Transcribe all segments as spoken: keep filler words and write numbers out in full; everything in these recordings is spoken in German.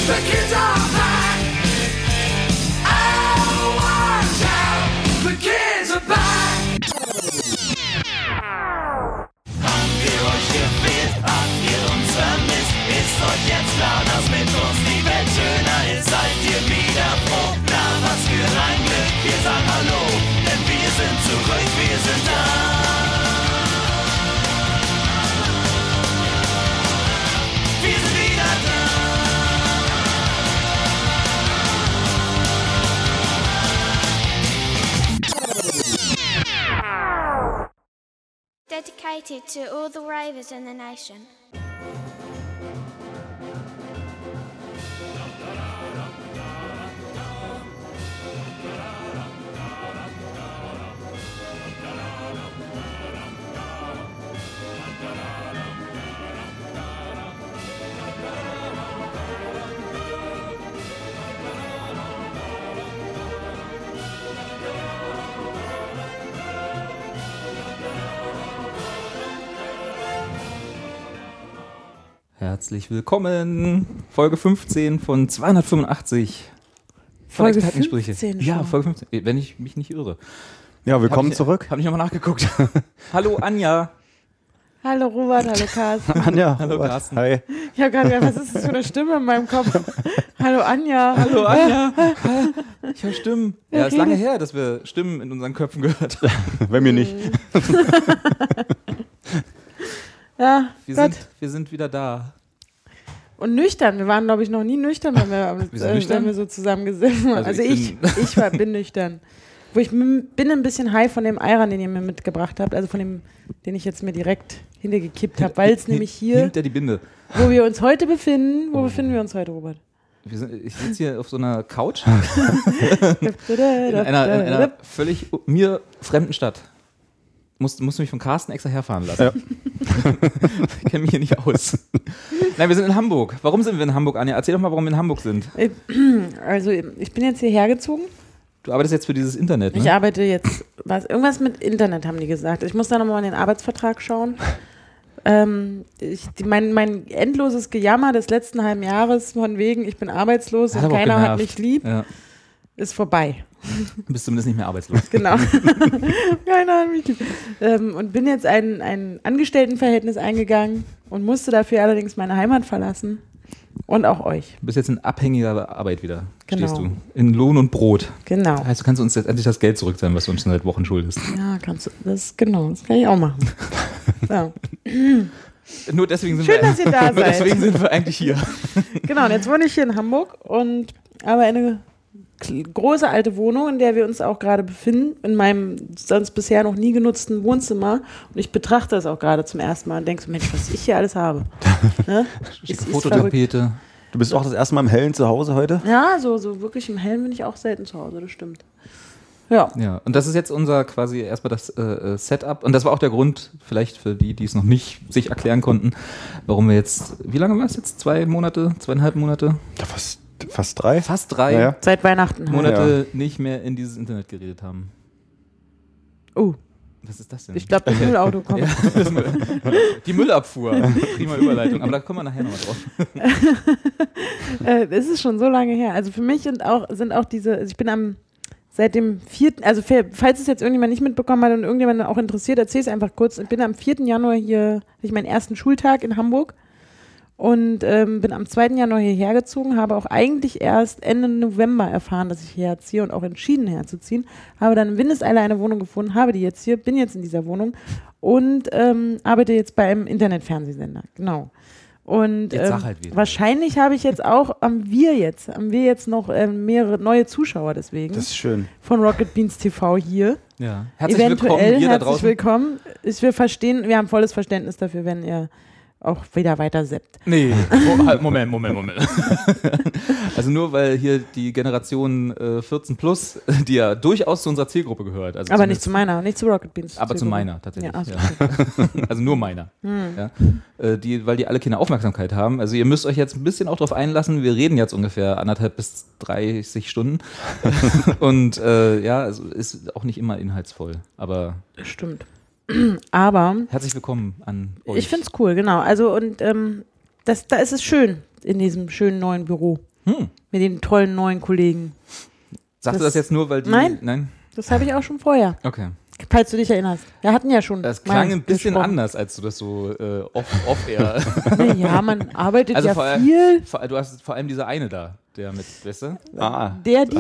The kids are back. Oh, watch out. The kids are back. Haben wir euch gefehlt? Habt ihr uns vermisst? Ist euch jetzt klar, dass mit uns die Welt schöner ist? Seid ihr wieder froh? Na, was für ein Glück. Wir sagen Hallo, denn wir sind zurück, wir sind da. Wir sind wieder da. Dedicated to all the ravers in the nation. Herzlich willkommen, Folge fünfzehn von zweihundertfünfundachtzig. Folge fünfzehn Ja, schon. Folge fünfzehn, wenn ich mich nicht irre. Ja, willkommen hab ich, zurück. Habe ich nochmal nachgeguckt. Hallo Anja. Hallo Robert, hallo Carsten. Anja, Hallo, Robert. Carsten. Hi. Ich habe gerade gedacht, was ist das für eine Stimme in meinem Kopf? Hallo Anja. Hallo Anja. Ich höre Stimmen. Ja, ist lange her, dass wir Stimmen in unseren Köpfen gehört haben. Bei mir nicht. Ja, Wir Gott. sind, wir sind wieder da. Und nüchtern. Wir waren, glaube ich, noch nie nüchtern, wenn wir, Wir sind äh, nüchtern? wenn wir so zusammen gesessen haben. Also Also, ich ich, bin- ich, war, bin nüchtern. Wo ich m- bin ein bisschen high von dem Ayran, den ihr mir mitgebracht habt. Also von dem, den ich jetzt mir direkt hintergekippt habe. Weil es nämlich hier, Hinter die Binde. wo wir uns heute befinden, wo befinden wir uns heute, Robert? Wir sind, ich sitze hier auf so einer Couch in einer, in einer völlig mir fremden Stadt. Musste, musste mich von Carsten extra herfahren lassen. Ja. Ich kenne mich hier nicht aus. Nein, wir sind in Hamburg. Warum sind wir in Hamburg, Anja? Erzähl doch mal, warum wir in Hamburg sind. Also ich bin jetzt hierher gezogen. Du arbeitest jetzt für dieses Internet, ne? Ich arbeite jetzt, was, irgendwas mit Internet haben die gesagt. Ich muss da nochmal in den Arbeitsvertrag schauen. Ähm, ich, die, mein, mein endloses Gejammer des letzten halben Jahres von wegen, ich bin arbeitslos Hat und aber auch keiner hat genervt. mich lieb, Ja. ist vorbei. Du bist zumindest nicht mehr arbeitslos. Genau. Keiner hat mich lieb. Ähm, und bin jetzt ein, ein Angestelltenverhältnis eingegangen und musste dafür allerdings meine Heimat verlassen. Und auch euch. Du bist jetzt in abhängiger Arbeit wieder, Genau. stehst du. In Lohn und Brot. Genau. Das heißt, du kannst uns jetzt endlich das Geld zurückzahlen, was du uns schon seit Wochen schuldest. Ja, kannst du. Das, genau, das kann ich auch machen. So. Nur deswegen sind Schön, wir, dass ihr da nur seid. deswegen sind wir eigentlich hier. Genau, und jetzt wohne ich hier in Hamburg und habe eine kl- große alte Wohnung, in der wir uns auch gerade befinden, in meinem sonst bisher noch nie genutzten Wohnzimmer. Und ich betrachte das auch gerade zum ersten Mal und denke so, Mensch, was ich hier alles habe. Ne? Schicke Ist- ist Fototapete. Du bist auch das erste Mal im Hellen zu Hause heute? Ja, so, so wirklich im Hellen bin ich auch selten zu Hause, das stimmt. Ja. Ja, und das ist jetzt unser quasi erstmal das äh, Setup. Und das war auch der Grund, vielleicht für die, die es noch nicht sich erklären konnten, warum wir jetzt, wie lange war es jetzt? Zwei Monate, zweieinhalb Monate? Ja, fast, fast drei. Fast drei Ja, ja. Seit Weihnachten. Halt. Monate nicht mehr in dieses Internet geredet haben. Oh, Was ist das denn? ich glaube, das Müllauto kommt. Ja, das Müll, die Müllabfuhr. Prima Überleitung. Aber da kommen wir nachher nochmal drauf. Äh, es ist schon so lange her. Also für mich sind auch, sind auch diese, also ich bin am, seit dem vierten, also falls es jetzt irgendjemand nicht mitbekommen hat und irgendjemand auch interessiert, erzähl es einfach kurz. Ich bin am vierten Januar hier, hatte ich meinen ersten Schultag in Hamburg und ähm, bin am zweiten Januar hierher gezogen, habe auch eigentlich erst Ende November erfahren, dass ich hierher ziehe und auch entschieden herzuziehen. Habe dann in Windeseile eine Wohnung gefunden, habe die jetzt hier, bin jetzt in dieser Wohnung und ähm, arbeite jetzt bei einem Internetfernsehsender. Genau. Und Jetzt sag ähm, halt wieder. wahrscheinlich habe ich jetzt auch, haben wir jetzt, haben wir jetzt noch ähm, mehrere neue Zuschauer deswegen Das ist schön. von Rocket Beans T V hier. Ja. Herzlich Eventuell, willkommen, ihr da herzlich draußen. willkommen. Ich, wir verstehen, wir haben volles Verständnis dafür, wenn ihr auch wieder weiter seppt. Nee, oh, halt, Moment, Moment, Moment. Also nur weil hier die Generation äh, vierzehn plus, die ja durchaus zu unserer Zielgruppe gehört. Also Aber nicht zumindest- zu meiner, nicht zu Rocket Beans. Aber zu meiner tatsächlich. Ja, ach so, Ja. Also nur meiner. Ja. Äh, die, weil die alle keine Aufmerksamkeit haben. Also ihr müsst euch jetzt ein bisschen auch drauf einlassen. Wir reden jetzt ungefähr anderthalb bis dreißig Stunden. Und äh, ja, also ist auch nicht immer inhaltsvoll. Aber Stimmt. Aber herzlich willkommen an euch. ich finde es cool, genau. Also und ähm, das, da ist es schön in diesem schönen neuen Büro. Hm. Mit den tollen neuen Kollegen. Sagst Das- du das jetzt nur, weil die... Nein. Nein? Das habe ich auch schon vorher, Okay. falls du dich erinnerst. Wir hatten ja schon Das klang mal ein bisschen gesprochen. anders, als du das so äh, off, off air... Ja, man arbeitet Also ja vor allem- viel. Vor, du hast vor allem dieser eine da, der mit, weißt du? Ah, Der, die.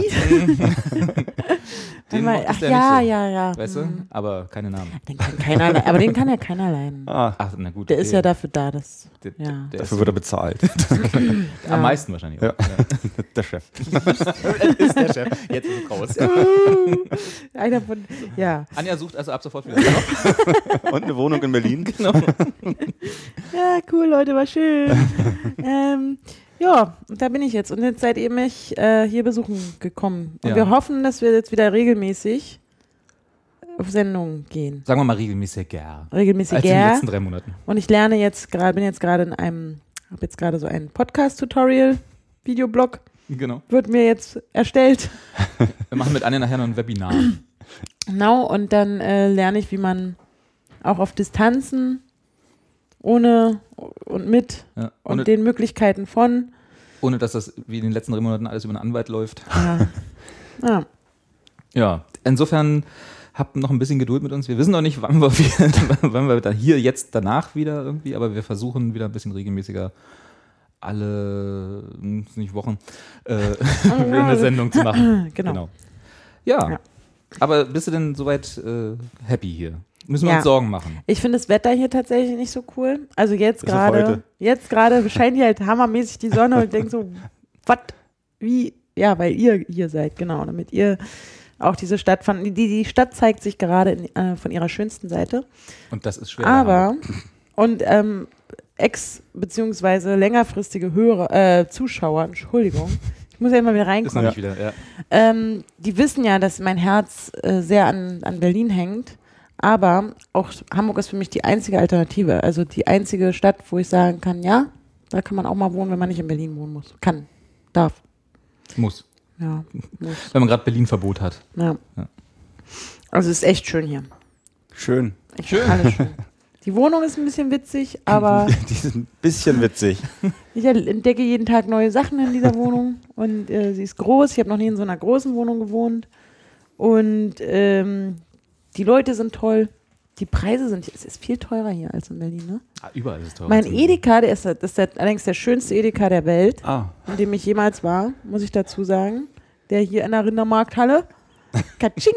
Den Einmal- mochtest Ach du ja ja, nicht so. ja, ja. Weißt du? Hm. Aber keine Namen. Den kann keiner, le- aber den kann ja keiner leiden. ah, Ach, na gut. Der okay. ist ja dafür da, dass. Der, ja. der, der dafür ist wird er bezahlt. am Ja. meisten wahrscheinlich. Ja. Auch. Ja. Der Chef. ist der Chef. Jetzt ist es raus. Einer von. Ja. Anja sucht also ab sofort wieder einen Job. Und eine Wohnung in Berlin. Genau. Ja, cool, Leute, war schön. ähm, ja, und da bin ich jetzt. Und jetzt seid ihr mich äh, hier besuchen gekommen. Und Ja. wir hoffen, dass wir jetzt wieder regelmäßig auf Sendung gehen. Sagen wir mal regelmäßiger. Regelmäßig Als in den gern. letzten drei Monaten. Und ich lerne jetzt gerade, bin jetzt gerade in einem, habe jetzt gerade so ein Podcast-Tutorial, Videoblog, Genau. wird mir jetzt erstellt. Wir machen mit Anja nachher noch ein Webinar. Genau, und dann äh, lerne ich, wie man auch auf Distanzen ohne und mit Ja. und Ohne, den Möglichkeiten von. ohne dass das wie in den letzten drei Monaten alles über einen Anwalt läuft. Ja. Ja. Ja, insofern habt noch ein bisschen Geduld mit uns. Wir wissen noch nicht, wann wir, wieder, wann wir da hier jetzt danach wieder irgendwie, aber wir versuchen wieder ein bisschen regelmäßiger alle, hm, nicht Wochen, äh, wieder eine Sendung zu machen. Genau. Ja. Ja. Aber bist du denn soweit äh, happy hier? Müssen wir Ja. uns Sorgen machen? Ich finde das Wetter hier tatsächlich nicht so cool. Also jetzt Bis auf gerade, heute. jetzt gerade scheint hier halt hammermäßig die Sonne und ich denke so, was, wie, ja, weil ihr hier seid, genau, damit ihr auch diese Stadt fand. Die, die Stadt zeigt sich gerade in, äh, von ihrer schönsten Seite. Und das ist schwer. Aber, und ähm, ex- beziehungsweise längerfristige Hörer, äh, Zuschauer, Entschuldigung, ich muss ja immer wieder ist noch reinkommen, nicht wieder, ja. ähm, die wissen ja, dass mein Herz äh, sehr an, an Berlin hängt, aber auch Hamburg ist für mich die einzige Alternative, also die einzige Stadt, wo ich sagen kann, ja, da kann man auch mal wohnen, wenn man nicht in Berlin wohnen muss. Kann, darf, Muss. ja, muss, Wenn man gerade Berlin-Verbot hat. ja. Ja. Also es ist echt schön hier. Schön. Ich schön. Alles schön. Die Wohnung ist ein bisschen witzig, aber Die sind ein bisschen witzig. ich entdecke jeden Tag neue Sachen in dieser Wohnung und äh, sie ist groß. Ich habe noch nie in so einer großen Wohnung gewohnt und ähm, die Leute sind toll. Die Preise sind, es ist viel teurer hier als in Berlin, ne? Ah, überall ist es teurer. Mein als in Berlin. Edeka, der ist, das ist der, allerdings der schönste Edeka der Welt, Ah, in dem ich jemals war, muss ich dazu sagen. Der hier in der Rindermarkthalle. Katsching!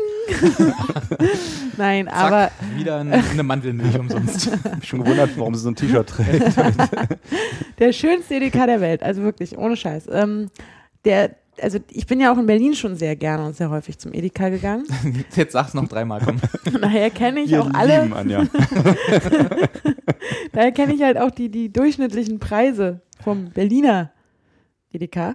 Nein, Zack, aber wieder eine, eine Mandelmilch umsonst. hab mich schon gewundert, warum sie so ein T-Shirt trägt. der schönste Edeka der Welt, also wirklich, ohne Scheiß. Ähm, der, also ich bin ja auch in Berlin schon sehr gerne und sehr häufig zum Edeka gegangen. Jetzt sag's noch dreimal, komm. Daher kenne ich Wir auch alle, lieben Anja. daher kenne ich halt auch die, die durchschnittlichen Preise vom Berliner Edeka.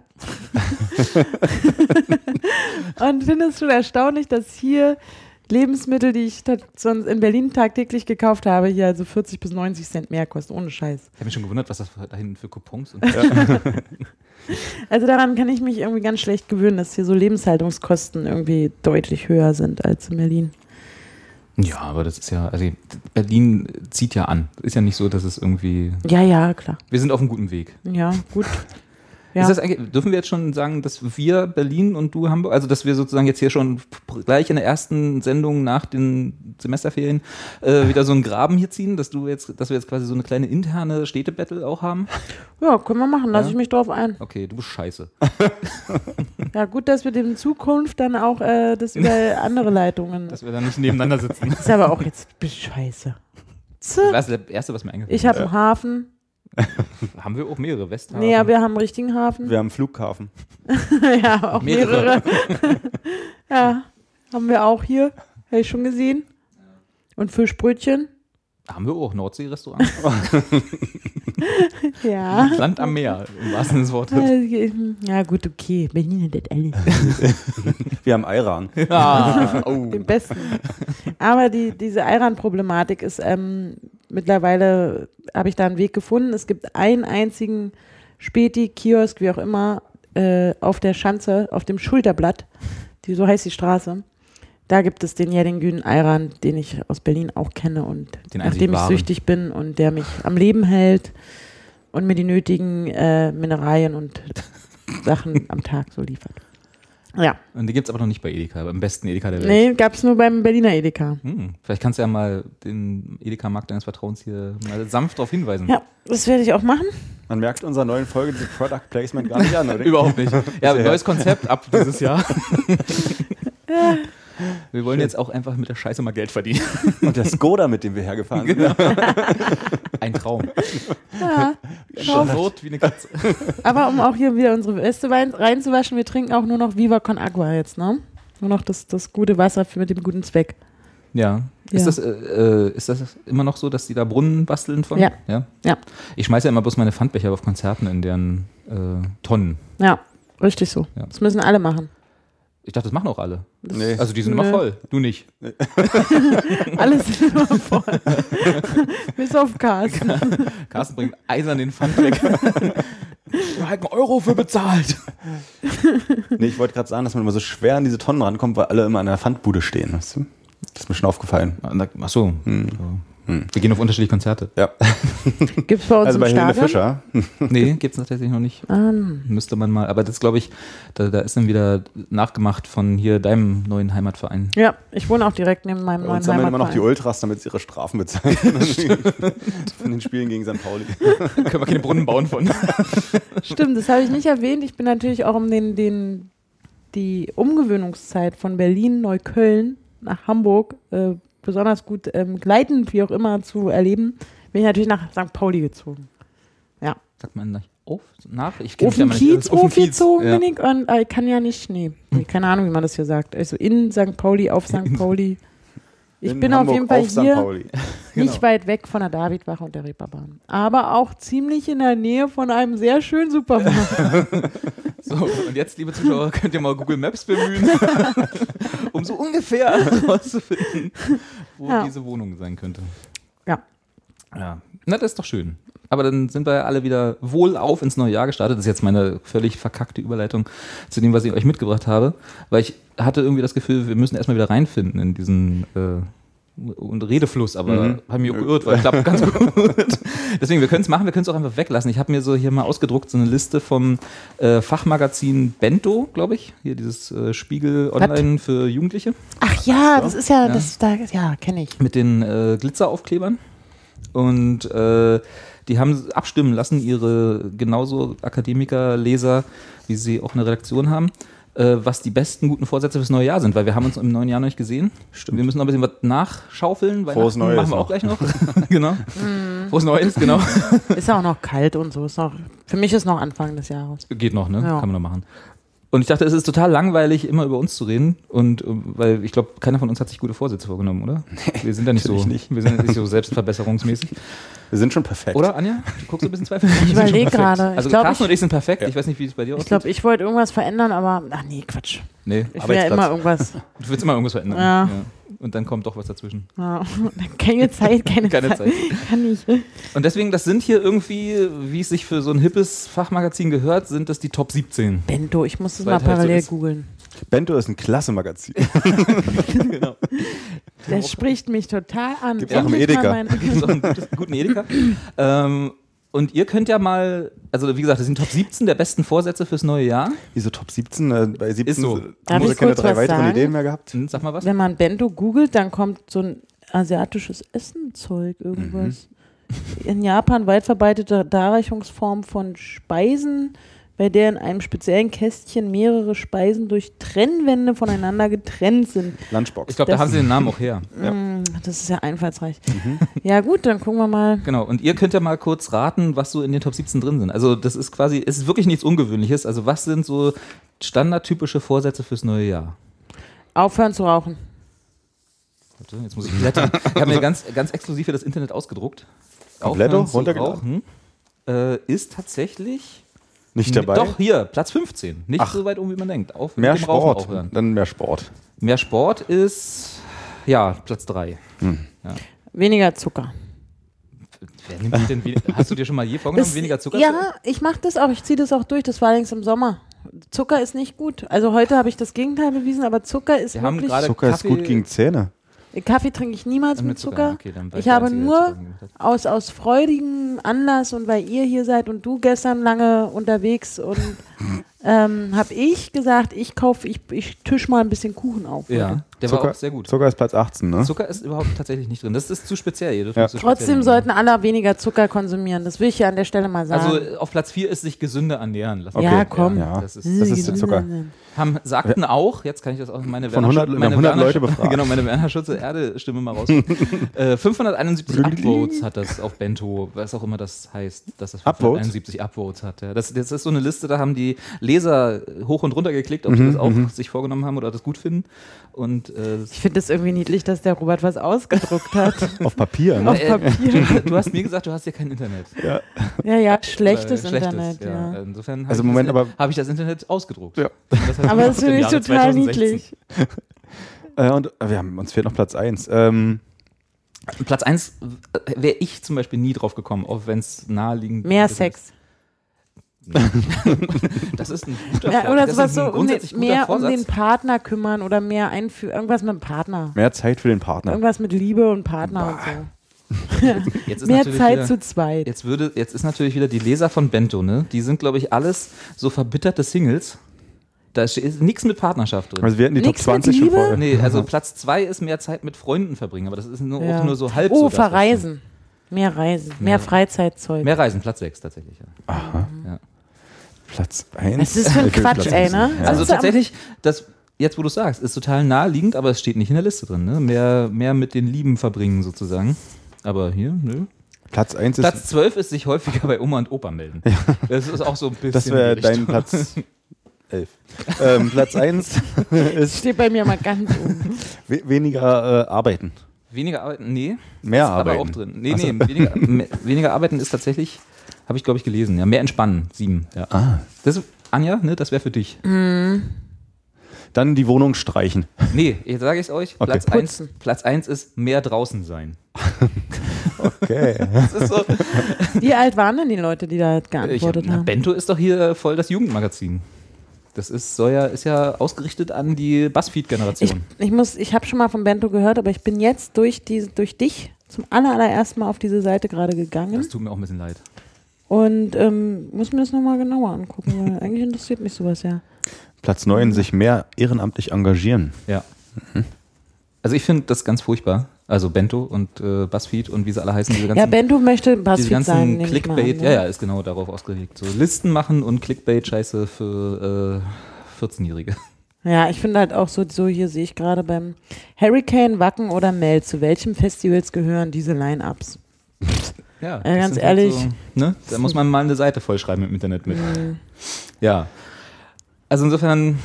Und finde es schon erstaunlich, dass hier Lebensmittel, die ich tat- sonst in Berlin tagtäglich gekauft habe, hier also vierzig bis neunzig Cent mehr kosten, ohne Scheiß. Ich habe mich schon gewundert, was das da hinten für Coupons und Also daran kann ich mich irgendwie ganz schlecht gewöhnen, dass hier so Lebenshaltungskosten irgendwie deutlich höher sind als in Berlin. Ja, aber das ist ja, also Berlin zieht ja an. Ist ja nicht so, dass es irgendwie. Ja, ja, klar. Wir sind auf einem guten Weg. Ja, gut. Ja. Ist das eigentlich, dürfen wir jetzt schon sagen, dass wir Berlin und du Hamburg, also dass wir sozusagen jetzt hier schon gleich in der ersten Sendung nach den Semesterferien äh, wieder so einen Graben hier ziehen, dass du jetzt, dass wir jetzt quasi so eine kleine interne Städtebattle auch haben? Ja, können wir machen, lasse Ja? ich mich drauf ein. Okay, du bist scheiße. Ja, gut, dass wir dem in Zukunft dann auch äh, das über andere Leitungen. Dass wir da nicht nebeneinander sitzen. Das ist aber auch jetzt scheiße. Das war das Erste, was mir eingefallen Ich habe einen Hafen. ist. Haben wir auch mehrere Westhafen? Nee, ja, wir haben einen richtigen Hafen. Wir haben einen Flughafen. Ja, auch mehrere. Mehrere. Ja, haben wir auch hier. Habe ich schon gesehen. Und Fischbrötchen. Haben wir auch Nordsee-Restaurant? Ja. Land am Meer, im wahrsten Sinne des Wortes. Ja, gut, okay. Berlin hat das alles. Wir haben Ayran. Ah, oh. Den besten. Aber die, diese Ayran-Problematik ist ähm, mittlerweile, habe ich da einen Weg gefunden. Es gibt einen einzigen Späti, Kiosk, wie auch immer, äh, auf der Schanze, auf dem Schulterblatt, die, so heißt die Straße. Da gibt es den Jeddingün Ayran, den ich aus Berlin auch kenne und Den nach einzig dem ich wahren. süchtig bin und der mich am Leben hält und mir die nötigen äh, Mineralien und Sachen am Tag so liefert. Ja. Und die gibt es aber noch nicht bei Edeka, beim besten Edeka der Welt. Nee, gab es nur beim Berliner Edeka. Hm, vielleicht kannst du ja mal den Edeka-Markt deines Vertrauens hier mal sanft darauf hinweisen. Ja, das werde ich auch machen. Man merkt unserer neuen Folge diese Product Placement gar nicht an, oder? Überhaupt nicht. Ja, neues Konzept ab dieses Jahr. Ja. Wir wollen jetzt auch einfach mit der Scheiße mal Geld verdienen. Und der Skoda, mit dem wir hergefahren sind. Genau. Ein Traum. Ja. Charlotte wie eine Katze. Aber um auch hier wieder unsere Weste rein- reinzuwaschen, wir trinken auch nur noch Viva Con Agua jetzt, ne? Nur noch das, das gute Wasser für, mit dem guten Zweck. Ja. Ja. Ist, das, äh, äh, ist das immer noch so, dass die da Brunnen basteln von? Ja. ja. Ja. Ich schmeiße ja immer bloß meine Pfandbecher auf Konzerten in deren äh, Tonnen. Ja, richtig so. Ja. Das müssen alle machen. Ich dachte, das machen auch alle. Nee. Also die sind immer Nö. voll. Du nicht. Alles ist immer voll. Bis auf Carsten. Carsten bringt eisern den Pfand weg. Ich habe halt einen Euro für bezahlt. Nee, ich wollte gerade sagen, dass man immer so schwer an diese Tonnen rankommt, weil alle immer an der Pfandbude stehen. Weißt du? Das ist mir schon aufgefallen. Ach so. Hm. Hm. Wir gehen auf unterschiedliche Konzerte. Ja. Gibt es bei uns Also im bei Helene Stadion? Fischer. Nee, gibt's tatsächlich noch nicht. Ah, Müsste man mal. Aber das glaube ich, da, da ist dann wieder nachgemacht von hier deinem neuen Heimatverein. ja, ich wohne auch direkt neben meinem Bei neuen uns sammeln immer noch die Heimatverein. Ultras, damit sie ihre Strafen bezahlen. Von den Spielen gegen Sankt Pauli. Können wir keine Brunnen bauen von. Stimmt, das habe ich nicht erwähnt. Ich bin natürlich auch um den, den, die Umgewöhnungszeit von Berlin, Neukölln nach Hamburg äh, besonders gut ähm, gleitend, wie auch immer, zu erleben, bin ich natürlich nach Sankt Pauli gezogen. Ja. Sagt man nicht auf, nach? Ich kenn Auf mich den ja mal nicht- Kiez auf den Kiez. hochgezogen Ja. bin ich und äh, ich kann ja nicht, nee, nee, keine Ahnung, wie man das hier sagt. Also in Sankt Pauli, auf Sankt Pauli. Ich In bin Hamburg auf jeden Fall auf Sankt hier Pauli. nicht Genau. weit weg von der Davidwache und der Reeperbahn. Aber auch ziemlich in der Nähe von einem sehr schönen Supermarkt. So, und jetzt, liebe Zuschauer, könnt ihr mal Google Maps bemühen, um so ungefähr herauszufinden, wo Ja. diese Wohnung sein könnte. Ja. Ja, na, das ist doch schön. Aber dann sind wir ja alle wieder wohlauf ins neue Jahr gestartet. Das ist jetzt meine völlig verkackte Überleitung zu dem, was ich euch mitgebracht habe. Weil ich hatte irgendwie das Gefühl, wir müssen erstmal wieder reinfinden in diesen äh, und Redefluss, aber Mhm. haben mich auch geirrt, weil klappt ganz gut. Deswegen, wir können es machen, wir können es auch einfach weglassen. Ich habe mir so hier mal ausgedruckt, so eine Liste vom äh, Fachmagazin Bento, glaube ich. Hier dieses äh, Spiegel Online für Jugendliche Ach ja, das ist ja, Ja. das da, ja, kenne ich. mit den äh, Glitzeraufklebern. Und äh, die haben abstimmen lassen, ihre genauso Akademiker-Leser, wie sie auch eine Redaktion haben, äh, was die besten guten Vorsätze fürs neue Jahr sind, weil wir haben uns im neuen Jahr noch nicht gesehen. Stimmt. Wir müssen noch ein bisschen was nachschaufeln, weil Frohes Neues machen wir auch noch. gleich noch. Genau. Frohes Neues, genau. Ist ja auch noch kalt und so. Ist noch, für mich ist noch Anfang des Jahres. Geht noch, ne? Ja. Kann man noch machen. Und ich dachte, es ist total langweilig, immer über uns zu reden. Und äh, weil ich glaube, keiner von uns hat sich gute Vorsätze vorgenommen, oder? Wir sind ja nicht so, natürlich nicht. wir sind ja nicht so selbstverbesserungsmäßig. Wir sind schon perfekt. Oder, Anja? Du guckst ein bisschen zweifelhaft. Ich überlege gerade. Ich Also glaub, Carsten ich- und ich sind perfekt. Ja. Ich weiß nicht, wie es bei dir Ich aussieht. glaube, ich wollte irgendwas verändern, aber ach nee, Quatsch. Nee, Ich will ja Arbeitsplatz. immer irgendwas. du willst immer irgendwas verändern. Ja. Und dann kommt doch was dazwischen. Ja. Keine Zeit, keine, Keine Zeit. Zeit. Kann ich. Und deswegen, das sind hier irgendwie, wie es sich für so ein hippes Fachmagazin gehört, sind das die Top siebzehn. Bento, ich muss das Weil mal es halt so parallel ist. googeln. Bento ist ein klasse Magazin. Genau. Das spricht mich total an. Gibt's auch im Endlich mal Edeka. mein- Gibt es auch einen gutes, guten Edeka. ähm, und ihr könnt ja mal, also wie gesagt, das sind Top siebzehn der besten Vorsätze fürs neue Jahr. Wieso Top siebzehn? Äh, bei siebzehn Ist so. haben Darf wir ich keine kurz drei was weiteren sagen? Ideen mehr gehabt. Hm, Sag mal was. Wenn man Bento googelt, dann kommt so ein asiatisches Essenzeug, irgendwas. Mhm. In Japan weit verbreitete Darreichungsform von Speisen, bei der in einem speziellen Kästchen mehrere Speisen durch Trennwände voneinander getrennt sind. Lunchbox. Ich glaube, da Das- haben sie den Namen auch her. Ja. Mm, das ist ja einfallsreich. Ja gut, dann gucken wir mal. Genau, und ihr könnt ja mal kurz raten, was so in den Top siebzehn drin sind. Also das ist quasi, es ist wirklich nichts Ungewöhnliches. Also was sind so standardtypische Vorsätze fürs neue Jahr? Aufhören zu rauchen. Warte, jetzt muss ich blättern. Ich habe mir ganz, ganz exklusiv für das Internet ausgedruckt. Kompletto? Aufhören zu Runtergeladen? rauchen, äh, ist tatsächlich Nicht dabei? Doch, hier, Platz fünfzehn. Nicht Ach. so weit um, wie man denkt. Auf, Mehr mit dem Rauchen Sport. aufhören. Dann mehr Sport. Mehr Sport ist, ja, Platz drei. Weniger Zucker. Wer nimmt sich denn weniger? Hast du dir schon mal je vorgenommen, Das- weniger Zucker zu Ja, ich mache das auch. Ich ziehe das auch durch. Das war allerdings im Sommer. Zucker ist nicht gut. Also heute habe ich das Gegenteil bewiesen, aber Zucker ist Wir haben wirklich... gerade Zucker ist Kaffee- gut gegen Zähne. Kaffee trinke ich niemals Mit mit Zucker, Zucker. okay, dann war ich ich der habe Einzige, der nur Zucker gemacht hat. aus, aus freudigem Anlass und weil ihr hier seid und du gestern lange unterwegs und ähm, habe ich gesagt, ich kaufe, ich, ich tisch mal ein bisschen Kuchen auf. Ja, heute. der Zucker, war auch sehr gut. Zucker ist Platz achtzehn, ne? Zucker ist überhaupt tatsächlich nicht drin. Das ist zu speziell. Ihr dürft Ja. nicht so speziell Trotzdem nehmen. sollten alle weniger Zucker konsumieren. Das will ich ja an der Stelle mal sagen. Also auf Platz vier ist sich gesünder ernähren lassen. Ja, Okay, komm. Ja, Das ist, das ist der Zucker. haben, sagten auch, jetzt kann ich das auch meine Von Werner, hundert Schut- wir haben meine hundert Werner, Leute befragt. Genau, meine Werner Schutze Erde-Stimme mal raus. äh, fünfhunderteinundsiebzig Upvotes hat das auf Bento, was auch immer das heißt, dass das fünfhunderteinundsiebzig Upvotes hat. Ja. Das, das ist so eine Liste, da haben die Leser hoch und runter geklickt, ob Mhm, sie das auch sich vorgenommen haben oder das gut finden. Und äh, Ich finde es irgendwie niedlich, dass der Robert was ausgedruckt hat. Auf Papier, ne? Auf Papier. du hast mir gesagt, du hast ja kein Internet. Ja, ja, schlechtes Oder Internet. schlechtes, Ja. Insofern habe Also ich, Moment, das- aber- habe ich das Internet ausgedruckt. Ja. Das hat Aber gemacht das finde im ich Jahre total zweitausendsechzehn. niedlich. Äh, und äh, wir haben, uns fehlt noch Platz eins. Ähm, Platz eins wäre ich zum Beispiel nie drauf gekommen, auch wenn es naheliegend Mehr ist. Sex. Das ist ein guter Ja, Vor- oder das sowas ist ein so, um grundsätzlich den, guter mehr um Vorsatz. den Partner kümmern oder mehr einführen. Irgendwas mit dem Partner. mehr Zeit für den Partner. Irgendwas mit Liebe und Partner und so. Jetzt ist Mehr natürlich Zeit wieder, zu zweit. Jetzt, würde, jetzt ist natürlich wieder die Leser von Bento, ne? Die sind, glaube ich, alles so verbitterte Singles. Da ist nichts mit Partnerschaft drin. Also wir hatten die Top Nix mit zwanzig schon Liebe? vorher. Nee, also Platz zwei ist mehr Zeit mit Freunden verbringen, aber das ist nur, Ja. auch nur so halb Oh, so. das, was- verreisen. Mehr Reisen. Mehr Mehr- Freizeitzeug. Mehr Reisen, Platz sechs tatsächlich. Ja. Aha. Ja. Platz eins. Was ist das für ein Ich will Quatsch, Platz ey, eins ne? sehen. Ja. Also Sitzt du am- tatsächlich, das, jetzt wo du sagst, ist total naheliegend, aber es steht nicht in der Liste drin. Ne? Mehr, mehr mit den Lieben verbringen sozusagen. Aber hier, nö. Platz eins ist, Platz zwölf ist sich häufiger bei Oma und Opa melden. Das ist auch so ein bisschen. das wäre die dein Richtung. Platz elf. ähm, Platz eins ist Steht bei mir mal ganz oben. we weniger äh, arbeiten. Weniger arbeiten, nee. Mehr ist aber arbeiten. auch drin. Nee, Ach so. nee, weniger, me- weniger arbeiten ist tatsächlich, habe ich glaube ich gelesen. Ja, mehr entspannen, sieben. Ja. Ah. Das, Anja, ne, das wäre für dich. Dann die Wohnung streichen. Nee, jetzt sage ich es euch. Okay. Platz eins, Putzen. Platz eins ist mehr draußen sein. Okay. Das ist so. Wie alt waren denn die Leute, die da Ich, geantwortet na, haben? Bento ist doch hier voll das Jugendmagazin. Das ist, soll ja, ist ja ausgerichtet an die Ich, Buzzfeed-Generation. ich muss, ich habe schon mal von Bento gehört, aber ich bin jetzt durch, die, durch dich zum aller, allerersten Mal auf diese Seite gerade gegangen Das tut mir auch ein bisschen leid. und ähm, muss mir das nochmal genauer angucken, weil eigentlich interessiert mich sowas ja. Platz neun, sich mehr ehrenamtlich engagieren. Ja. Also ich finde das ganz furchtbar. Also Bento und äh, Buzzfeed und wie sie alle heißen, diese ganzen, Ja, Bento möchte diese Buzzfeed ganzen sein, nehme ich mal Clickbait, an, ja, ne? ja, ist genau darauf ausgelegt. So Listen machen und Clickbait-Scheiße für äh, vierzehnjährige. Ja, ich finde halt auch so, so hier sehe ich gerade beim Hurricane, Wacken oder Mel, zu welchem Festivals gehören diese Line-Ups? Ja, Äh, das ganz sind ehrlich. Halt so, ne? Da muss man mal eine Seite vollschreiben im Internet mit. Mhm. Ja. Also insofern,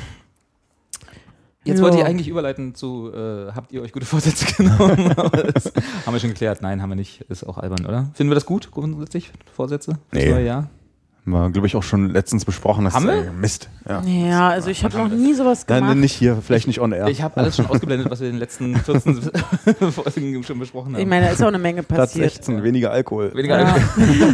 jetzt Ja. wollte ich eigentlich überleiten zu, äh, habt ihr euch gute Vorsätze genommen? Aber das haben wir schon geklärt. Nein, haben wir nicht. Ist auch albern, oder? Finden wir das gut, grundsätzlich, Vorsätze? Das Nee. neue Jahr? Haben wir, glaube ich, auch schon letztens besprochen. Das Haben ist, wir? äh, Mist. Ja. Ja, also ich habe noch nie sowas gemacht. Nein, nicht hier, vielleicht nicht on air. Ich habe alles schon ausgeblendet, was wir in den letzten vierzehn Folgen schon besprochen haben. Ich meine, da ist auch eine Menge Platz passiert. sechzehn, weniger Alkohol. Weniger Ja.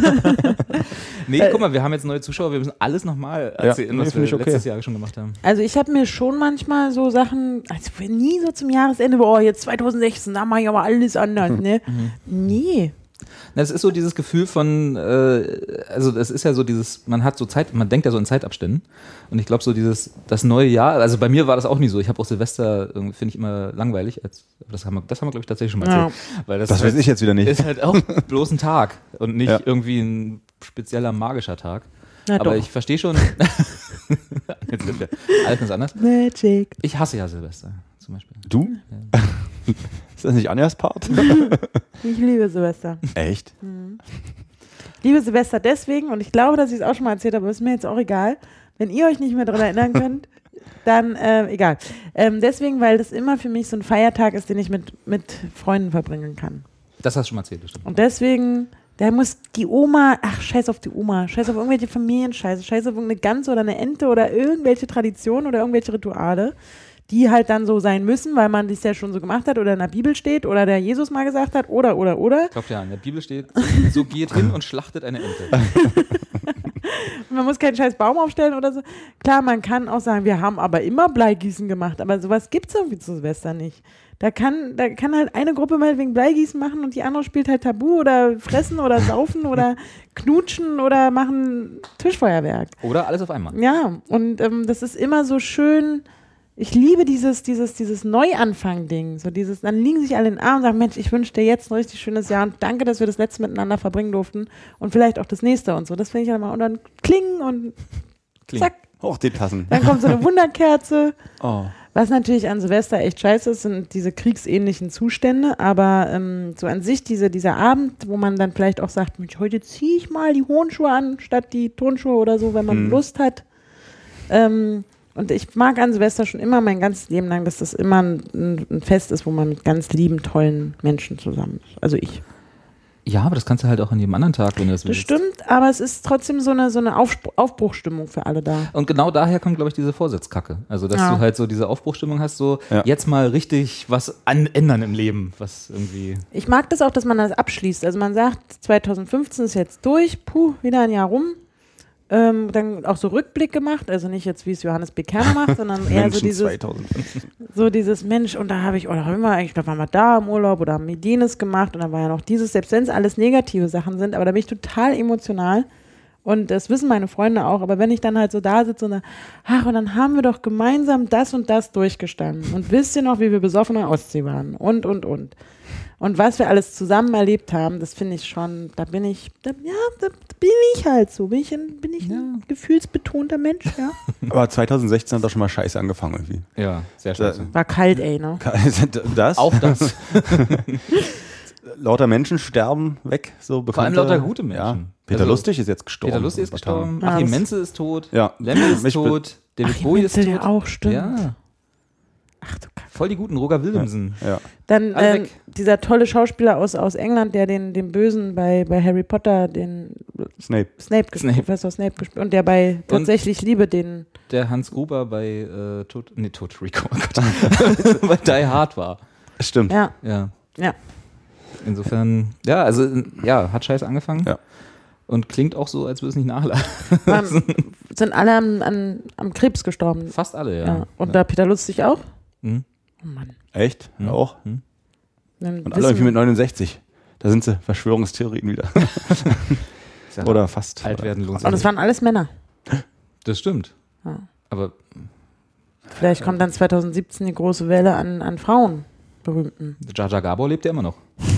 Nee, guck mal, wir haben jetzt neue Zuschauer, wir müssen alles nochmal erzählen, nee, was find wir ich okay. letztes Jahr schon gemacht haben. Also ich habe mir schon manchmal so Sachen, also nie so zum Jahresende, boah, jetzt zwanzig sechzehn, da mache ich aber alles anders, ne? Nee. Na, es ist so dieses Gefühl von, äh, also das ist ja so dieses, man hat so Zeit, man denkt ja so in Zeitabständen und ich glaube so dieses, das neue Jahr, also bei mir war das auch nie so, ich habe auch Silvester, äh, finde ich immer langweilig, als, das haben wir, das haben wir glaube ich tatsächlich schon mal erzählt. Weil das Das weiß halt, ich jetzt wieder nicht. ist halt auch bloß ein Tag und nicht Ja. irgendwie ein spezieller magischer Tag. Na Aber doch. ich verstehe schon, jetzt sind wir, alles ist anders. Magic. Ich hasse ja Silvester zum Beispiel. Du? Ist das nicht Anjas Part? Ich liebe Silvester. Echt? Ich liebe Silvester deswegen, und ich glaube, dass ich es auch schon mal erzählt habe, aber ist mir jetzt auch egal. Wenn ihr euch nicht mehr daran erinnern könnt, dann äh, egal. Ähm, deswegen, weil das immer für mich so ein Feiertag ist, den ich mit, mit Freunden verbringen kann. Das hast du schon mal erzählt, das stimmt. Und deswegen, da muss die Oma, ach, scheiß auf die Oma, scheiß auf irgendwelche Familienscheiße, scheiß auf irgendeine Gans oder eine Ente oder irgendwelche Traditionen oder irgendwelche Rituale, die halt dann so sein müssen, weil man das ja schon so gemacht hat oder in der Bibel steht oder der Jesus mal gesagt hat oder, oder, oder. Ich glaube ja, in der Bibel steht, so geht hin und schlachtet eine Ente. Man muss keinen scheiß Baum aufstellen oder so. Klar, man kann auch sagen, wir haben aber immer Bleigießen gemacht, aber sowas gibt es irgendwie zu Silvester nicht. Da kann, da kann halt eine Gruppe mal wegen Bleigießen machen und die andere spielt halt Tabu oder fressen oder saufen oder knutschen oder machen Tischfeuerwerk. Oder alles auf einmal. Ja, und ähm, das ist immer so schön. Ich liebe dieses, dieses, dieses Neuanfang-Ding. So dieses, dann liegen sich alle in den Arm und sagen, Mensch, ich wünsche dir jetzt ein richtig schönes Jahr und danke, dass wir das letzte miteinander verbringen durften und vielleicht auch das nächste und so. Das finde ich dann mal. Und dann klingen und Kling. zack. Hoch die Tassen. Dann kommt so eine Wunderkerze. Oh. Was natürlich an Silvester echt scheiße ist, sind diese kriegsähnlichen Zustände, aber ähm, so an sich diese, dieser Abend, wo man dann vielleicht auch sagt, Mensch, heute ziehe ich mal die hohen Schuhe an, statt die Turnschuhe oder so, wenn man Mhm. Lust hat. Ähm, und ich mag an Silvester schon immer mein ganzes Leben lang, dass das immer ein, ein Fest ist, wo man mit ganz lieben, tollen Menschen zusammen ist. Also ich. Ja, aber das kannst du halt auch an jedem anderen Tag, wenn du das Das willst. stimmt, aber es ist trotzdem so eine, so eine Aufspr- Aufbruchsstimmung für alle da. Und genau daher kommt, glaube ich, diese Vorsätzkacke. Also, dass Ja. du halt so diese Aufbruchstimmung hast, so Ja. jetzt mal richtig was an ändern im Leben, was irgendwie. Ich mag das auch, dass man das abschließt. Also man sagt, zwanzig fünfzehn ist jetzt durch, puh, wieder ein Jahr rum. Ähm, dann auch so Rückblick gemacht, also nicht jetzt, wie es Johannes B. Kerner macht, sondern eher so Menschen dieses, zweitausendfünfzehn. so dieses Mensch, und da habe ich, oder haben wir eigentlich, da waren wir da im Urlaub oder haben wir jenes gemacht und dann war ja noch dieses, selbst wenn es alles negative Sachen sind, aber da bin ich total emotional und das wissen meine Freunde auch, aber wenn ich dann halt so da sitze und dann, ach, und dann haben wir doch gemeinsam das und das durchgestanden und wisst ihr noch, wie wir besoffen an der Ostsee waren und, und, und. Und was wir alles zusammen erlebt haben, das finde ich schon, da bin ich, da, ja, da bin ich halt so, bin ich ein, bin ich ein gefühlsbetonter Mensch, ja. Aber zweitausendsechzehn hat doch schon mal scheiße angefangen irgendwie. Ja, sehr scheiße. War kalt, ey, ne? Das? Auch das. Lauter Menschen sterben weg. So Vor allem bekannte- lauter gute Menschen. Ja. Peter Also, Lustig ist jetzt gestorben. Peter Lustig ist vor ein paar Tagen. gestorben, Ja, Achim das- Menzel ist tot, Ja. Lemmy ist Mich be- tot, David Achim Bowie ist Menzel tot. ja auch, stimmt. Ja, Ach du Kacke. voll die guten, Roger Williamson. Ja. Dann Alle ähm, weg. dieser tolle Schauspieler aus, aus England, der den, den Bösen bei, bei Harry Potter, den Snape. Snape, gespielt, Snape. Professor Snape gespielt und der bei Tatsächlich Liebe den, Der Hans Gruber bei äh, Tot, nee, Tot Rico, oh Gott. bei Die Hard war. Stimmt. ja, Ja. ja. Insofern, ja, also ja, hat scheiße angefangen. Ja. Und klingt auch so, als würde es nicht nachladen. Man, sind alle an, an, am Krebs gestorben. Fast alle, ja. Ja. Und da Peter Lustig auch? Mhm. Oh Mann. Echt? Hm. Auch? Hm. Dann Und alle wissen irgendwie wir- mit neunundsechzig. Da sind sie, Verschwörungstheorien wieder. Ich sag, Oder fast. alt werden lohnt sich Und es nicht. waren alles Männer. Das stimmt. Ja. Aber Vielleicht kommt dann zwanzig siebzehn die große Welle an, an Frauen, berühmten. Jar Jar Gabor lebt ja immer noch.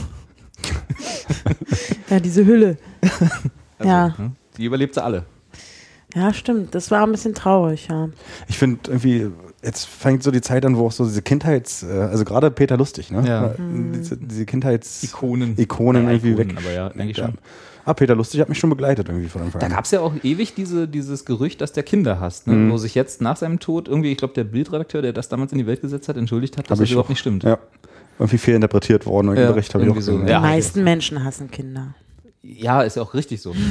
Ja, diese Hülle. Also, Ja. ne? Die überlebt sie alle. Ja, stimmt. Das war ein bisschen traurig, ja. Ich finde irgendwie, jetzt fängt so die Zeit an, wo auch so diese Kindheits-, äh, also gerade Peter Lustig, ne? Ja. Diese, diese Kindheits-, Ikonen. Ikonen Ja, irgendwie Ikonen, weg. aber ja, eigentlich schon. Ah, Peter Lustig hat mich schon begleitet irgendwie von Anfang Da an. gab es ja auch ewig diese, dieses Gerücht, dass der Kinder hasst, ne? Mhm. Wo sich jetzt nach seinem Tod irgendwie, ich glaube, der Bildredakteur, der das damals in die Welt gesetzt hat, entschuldigt hat, dass Hab das ich überhaupt auch. nicht stimmt. Ja. Irgendwie fehlinterpretiert worden, irgendein Ja, Bericht habe ich auch irgendwie so. gesehen. Die Ja. meisten Menschen hassen Kinder. Ja, ist ja auch richtig so.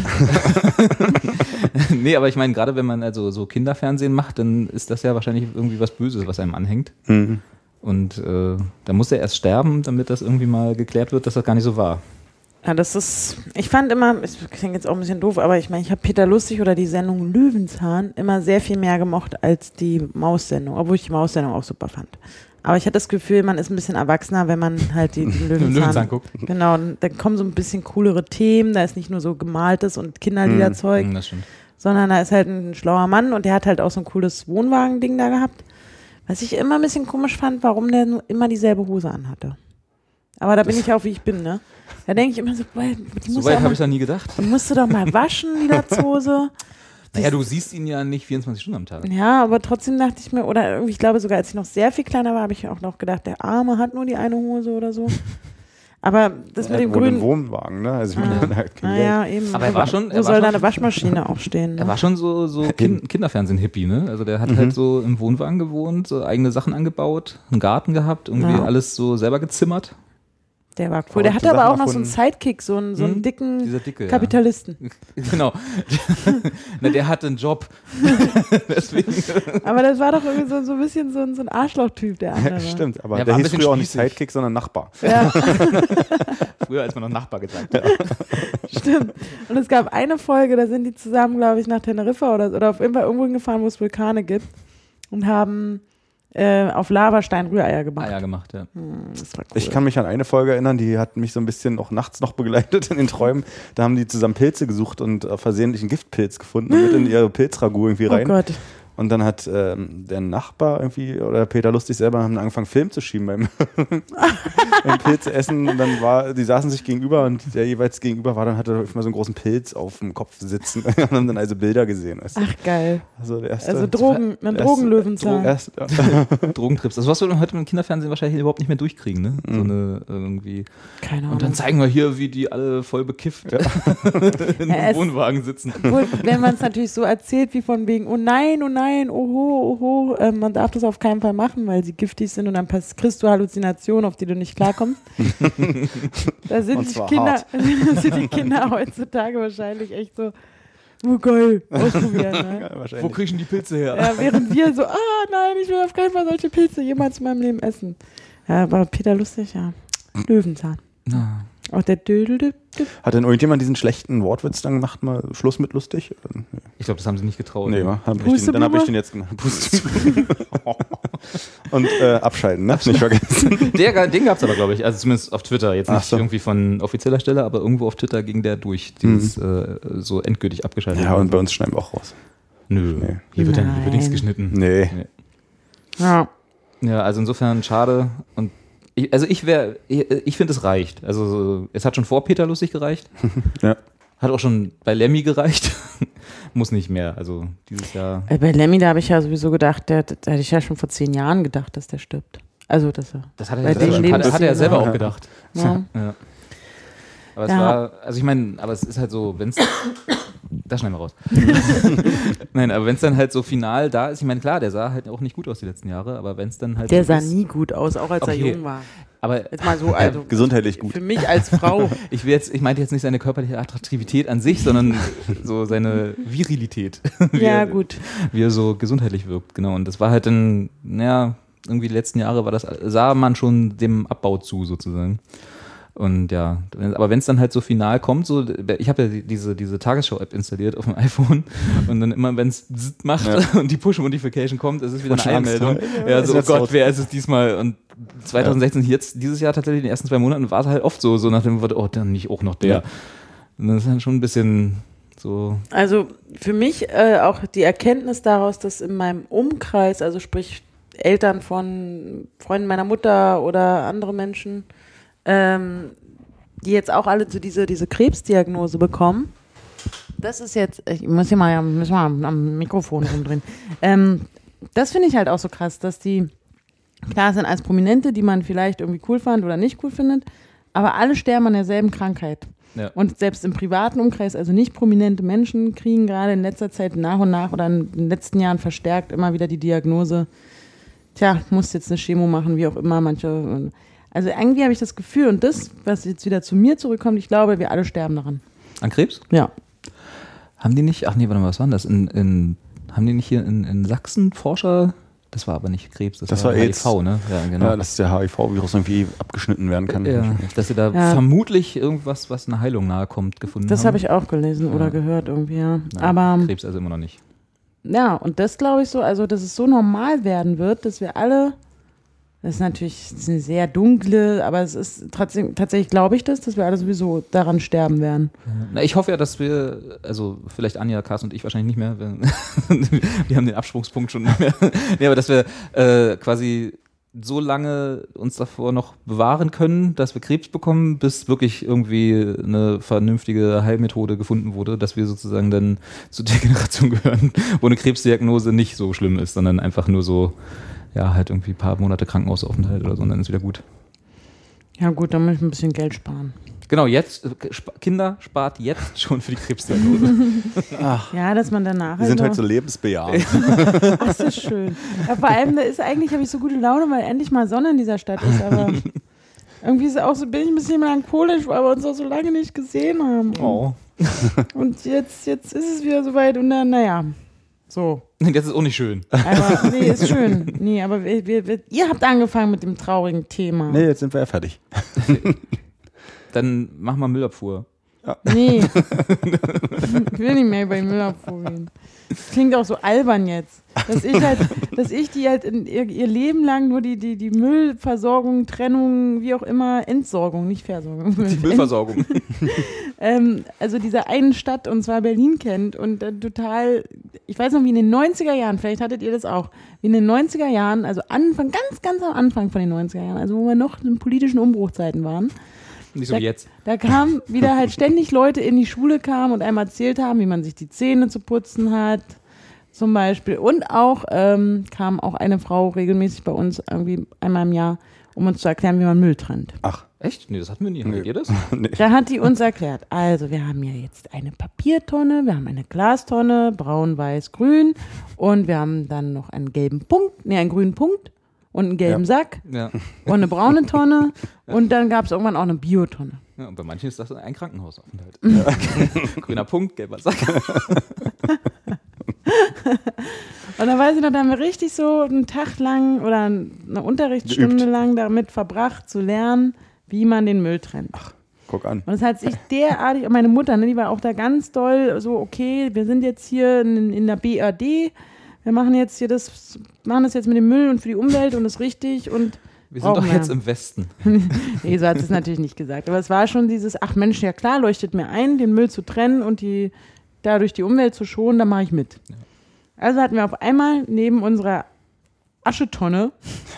Nee, aber ich meine, gerade wenn man also so Kinderfernsehen macht, dann ist das ja wahrscheinlich irgendwie was Böses, was einem anhängt. Mhm. Und äh, da muss er erst sterben, damit das irgendwie mal geklärt wird, dass das gar nicht so war. Ja, das ist, ich fand immer, es klingt jetzt auch ein bisschen doof, aber ich meine, ich habe Peter Lustig oder die Sendung Löwenzahn immer sehr viel mehr gemocht als die Maussendung, obwohl ich die Maussendung auch super fand. Aber ich hatte das Gefühl, man ist ein bisschen erwachsener, wenn man halt die, die Löwenzahn, Löwenzahn guckt. Genau, und dann kommen so ein bisschen coolere Themen, da ist nicht nur so gemaltes und Kinderliederzeug, Hm, das stimmt. sondern da ist halt ein schlauer Mann und der hat halt auch so ein cooles Wohnwagen-Ding da gehabt. Was ich immer ein bisschen komisch fand, warum der nur immer dieselbe Hose anhatte. Aber da bin ich auch, wie ich bin, ne? Da denke ich immer so, boah, die So musst, weit du habe auch ich mal, da nie gedacht. die musst du doch mal waschen, die Latzhose. Naja, du siehst ihn ja nicht vierundzwanzig Stunden am Tag. Ja, aber trotzdem dachte ich mir, oder irgendwie, ich glaube sogar, als ich noch sehr viel kleiner war, habe ich auch noch gedacht, der Arme hat nur die eine Hose oder so. Aber das mit Er dem wohnt im grünen, Wohnwagen, ne? Also ich meine, Ah. er hat kein naja, eben. Aber er war schon- Wo er war soll schon- da eine Waschmaschine auch stehen? Ne? Er war schon so, so kind, Kinderfernsehen-Hippie, ne? Also der hat halt so im Wohnwagen gewohnt, so eigene Sachen angebaut, einen Garten gehabt, irgendwie Ja. alles so selber gezimmert. Der war cool. Der Verrückte hatte aber auch Sachen noch so einen erfunden. Sidekick, so einen, so einen Hm? dicken Dieser Dicke, ja. Kapitalisten. Genau. Na, der hatte einen Job. Deswegen. Aber das war doch irgendwie so, so ein bisschen so ein, so ein Arschloch-Typ, der andere. Stimmt, aber Er der war ein hieß bisschen früher auch nicht spießig. Sidekick, sondern Nachbar. Ja, Früher, als man noch Nachbar gesagt hat. stimmt. Und es gab eine Folge, da sind die zusammen, glaube ich, nach Teneriffa oder, oder auf jeden Fall irgendwo hingefahren, wo es Vulkane gibt und haben äh, auf Lavastein Rühreier gemacht. Eier gemacht, ja. Hm, das war cool. Ich kann mich an eine Folge erinnern, die hat mich so ein bisschen auch nachts noch begleitet in den Träumen. Da haben die zusammen Pilze gesucht und äh, versehentlich einen Giftpilz gefunden und mit in ihre Pilzragout irgendwie rein. Oh Gott. Und dann hat ähm, der Nachbar irgendwie oder Peter Lustig selber haben angefangen, Film zu schieben beim, beim Pilze essen. Und dann war, die saßen sich gegenüber und der jeweils gegenüber war, dann hatte er immer so einen großen Pilz auf dem Kopf sitzen und haben dann also Bilder gesehen. Weißt du? Ach, geil. Also, der erste, Also Drogen, ein erste- Drogenlöwenzahn. Erst, ja. Drogentrips. Das was wir heute im Kinderfernsehen wahrscheinlich überhaupt nicht mehr durchkriegen, ne? So eine irgendwie. Keine Ahnung. Und dann zeigen wir hier, wie die alle voll bekifft in Ja, einem es- Wohnwagen sitzen. Obwohl, wenn man es natürlich so erzählt, wie von wegen, oh nein, oh nein, oho, oho, äh, man darf das auf keinen Fall machen, weil sie giftig sind und dann pass- kriegst du Halluzinationen, auf die du nicht klarkommst. Da sind, Und die zwar Kinder, hart. da sind die Kinder heutzutage wahrscheinlich echt so, oh geil, ausprobieren. Ne? Ja, Wo wahrscheinlich. kriegen die Pilze her? Ja, während wir so, ah nein, ich will auf keinen Fall solche Pilze jemals in meinem Leben essen. Ja, aber Peter Lustig, ja. Löwenzahn. Na, Auch der Dödel. Hat denn irgendjemand diesen schlechten Wortwitz dann gemacht, mal Schluss mit lustig? ich glaube, das haben sie nicht getraut. Nee, ne? wa? Hab ich den, dann habe ich den jetzt gemacht. Pusteblume. Und äh, abschalten, ne? Nicht vergessen. Der, den gab es aber, glaube ich, also zumindest auf Twitter. Jetzt Ach nicht so. irgendwie von offizieller Stelle, aber irgendwo auf Twitter ging der durch, dieses äh, so endgültig abgeschaltet. Ja, und bei uns schneiden wir auch raus. Nö, Nee. hier wird, ja, hier wird Nein. nichts geschnitten. Nee. Ja. Ja, also insofern schade. Und ich, also ich wäre, ich, ich finde, es reicht. Also so, es hat schon vor Peter Lustig gereicht. Ja. Hat auch schon bei Lemmy gereicht. Muss nicht mehr. Also dieses Jahr. Äh, Bei Lemmy, da habe ich ja sowieso gedacht, der, da hätte ich ja schon vor zehn Jahren gedacht, dass der stirbt. Also, dass er. Das hat er, Bei ja selber, den hat, hat er ja selber Lebensstil, auch gedacht. Ja. Ja. Aber es Ja. war, also ich meine, aber es ist halt so, wenn es, das schneiden wir raus. Nein, aber wenn es dann halt so final da ist, ich meine, klar, der sah halt auch nicht gut aus die letzten Jahre, aber wenn es dann halt Der so sah ist, nie gut aus, auch als er Okay. jung war. aber Jetzt mal so, also Gesundheitlich gut. für mich als Frau. ich will jetzt, ich meinte jetzt nicht seine körperliche Attraktivität an sich, sondern so seine Virilität. wie Ja, er, gut. Wie er so gesundheitlich wirkt, genau. Und das war halt dann, naja, irgendwie die letzten Jahre war das, sah man schon dem Abbau zu, sozusagen. Und ja, aber wenn es dann halt so final kommt, so, ich habe ja die- diese, diese Tagesschau-App installiert auf dem iPhone und dann immer, wenn es macht Ja. und die Push-Notification kommt, ist es wieder Und eine schon Angst, Einmeldung. ne? Ja, Ist so, oh jetzt Gott, raus. wer ist es diesmal? Und zwanzig sechzehn, jetzt, dieses Jahr tatsächlich, in den ersten zwei Monaten, war es halt oft so, so nach dem Wort, oh, dann nicht auch noch der. Ja. Und das ist dann schon ein bisschen so, Also für mich äh, auch die Erkenntnis daraus, dass in meinem Umkreis, also sprich Eltern von Freunden meiner Mutter oder andere Menschen, ähm, die jetzt auch alle so diese, diese Krebsdiagnose bekommen. Das ist jetzt, ich muss hier mal, müssen wir mal am Mikrofon rumdrehen. ähm, das finde ich halt auch so krass, dass die, klar sind als Prominente, die man vielleicht irgendwie cool fand oder nicht cool findet, aber alle sterben an derselben Krankheit. ja. Und selbst im privaten Umkreis, also nicht prominente Menschen, kriegen gerade in letzter Zeit nach und nach oder in den letzten Jahren verstärkt immer wieder die Diagnose, tja, musst jetzt eine Chemo machen, wie auch immer, manche. Also irgendwie habe ich das Gefühl, und das, was jetzt wieder zu mir zurückkommt, ich glaube, wir alle sterben daran. An Krebs? Ja. Haben die nicht, ach nee, warte mal, was war denn das? In, in, haben die nicht hier in, in Sachsen Forscher, das war aber nicht Krebs, das, Das war war H I AIDS. V, ne? Ja, genau. Ja, dass der H I V-Virus irgendwie abgeschnitten werden kann. Ja, dass sie da Ja. vermutlich irgendwas, was einer Heilung nahe kommt, gefunden Das haben. habe ich auch gelesen oder Ja. gehört irgendwie, ja. Ja, Aber Krebs also immer noch nicht. ja, und das glaube ich so, also dass es so normal werden wird, dass wir alle, das ist natürlich eine sehr dunkle, aber es ist trotzdem, tatsächlich glaube ich das, dass wir alle sowieso daran sterben werden. Na, ich hoffe ja, dass wir, also vielleicht Anja, Carsten und ich wahrscheinlich nicht mehr, wir, wir haben den Absprungspunkt schon nicht mehr, nee, aber dass wir äh, quasi so lange uns davor noch bewahren können, dass wir Krebs bekommen, bis wirklich irgendwie eine vernünftige Heilmethode gefunden wurde, dass wir sozusagen dann zu der Generation gehören, wo eine Krebsdiagnose nicht so schlimm ist, sondern einfach nur so, ja, halt irgendwie ein paar Monate Krankenhausaufenthalt oder so und dann ist wieder gut. Ja gut, dann muss ich ein bisschen Geld sparen. Genau, jetzt, äh, sp- Kinder, spart jetzt schon für die Krebsdiagnose. Ja, dass man danach Die sind halt so noch- lebensbejahend. Ach, das ist schön. Ja, vor allem, da ist eigentlich, habe ich so gute Laune, weil endlich mal Sonne in dieser Stadt ist, aber irgendwie ist es auch so, bin ich ein bisschen melancholisch, weil wir uns auch so lange nicht gesehen haben. Oh. Und jetzt, jetzt ist es wieder soweit und dann, naja, so. Jetzt ist auch nicht schön. Aber nee, ist schön. Nee, aber wir, wir, wir, ihr habt angefangen mit dem traurigen Thema. Nee, jetzt sind wir ja fertig. Dann mach mal Müllabfuhr. Nee. Ich will nicht mehr über den Müllabfuhr reden. Das klingt auch so albern jetzt. dass ich halt, dass ich die halt in ihr, ihr Leben lang nur die, die, die Müllversorgung, Trennung, wie auch immer, Entsorgung, nicht Versorgung. Die Müllversorgung. ähm, also dieser einen Stadt, und zwar Berlin kennt und äh, total, ich weiß noch, wie in den neunziger Jahren, vielleicht hattet ihr das auch, wie in den neunziger Jahren, also Anfang, ganz, ganz am Anfang von den neunziger Jahren, also wo wir noch in politischen Umbruchzeiten waren. Nicht so da, wie jetzt. Da kamen wieder halt ständig Leute in die Schule kamen und einem erzählt haben, wie man sich die Zähne zu putzen hat, zum Beispiel. Und auch ähm, kam auch eine Frau regelmäßig bei uns irgendwie einmal im Jahr, um uns zu erklären, wie man Müll trennt. Ach. Echt? Nee, das hatten wir nie. Hattet ihr das? Nee. Da hat die uns erklärt, also wir haben ja jetzt eine Papiertonne, wir haben eine Glastonne, braun, weiß, grün und wir haben dann noch einen gelben Punkt, nee, einen grünen Punkt und einen gelben Ja. Sack Ja. und eine braune Tonne und dann gab es irgendwann auch eine Biotonne. Ja, und bei manchen ist das ein Krankenhausaufenthalt. Ja. Grüner Punkt, gelber Sack. Und dann weiß ich noch, da haben wir richtig so einen Tag lang oder eine Unterrichtsstunde Geübt. lang damit verbracht, zu lernen, wie man den Müll trennt. Guck an. Und es hat sich derartig, und meine Mutter, ne, die war auch da ganz doll so, okay, wir sind jetzt hier in, in der B R D, wir machen jetzt hier das, machen das jetzt mit dem Müll und für die Umwelt und das ist richtig und Wir sind doch brauchen jetzt wir. im Westen. Nee, so hat sie es natürlich nicht gesagt. Aber es war schon dieses, ach Mensch, ja klar, leuchtet mir ein, den Müll zu trennen und die, dadurch die Umwelt zu schonen, da mache ich mit. Ja. Also hatten wir auf einmal neben unserer Aschetonne,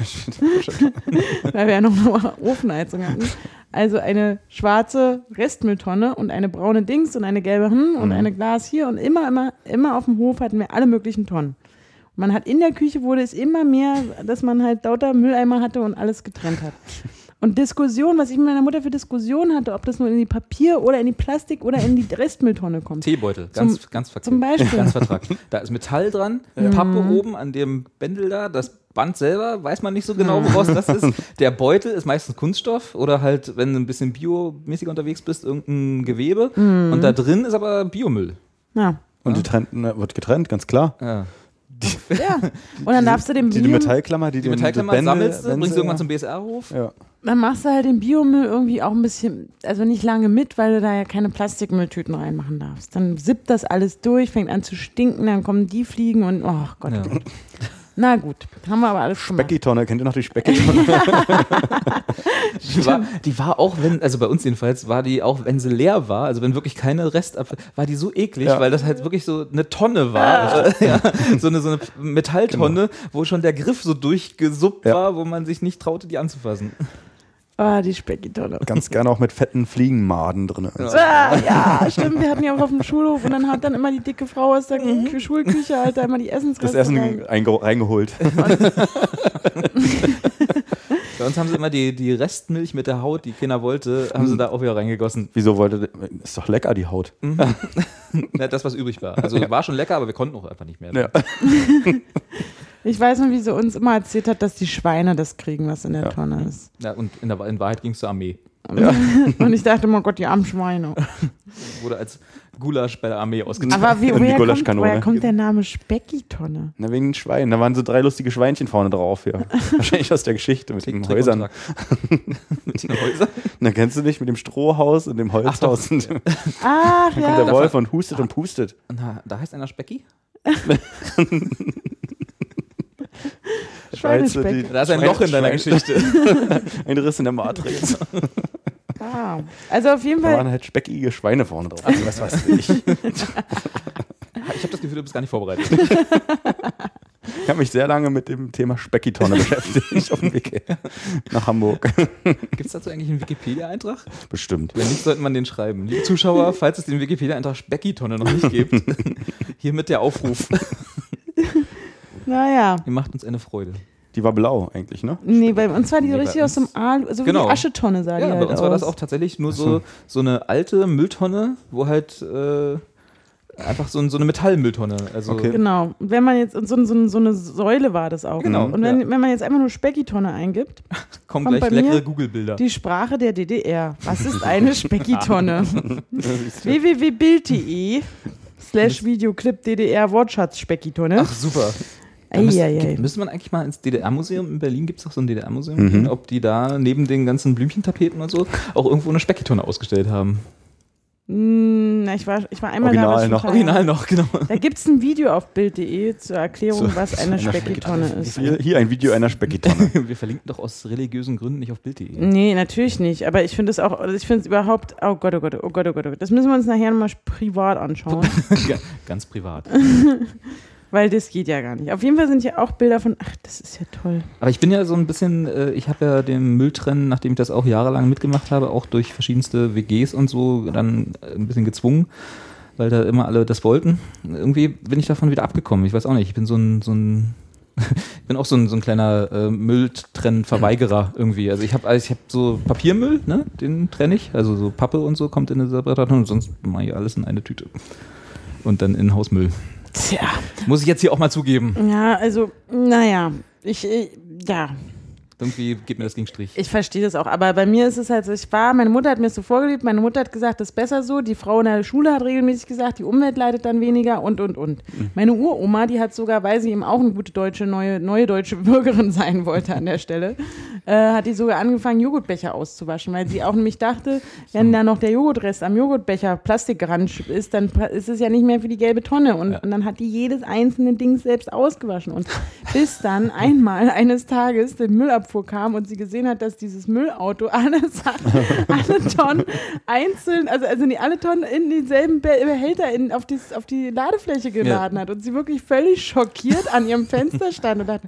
weil wir ja noch eine Ofenheizung hatten, also eine schwarze Restmülltonne und eine braune Dings und eine gelbe hm und Mhm. eine Glas hier und immer, immer, immer auf dem Hof hatten wir alle möglichen Tonnen. Und man hat in der Küche wurde es immer mehr, dass man halt lauter Mülleimer hatte und alles getrennt hat. Und Diskussion, was ich mit meiner Mutter für Diskussionen hatte, ob das nur in die Papier- oder in die Plastik- oder in die Restmülltonne kommt. Teebeutel, ganz, ganz verkehrt. Zum Beispiel. Ganz vertragt. Da ist Metall dran, Pappe oben an dem Bändel da, das Band selber, weiß man nicht so genau, woraus das ist. Der Beutel ist meistens Kunststoff oder halt, wenn du ein bisschen biomäßiger unterwegs bist, irgendein Gewebe. Und da drin ist aber Biomüll. Ja. Und die trennt, na, wird getrennt, ganz klar. Ja. Ja. Und dann darfst du den Die, die Bio, Metallklammer, die, Die Metallklammer Bändel- sammelst du, Bändel- bringst du irgendwann zum B S R-Hof. Ja. dann machst du halt den Biomüll irgendwie auch ein bisschen, also nicht lange mit, weil du da ja keine Plastikmülltüten reinmachen darfst. Dann sippt das alles durch, fängt an zu stinken, dann kommen die Fliegen und oh Gott. Ja. Na gut, haben wir aber alles gemacht. Speckitonne, kennt ihr noch die Speckitonne? Die war, die war auch, wenn, also bei uns jedenfalls, war die auch, wenn sie leer war, also wenn wirklich keine Restabfall, war die so eklig, Ja. weil das halt wirklich so eine Tonne war. Äh, ja, so, eine, so eine Metalltonne, wo schon der Griff so durchgesuppt Ja. war, wo man sich nicht traute, die anzufassen. Ah, die Speckitonne. Ganz gerne auch mit fetten Fliegenmaden drin. Also, Ah, ja, stimmt, wir hatten ja auch auf dem Schulhof und dann hat dann immer die dicke Frau aus der Kü- Schulküche halt da immer die Essensreste das Essen rein- einge- reingeholt. Bei uns haben sie immer die, die Restmilch mit der Haut, die keiner wollte, haben sie da auch wieder reingegossen. Wieso wollte, ist doch lecker, die Haut. Ja, das, was übrig war. Also war schon lecker, aber wir konnten auch einfach nicht mehr. Ja. Ich weiß noch, wie sie uns immer erzählt hat, dass die Schweine das kriegen, was in der Ja. Tonne ist. Ja, und in, der, in Wahrheit ging es zur Armee. Und ich dachte, oh Gott, die armen Schweine. Wurde als Gulasch bei der Armee ausgezeichnet. Aber wie, Und die woher, kommt, Gulaschkanone. woher kommt der Name Speckitonne? Na, wegen den Schweinen. Da waren so drei lustige Schweinchen vorne drauf. Ja. Wahrscheinlich aus der Geschichte mit den Häusern. Mit den Häusern? Na, kennst du nicht mit dem Strohhaus und dem Holzhaus? Und dann Ach kommt ja. der Wolf und hustet und pustet. Na, da heißt einer Specki? Schweizer, Schweinespeck. die- Da ist ein Loch in deiner Schwein- Geschichte. Ein Riss in der Matrix. Ah. Also auf jeden Da Fall. waren halt speckige Schweine vorne drauf. Also, was weiß ich. Ich habe das Gefühl, du bist gar nicht vorbereitet. Ich habe mich sehr lange mit dem Thema Speckitonne beschäftigt auf dem Weg her nach Hamburg. Gibt es dazu eigentlich einen Wikipedia-Eintrag? Bestimmt. Wenn nicht, sollte man den schreiben. Liebe Zuschauer, falls es den Wikipedia-Eintrag Speckitonne noch nicht gibt, hiermit der Aufruf. Naja. Ihr macht uns eine Freude. Die war blau eigentlich, ne? Nee, bei uns war die so Nee, bei richtig aus dem uns- Alu, so wie Genau. die Aschetonne sah die Ja, halt bei uns war das aus. auch tatsächlich nur so, so eine alte Mülltonne, wo halt äh, einfach so, ein, so eine Metallmülltonne. Also Okay. Genau. Und wenn man jetzt, und so, so, so eine Säule war das auch. Genau, Und wenn, ja. wenn man jetzt einfach nur Speckitonne eingibt, kommen kommt gleich bei mir leckere Google-Bilder. die Sprache der D D R. Was ist eine Speckitonne? w w w punkt bild punkt d e slash Videoclip D D R Wortschatz Speckitonne. Ach, super. Da müsste, Eieiei. müsste man eigentlich mal ins D D R-Museum, in Berlin gibt es doch so ein D D R-Museum, Mhm. gehen, ob die da neben den ganzen Blümchentapeten und so auch irgendwo eine Speckitonne ausgestellt haben. Na, ich war, ich war einmal Original da. aber schon noch. drei Original Jahre. noch, genau. Da gibt es ein Video auf Bild punkt de zur Erklärung, So, was eine Speckitonne ist. Hier, hier ein Video einer Speckitonne. Wir verlinken doch aus religiösen Gründen nicht auf Bild punkt de. Nee, natürlich nicht. Aber ich finde es auch, also ich finde es überhaupt, oh Gott, oh Gott, oh Gott, oh Gott, oh Gott. Das müssen wir uns nachher nochmal privat anschauen. Ja, ganz privat. Weil das geht ja gar nicht. Auf jeden Fall sind hier auch Bilder von, ach, das ist ja toll. Aber ich bin ja so ein bisschen, äh, ich habe ja den Mülltrennen, nachdem ich das auch jahrelang mitgemacht habe, auch durch verschiedenste W Gs und so, dann äh, ein bisschen gezwungen, weil da immer alle das wollten. Irgendwie bin ich davon wieder abgekommen. Ich weiß auch nicht, ich bin so ein, so ein ich bin auch so ein, so ein kleiner äh, Mülltrennen-Verweigerer irgendwie. Also ich habe also ich hab so Papiermüll, ne, den trenne ich, also so Pappe und so kommt in eine separate Tonne und sonst mache ich alles in eine Tüte. Und dann in Hausmüll. Tja. Muss ich jetzt hier auch mal zugeben. Ja, also, naja, ich, ich ja. Irgendwie geht mir das gegen Strich. Ich verstehe das auch, aber bei mir ist es halt so, ich war, meine Mutter hat mir das so vorgelebt, meine Mutter hat gesagt, das ist besser so, die Frau in der Schule hat regelmäßig gesagt, die Umwelt leidet dann weniger und, und, und. Mhm. Meine Uroma, die hat sogar, weil sie eben auch eine gute deutsche, neue, neue deutsche Bürgerin sein wollte an der Stelle, äh, hat die sogar angefangen, Joghurtbecher auszuwaschen, weil sie auch nämlich dachte, wenn da noch der Joghurtrest am Joghurtbecher Plastikransch ist, dann ist es ja nicht mehr für die gelbe Tonne und, ja. und dann hat die jedes einzelne Ding selbst ausgewaschen und bis dann einmal eines Tages der Müllabfuhr kam und sie gesehen hat, dass dieses Müllauto alle, alle Tonnen einzeln, also, also nicht alle Tonnen in denselben Behälter in, auf, die, auf die Ladefläche geladen ja. hat und sie wirklich völlig schockiert an ihrem Fenster stand und dachte,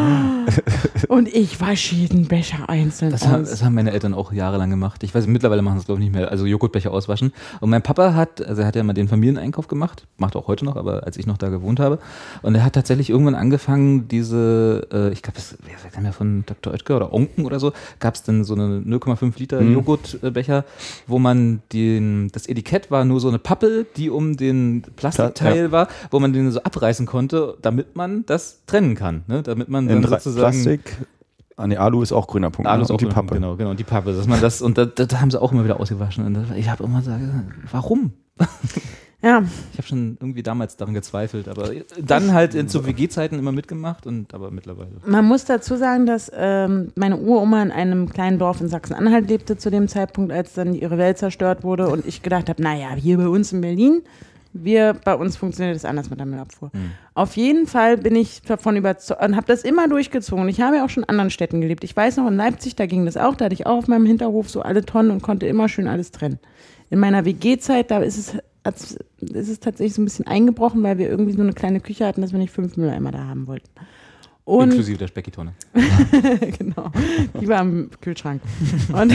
oh, und ich wasche jeden Becher einzeln das aus. Haben, das haben meine Eltern auch jahrelang gemacht. Ich weiß, mittlerweile machen sie es glaube ich nicht mehr, also Joghurtbecher auswaschen. Und mein Papa hat, also er hat ja mal den Familieneinkauf gemacht, macht auch heute noch, aber als ich noch da gewohnt habe. Und er hat tatsächlich irgendwann angefangen, diese, äh, ich glaube, das kam ja von Doktor Oetker oder Onken oder so, gab es dann so eine null Komma fünf Liter mhm. Joghurtbecher, wo man den, das Etikett war nur so eine Pappe, die um den Plastikteil ja. war, wo man den so abreißen konnte, damit man das trennen kann, ne? Damit man dann sozusagen Plastik. Ah, nee, Alu ist auch grüner Punkt. Alu ne? ist auch die grüner Pappe. Punkt, genau, genau, und die Pappe, dass man das, und da, da haben sie auch immer wieder ausgewaschen. Und das, ich habe immer gesagt, warum? Ja. Ich habe schon irgendwie damals daran gezweifelt, aber dann halt in, zu W G-Zeiten immer mitgemacht und aber mittlerweile. Man muss dazu sagen, dass ähm, meine Uroma in einem kleinen Dorf in Sachsen-Anhalt lebte zu dem Zeitpunkt, als dann ihre Welt zerstört wurde und ich gedacht habe, naja, hier bei uns in Berlin, wir, bei uns funktioniert das anders mit der Müllabfuhr. Mhm. Auf jeden Fall bin ich davon überzeugt und habe das immer durchgezogen. Ich habe ja auch schon in anderen Städten gelebt. Ich weiß noch, in Leipzig, da ging das auch, da hatte ich auch auf meinem Hinterhof so alle Tonnen und konnte immer schön alles trennen. In meiner W G-Zeit, da ist es ist es tatsächlich so ein bisschen eingebrochen, weil wir irgendwie so eine kleine Küche hatten, dass wir nicht fünf Mülleimer da haben wollten. Und inklusive der Speckitonne. Genau, die war im Kühlschrank. Und,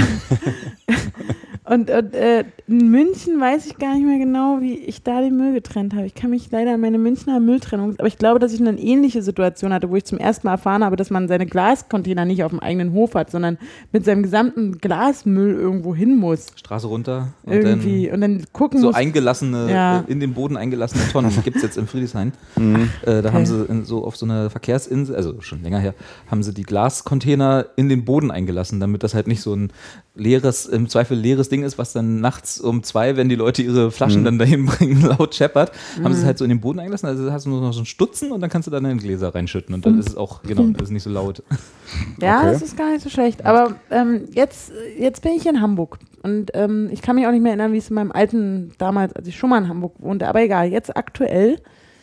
und, und äh, in München weiß ich gar nicht mehr genau, wie ich da den Müll getrennt habe. Ich kann mich leider an meine Münchner Mülltrennung, aber ich glaube, dass ich eine ähnliche Situation hatte, wo ich zum ersten Mal erfahren habe, dass man seine Glascontainer nicht auf dem eigenen Hof hat, sondern mit seinem gesamten Glasmüll irgendwo hin muss. Straße runter und irgendwie dann und dann gucken so muss. eingelassene, Ja. in den Boden eingelassene Tonnen gibt es jetzt in Friedrichshain. Mhm. Äh, da Okay. haben sie in, so auf so einer Verkehrsinsel, also schon länger her, haben sie die Glascontainer in den Boden eingelassen, damit das halt nicht so ein leeres, im Zweifel leeres Ding ist, was dann nachts um zwei, wenn die Leute ihre Flaschen Mhm. dann dahin bringen, laut scheppert, haben sie es Mhm. halt so in den Boden eingelassen, also hast du nur noch so einen Stutzen und dann kannst du dann in Gläser reinschütten und dann ist es auch, genau, das ist nicht so laut. Ja, Okay. das ist gar nicht so schlecht. Aber ähm, jetzt, jetzt bin ich in Hamburg. Und ähm, ich kann mich auch nicht mehr erinnern, wie es in meinem alten, damals, als ich schon mal in Hamburg wohnte. Aber egal, jetzt aktuell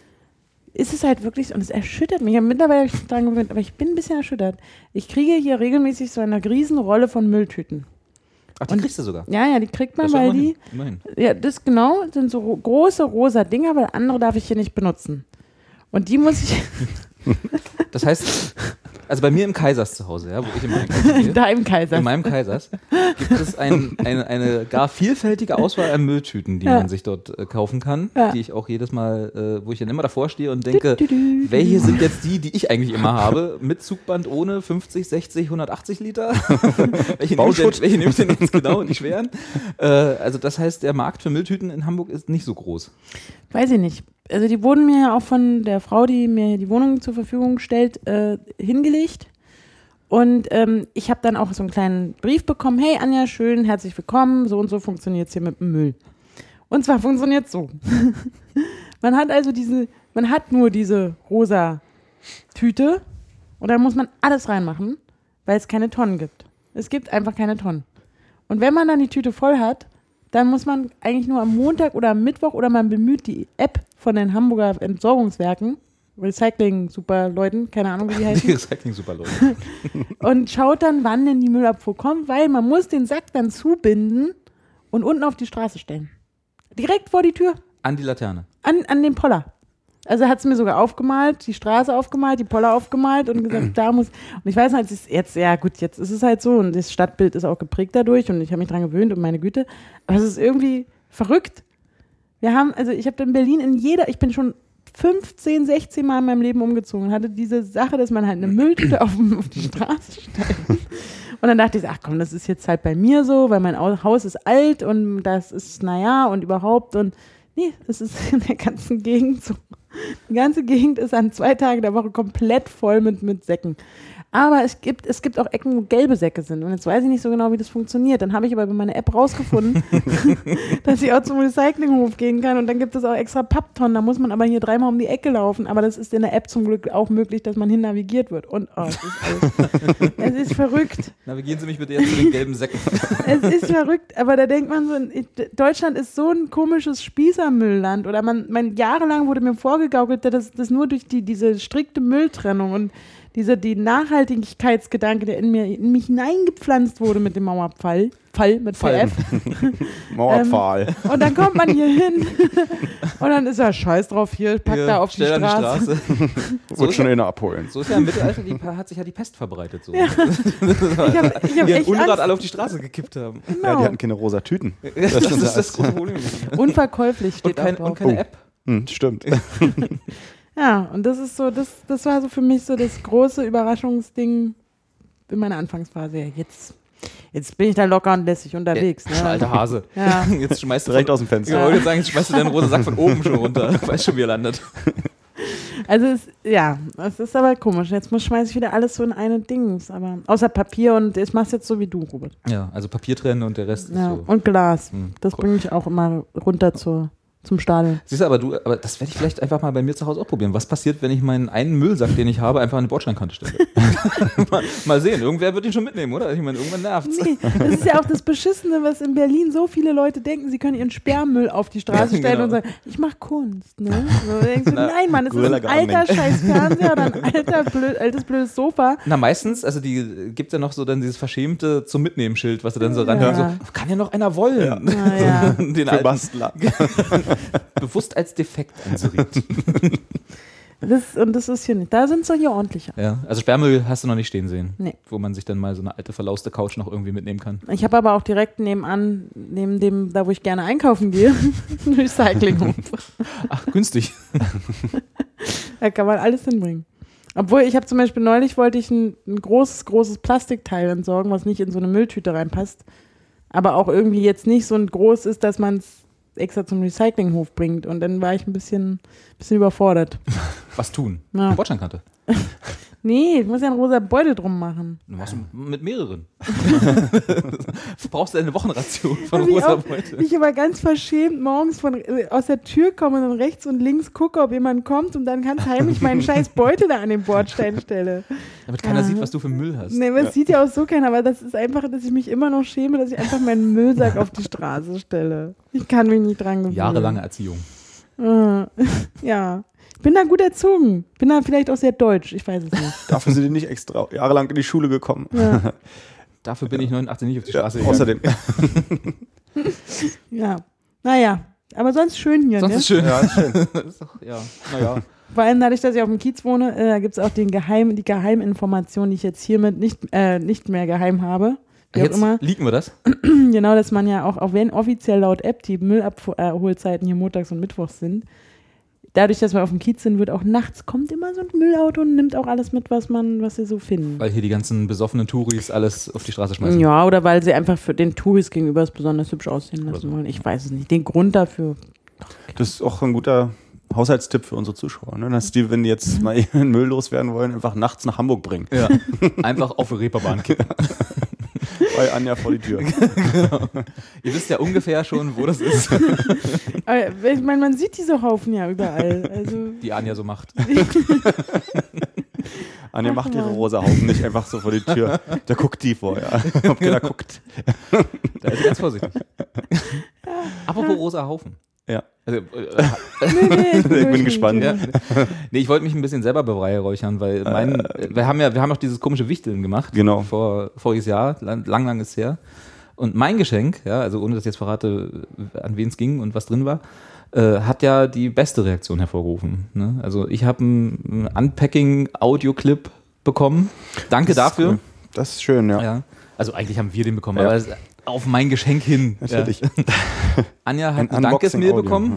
ist es halt wirklich, und es erschüttert mich. Ich habe mittlerweile dran gewöhnt, aber ich bin ein bisschen erschüttert. Ich kriege hier regelmäßig so eine Riesenrolle von Mülltüten. Ach, die Und- kriegst du sogar. Ja, ja, die kriegt man, Das ist weil immerhin, die, immerhin. ja, das genau, sind so ro- große rosa Dinger, weil andere darf ich hier nicht benutzen. Und die muss ich Das heißt, also bei mir im Kaisers zu Hause, ja, wo ich immer einkaufen gehe, da im Kaiser. in meinem Kaisers, gibt es ein, eine, eine gar vielfältige Auswahl an Mülltüten, die Ja. man sich dort äh, kaufen kann, Ja. die ich auch jedes Mal, äh, wo ich dann immer davor stehe und denke, Du, du, du. welche sind jetzt die, die ich eigentlich immer habe, mit Zugband ohne fünfzig, sechzig, hundertachtzig Liter? welche, nehme ich denn, welche nehme ich denn jetzt genau, die schweren? Äh, also das heißt, der Markt für Mülltüten in Hamburg ist nicht so groß. Weiß ich nicht. Also die wurden mir ja auch von der Frau, die mir die Wohnung zur Verfügung stellt, äh, hingelegt. Und ähm, ich habe dann auch so einen kleinen Brief bekommen. Hey Anja, schön, herzlich willkommen. So und so funktioniert es hier mit dem Müll. Und zwar funktioniert es so. Man hat also diese, man hat nur diese rosa Tüte und da muss man alles reinmachen, weil es keine Tonnen gibt. Es gibt einfach keine Tonnen. Und wenn man dann die Tüte voll hat, dann muss man eigentlich nur am Montag oder am Mittwoch oder man bemüht die App von den Hamburger Entsorgungswerken, Recycling-Super-Leuten, keine Ahnung, wie die heißen. Die Recycling-Super-Leute. Und schaut dann, wann denn die Müllabfuhr kommt, weil man muss den Sack dann zubinden und unten auf die Straße stellen. Direkt vor die Tür. An die Laterne. An, an den Poller. Also hat es mir sogar aufgemalt, die Straße aufgemalt, die Poller aufgemalt und gesagt, da muss. Und ich weiß halt, es ist jetzt, ja gut, jetzt ist es halt so und das Stadtbild ist auch geprägt dadurch und ich habe mich dran gewöhnt und meine Güte. Aber es ist irgendwie verrückt. Wir haben, also ich habe in Berlin in jeder, ich bin schon fünfzehn, sechzehn Mal in meinem Leben umgezogen und hatte diese Sache, dass man halt eine Mülltüte auf, auf die Straße stellt. Und dann dachte ich, ach komm, das ist jetzt halt bei mir so, weil mein Haus ist alt und das ist, naja, und überhaupt und nee, es ist in der ganzen Gegend so. Die ganze Gegend ist an zwei Tagen der Woche komplett voll mit, mit Säcken. Aber es gibt, es gibt auch Ecken, wo gelbe Säcke sind. Und jetzt weiß ich nicht so genau, wie das funktioniert. Dann habe ich aber über meine App rausgefunden, dass ich auch zum Recyclinghof gehen kann. Und dann gibt es auch extra Papptonnen. Da muss man aber hier dreimal um die Ecke laufen. Aber das ist in der App zum Glück auch möglich, dass man hin navigiert wird. Und oh, es ist alles. Es ist verrückt. Navigieren Sie mich bitte jetzt zu den gelben Säcken. Es ist verrückt, aber da denkt man so, Deutschland ist so ein komisches Spießermüllland. Oder man, man jahrelang wurde mir vorgegaukelt, dass das nur durch die, diese strikte Mülltrennung und diese, die Nachhaltigkeitsgedanke, der in mir in mich hineingepflanzt wurde mit dem Mauerpfall, Fall mit P F. Mauerpfahl. ähm, und dann kommt man hier hin und dann ist er scheiß drauf, hier, packt Hier, er auf die stell an Straße. die Straße. So Wird ist schon ja, einer abholen. so ist ja im Mittelalter, die, hat sich ja die Pest verbreitet. So. Ja. Ich habe ich hab Die echt Unrat Angst. alle auf die Straße gekippt haben. Genau. Ja, die hatten keine rosa Tüten. Das, stimmt, ist das das- große Problem. Unverkäuflich steht Und, kein, auch drauf. und keine Oh. App. Hm, stimmt. Ja, und das ist so, das, das war so für mich so das große Überraschungsding in meiner Anfangsphase. Ja, jetzt, jetzt bin ich da locker und lässig unterwegs. Ne? Alter Hase. Ja. Jetzt schmeißt du Direkt von, aus dem Fenster. Ich wollte sagen, jetzt schmeißt du deinen roten Sack von oben schon runter. Weißt schon, wie er landet. Also es, ja, es ist aber komisch. Jetzt muss schmeiße ich wieder alles so in eine Dings, aber außer Papier und ich mach's jetzt so wie du, Robert. Ja, also Papier trennen und der Rest Ja, ist so. und Glas. Hm. Das bringe ich auch immer runter zur, zum Stadion. Siehst du, aber du, aber das werde ich vielleicht einfach mal bei mir zu Hause auch probieren. Was passiert, wenn ich meinen einen Müllsack, den ich habe, einfach an die Bordsteinkante stelle? mal, mal sehen, irgendwer wird ihn schon mitnehmen, oder? Ich meine, irgendwann nervt's. Nee, das ist ja auch das Beschissene, was in Berlin so viele Leute denken, sie können ihren Sperrmüll auf die Straße Ja, stellen genau. und sagen, ich mache Kunst. Ne? So, denkst du, Na, nein, Mann, es ist Gorilla ein alter Gardening. scheiß Fernseher oder ein alter, blöd, altes blödes Sofa. Na, meistens, also die gibt ja noch so dann dieses verschämte zum Mitnehmen-Schild, was du dann so Ja. ranhängst. So, kann ja noch einer wollen. Na ja. Den Für alten, Bastler. bewusst als defekt anseriert. Das, und das ist hier nicht. Da sind sie hier ordentlicher. Ja, also Sperrmüll hast du noch nicht stehen sehen. Nee. Wo man sich dann mal so eine alte verlauste Couch noch irgendwie mitnehmen kann. Ich habe aber auch direkt nebenan, neben dem, da wo ich gerne einkaufen gehe, einen Recyclinghof. Ach, günstig. Da kann man alles hinbringen. Obwohl, ich habe zum Beispiel neulich, wollte ich ein, ein großes, großes Plastikteil entsorgen, was nicht in so eine Mülltüte reinpasst, aber auch irgendwie jetzt nicht so groß ist, dass man es extra zum Recyclinghof bringt. Und dann war ich ein bisschen, bisschen überfordert. Was tun? Ja. Eine Bordsteinkante. Nee, ich muss ja einen rosa Beutel drum machen. Du machst mit mehreren. Brauchst du eine Wochenration von Wie rosa auch, Beute. ich aber ganz verschämt morgens von, äh, aus der Tür komme und dann rechts und links gucke, ob jemand kommt und dann ganz heimlich meinen scheiß Beutel da an den Bordstein stelle. Damit keiner Ja. sieht, was du für Müll hast. Nee, das sieht ja auch so keiner, aber das ist einfach, dass ich mich immer noch schäme, dass ich einfach meinen Müllsack auf die Straße stelle. Ich kann mich nicht dran gewöhnen. Jahrelange Erziehung. Äh, ja. Ich bin da gut erzogen. Bin da vielleicht auch sehr deutsch, ich weiß es nicht. Dafür sind die nicht extra jahrelang in die Schule gekommen. Ja. Dafür bin ich neunundachtzig nicht auf die Ja, Straße gegangen. außerdem. Ja. Naja, aber sonst schön hier, Sonst ne? ist schön. Ja, ist schön. Das ist doch, ja, naja. Vor allem dadurch, dass ich auf dem Kiez wohne, äh, gibt es auch den Geheim, die Geheiminformation, die ich jetzt hiermit nicht, äh, nicht mehr geheim habe. Wie auch Jetzt immer. liegen wir das. Genau, dass man ja auch, auch wenn offiziell laut App die Müllabholzeiten hier montags und mittwochs sind, dadurch, dass wir auf dem Kiez sind, wird auch nachts, kommt immer so ein Müllauto und nimmt auch alles mit, was man, was sie so finden. Weil hier die ganzen besoffenen Touris alles auf die Straße schmeißen. Ja, oder weil sie einfach für den Touris gegenüber es besonders hübsch aussehen lassen wollen. Ich weiß es nicht. Den Grund dafür. Das ist auch ein guter Haushaltstipp für unsere Zuschauer, ne? Dass die, wenn die jetzt mal ihren Müll loswerden wollen, einfach nachts nach Hamburg bringen. Ja. Einfach auf die Reeperbahn kippen. Bei Anja vor die Tür. Genau. Ihr wisst ja ungefähr schon, wo das ist. Aber ich meine, man sieht diese Haufen ja überall. Also, Die Anja so macht. Anja Ach, macht ihre Mann. rosa Haufen nicht einfach so vor die Tür. Da guckt die vorher. Ob keiner guckt. Da ist sie ganz vorsichtig. ja, Apropos rosa Haufen. Ja. Also, äh, Nee, nee, Ich bin gespannt. ja. Nee, ich wollte mich ein bisschen selber beweihräuchern, weil mein, wir haben ja, wir haben noch dieses komische Wichteln gemacht. Genau. Vor, voriges Jahr, lang, lang, lang ist her. Und mein Geschenk, ja, also ohne dass ich jetzt verrate, an wen es ging und was drin war, äh, hat ja die beste Reaktion hervorgerufen. Ne? Also ich habe einen Unpacking-Audio-Clip bekommen. Danke Das ist dafür. cool. Das ist schön, ja. Ja. Also eigentlich haben wir den bekommen, Ja. aber es- auf mein Geschenk hin. Natürlich. Ja. Anja hat Ein ein Dankesmail Unboxing-Audio. bekommen.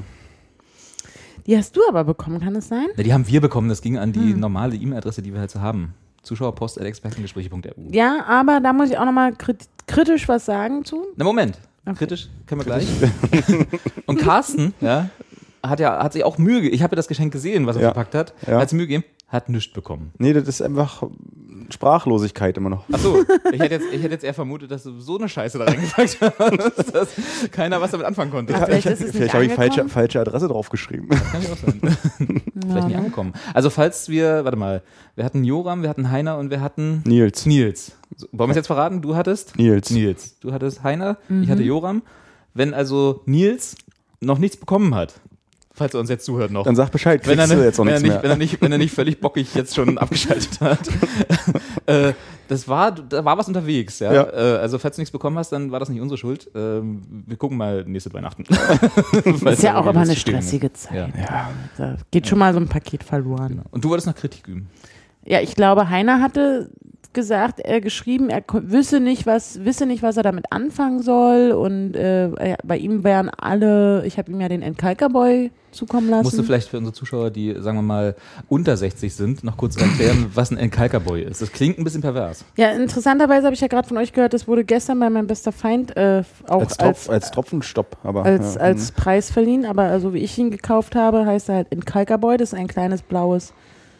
Die hast du aber bekommen, kann es sein? Ja, die haben wir bekommen, das ging an die Hm. normale E-Mail-Adresse, die wir halt so haben. Zuschauerpost at expertengespräche punkt r u. Ja, aber da muss ich auch nochmal krit kritisch was sagen zu. Na Moment, Okay. kritisch können wir gleich. Und Carsten, ja, hat ja hat sich auch Mühe gegeben. Ich habe ja das Geschenk gesehen, was er Ja. verpackt hat. Ja. Hat sich Mühe gegeben, hat nichts bekommen. Nee, das ist einfach Sprachlosigkeit immer noch. Achso, ich hätte jetzt, ich hätte jetzt eher vermutet, dass du so eine Scheiße da reingepackt hast, dass keiner was damit anfangen konnte. Ja, vielleicht ist es nicht Vielleicht habe ich falsche, angekommen. falsche Adresse draufgeschrieben. Kann ich auch sein. Vielleicht nicht angekommen. Also falls wir, warte mal, wir hatten Joram, wir hatten Heiner und wir hatten Nils. Nils. So, wollen wir es jetzt verraten? Du hattest? Nils. Nils. Du hattest Heiner, ich hatte Joram. Wenn also Nils noch nichts bekommen hat, falls er uns jetzt zuhört noch. Dann sag Bescheid, wenn kriegst er, du ne- jetzt noch wenn, er nichts nicht, wenn, mehr. er nicht, wenn er nicht völlig bockig jetzt schon abgeschaltet hat. äh, das war, da war was unterwegs. Ja? Ja. Äh, also falls du nichts bekommen hast, dann war das nicht unsere Schuld. Ähm, wir gucken mal nächste Weihnachten. Ist ja auch aber eine stressige Zeit. Ja. Ja. Da geht schon mal so ein Paket verloren. Und du wolltest noch Kritik üben. Ja, ich glaube, Heiner hatte gesagt, er geschrieben, er ko- wisse nicht, was, wisse nicht, was er damit anfangen soll. Und äh, er- bei ihm wären alle, ich habe ihm ja den Entkalkerboy zukommen lassen. Musst du vielleicht für unsere Zuschauer, die, sagen wir mal, unter sechzig sind, noch kurz erklären, was ein Entkalkerboy ist. Das klingt ein bisschen pervers. Ja, interessanterweise habe ich ja gerade von euch gehört, das wurde gestern bei meinem bester Feind äh, auch Als, als, Tropf, als Tropfenstopp. Aber, als, ja. als Preis verliehen. Aber also wie ich ihn gekauft habe, heißt er halt Entkalkerboy. Das ist ein kleines blaues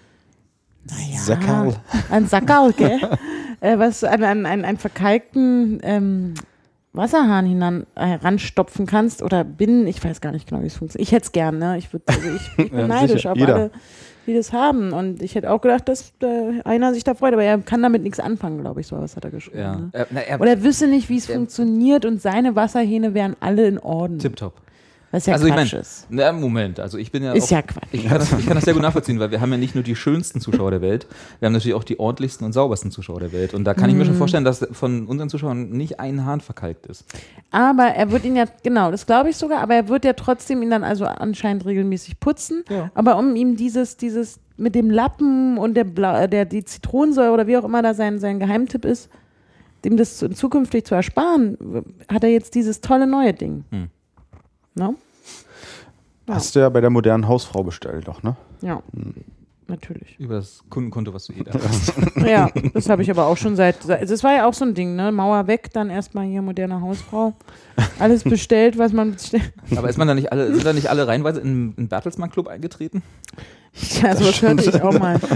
naja, Sackerl. Ein Sackerl, gell? äh, was an einen, einen, einen verkalkten ähm, Wasserhahn hinan, äh, ranstopfen kannst oder binnen, ich weiß gar nicht genau, wie es funktioniert. Ich hätte es gern, ne? Ich, würd, also ich, ich bin Ja, neidisch sicher. auf Jeder. alle, die das haben. Und ich hätte auch gedacht, dass äh, einer sich da freut, aber er kann damit nichts anfangen, glaube ich, so was hat er geschrieben. Ja. Ne? Äh, na, er, Oder er wüsste nicht, wie es Ja. funktioniert und seine Wasserhähne wären alle in Ordnung. tipptopp. Was ja Also ich Quatsch meine, ist. na, Moment, also ich bin ja Ist auch, ja Quatsch. ich kann, das, ich kann das sehr gut nachvollziehen, weil wir haben ja nicht nur die schönsten Zuschauer der Welt, wir haben natürlich auch die ordentlichsten und saubersten Zuschauer der Welt. Und da kann ich mir Mhm. schon vorstellen, dass von unseren Zuschauern nicht ein Hahn verkalkt ist. Aber er wird ihn ja, genau, das glaube ich sogar, aber er wird ja trotzdem ihn dann also anscheinend regelmäßig putzen. Ja. Aber um ihm dieses, dieses mit dem Lappen und der, Bla, der die Zitronensäure oder wie auch immer da sein, sein Geheimtipp ist, dem das zu, zukünftig zu ersparen, hat er jetzt dieses tolle neue Ding. Hm. No? Hast du ja bei der modernen Hausfrau bestellt, doch, ne? Ja, natürlich. Über das Kundenkonto, was du eh da hast. Ja, das habe ich aber auch schon seit, seit, das war ja auch so ein Ding, ne? Mauer weg, dann erstmal hier moderne Hausfrau. Alles bestellt, was man bestellt. Aber ist man da nicht alle, sind da nicht alle reihenweise in den Bertelsmann Club eingetreten? Ja, so hörte ich auch mal.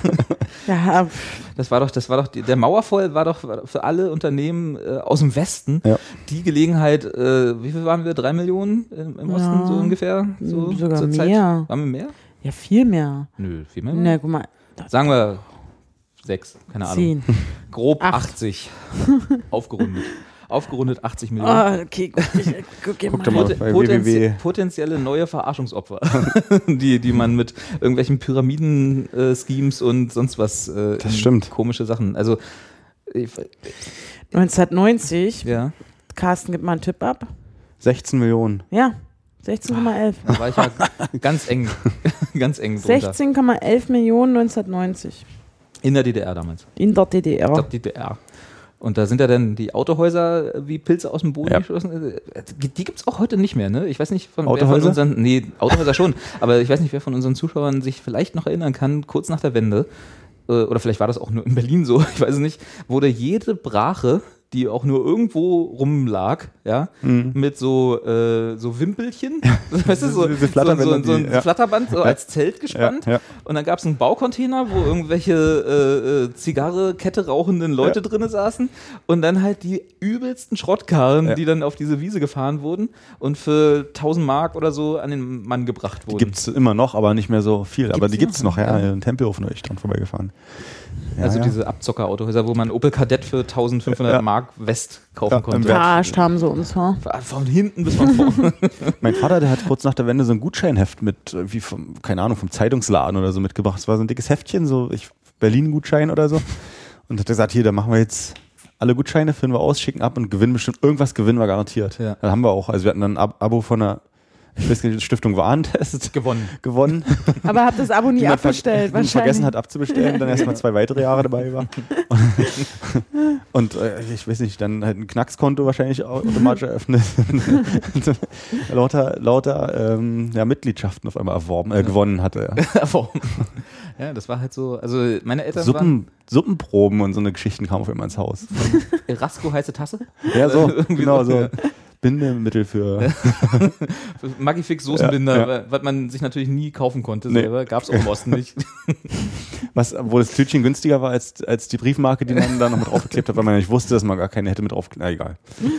Ja, Das war doch, das war doch, die, der Mauerfall war doch für alle Unternehmen äh, aus dem Westen Ja. die Gelegenheit, äh, wie viel waren wir? Drei Millionen im, im Osten Ja. so ungefähr? So Sogar zur Zeit? mehr. Waren wir mehr? ja, viel mehr. Nö, viel mehr. Na, guck mal, Sagen wir sechs, keine Ahnung. zehn. Grob Acht. achtzig. Aufgerundet. Aufgerundet achtzig Millionen. Ah, okay, guck, ich, guck dir Guck mal. doch mal. Poten bei potenzie w w w. potenzielle neue Verarschungsopfer, die, die man mit irgendwelchen Pyramiden-Schemes und sonst was äh, Das in stimmt. komische Sachen. Also, ich, neunzehnhundertneunzig, ja, Carsten, gib mal einen Tipp ab. sechzehn Millionen. Ja, sechzehn Komma elf. da war ich ja ganz eng, ganz eng drunter. sechzehn Komma elf Millionen neunzehnhundertneunzig. In der D D R damals. In der D D R. Ich glaube, D D R. Und da sind ja dann die Autohäuser wie Pilze aus dem Boden Ja. geschossen. Die, die gibt es auch heute nicht mehr, ne? Ich weiß nicht, von wer Autohäuser? von unseren, nee, Autohäuser schon, aber ich weiß nicht, wer von unseren Zuschauern sich vielleicht noch erinnern kann, kurz nach der Wende, äh, oder vielleicht war das auch nur in Berlin so, ich weiß es nicht, wurde jede Brache, die auch nur irgendwo rumlag, ja, Mhm. mit so, äh, so Wimpelchen, weißt du, so, Diese so, so, Flatterbänder, so ein die- ja. Flatterband so als Zelt gespannt. Ja, ja. Und dann gab es einen Baucontainer, wo irgendwelche äh, äh, Zigarre, Kette rauchenden Leute Ja. drinne saßen. Und dann halt die übelsten Schrottkarren, Ja. die dann auf diese Wiese gefahren wurden und für tausend Mark oder so an den Mann gebracht wurden. Gibt es immer noch, aber nicht mehr so viel. aber die die gibt es noch? noch, ja. Ja. In Tempelhof neulich dran vorbeigefahren. Ja, also ja. diese Abzockerautohäuser, wo man Opel Kadett für eintausendfünfhundert Ja. Mark Mark West kaufen Ja, konnte. im Wert. Verarscht haben sie uns, ha? Von hinten bis von vorne. Mein Vater, der hat kurz nach der Wende so ein Gutscheinheft mit, äh, wie vom, keine Ahnung, vom Zeitungsladen oder so mitgebracht. Es war so ein dickes Heftchen, so ich, Berlin-Gutschein oder so. Und hat gesagt, hier, da machen wir jetzt alle Gutscheine, füllen wir aus, schicken ab und gewinnen bestimmt, irgendwas gewinnen wir garantiert. Ja. Das haben wir auch. Also wir hatten dann ein Ab- Abo von einer ich weiß nicht, Stiftung Warentest Gewonnen. gewonnen. Aber habt das Abo nie Die man ver- abbestellt, die man wahrscheinlich. vergessen hat abzubestellen und dann erstmal zwei weitere Jahre dabei war. Und äh, ich weiß nicht, dann halt ein Knackskonto wahrscheinlich au- automatisch eröffnet. lauter lauter ähm, ja, Mitgliedschaften auf einmal erworben, äh, gewonnen hatte. Ja. Ja, das war halt so, also meine Eltern Suppen, Suppenproben und so eine Geschichten kamen auf einmal ins Haus. waren Rasco heiße Tasse. Ja, so, Irgendwie genau so, so. ja. Bindemittel für. Magifix Soßenbinder, Ja, ja. was man sich natürlich nie kaufen konnte Nee. selber, gab es auch im Osten nicht. Was, wo das Tütchen günstiger war als, als die Briefmarke, die man da noch mit draufgeklebt hat, weil man nicht wusste, dass man gar keine hätte mit drauf. Na egal.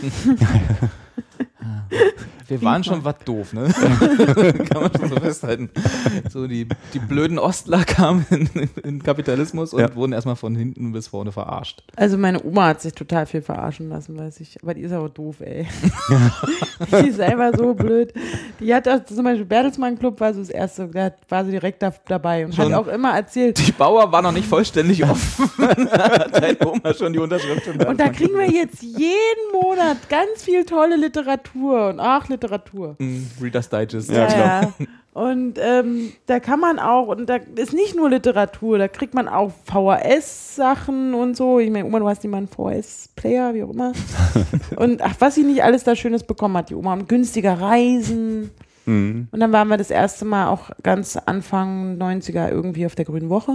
Wir waren schon was doof, ne? Kann man schon so festhalten. So die, die blöden Ostler kamen in, in Kapitalismus und Ja. wurden erstmal von hinten bis vorne verarscht. Also meine Oma hat sich total viel verarschen lassen, weiß ich. Aber die ist aber doof, ey. Die ist einfach so blöd. Die hat auch zum Beispiel Bertelsmann Club war so das erste, da war sie direkt da, dabei und Schon. hat auch immer erzählt. Die Bauer war noch nicht vollständig offen. Hat deine Oma schon die Unterschrift schon Und da kriegen wir jetzt jeden Monat ganz viel tolle Literatur und ach, Literatur. Reader's Digest. Ja, klar. ja. Und ähm, da kann man auch, und da ist nicht nur Literatur, da kriegt man auch V H S-Sachen und so. Ich meine, Oma, du hast nicht mal einen V H S-Player, wie auch immer. Und ach, was sie nicht alles da Schönes bekommen hat, die Oma. Und günstiger Reisen. Mhm. Und dann waren wir das erste Mal auch ganz Anfang neunziger irgendwie auf der Grünen Woche.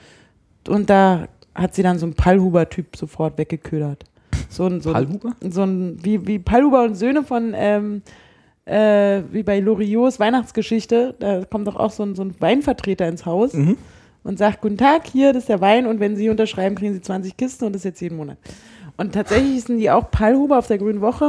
Und da hat sie dann so einen Pallhuber-Typ sofort weggeködert. So ein, so Pallhuber? ein, so ein, wie, wie Pallhuber und Söhne von, ähm, äh, wie bei Loriots Weihnachtsgeschichte, da kommt doch auch so ein, so ein Weinvertreter ins Haus Mhm. und sagt, guten Tag, hier, das ist der Wein und wenn Sie unterschreiben, kriegen Sie zwanzig Kisten und das jetzt jeden Monat. Und tatsächlich sind die auch Pallhuber auf der Grünen Woche,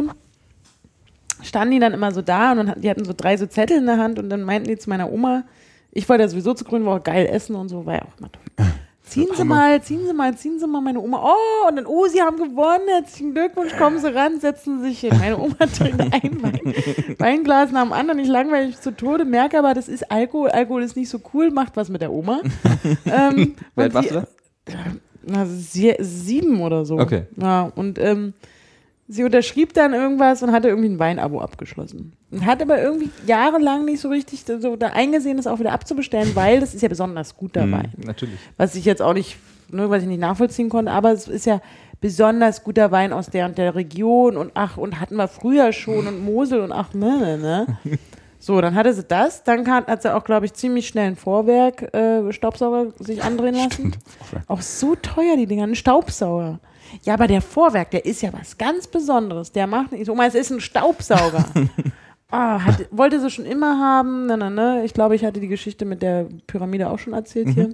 standen die dann immer so da und dann, die hatten so drei so Zettel in der Hand und dann meinten die zu meiner Oma, ich wollte ja sowieso zur Grünen Woche geil essen und so, war ja auch immer toll. Ziehen Sie mal, ziehen Sie mal, ziehen Sie mal meine Oma. Oh, und dann, oh, Sie haben gewonnen, herzlichen Glückwunsch, kommen Sie ran, setzen Sie sich hin. Meine Oma trinkt ein Wein, Weinglas nach dem anderen, ich langweile mich zu Tode, merke aber, das ist Alkohol, Alkohol ist nicht so cool, macht was mit der Oma. ähm, Wie alt und warst sie- du da? Na, sie, sieben oder so. Okay. Ja, und ähm, sie unterschrieb dann irgendwas und hatte irgendwie ein Weinabo abgeschlossen. Und hat aber irgendwie jahrelang nicht so richtig so da eingesehen, das auch wieder abzubestellen, weil das ist ja besonders guter Wein. Natürlich. Was ich jetzt auch nicht, ne, was ich nicht nachvollziehen konnte, aber es ist ja besonders guter Wein aus der und der Region und ach, und hatten wir früher schon und Mosel und ach, ne, ne, ne. So, dann hatte sie das, dann kann, hat sie auch, glaube ich, ziemlich schnell ein Vorwerk äh, Staubsauger sich andrehen lassen. Auch so teuer, die Dinger, ein Staubsauger. Ja, aber der Vorwerk, der ist ja was ganz Besonderes. Der macht nicht so, Oma, es ist ein Staubsauger. Ah, hat, wollte sie schon immer haben. Ne, ne, ne. Ich glaube, ich hatte die Geschichte mit der Pyramide auch schon erzählt hier.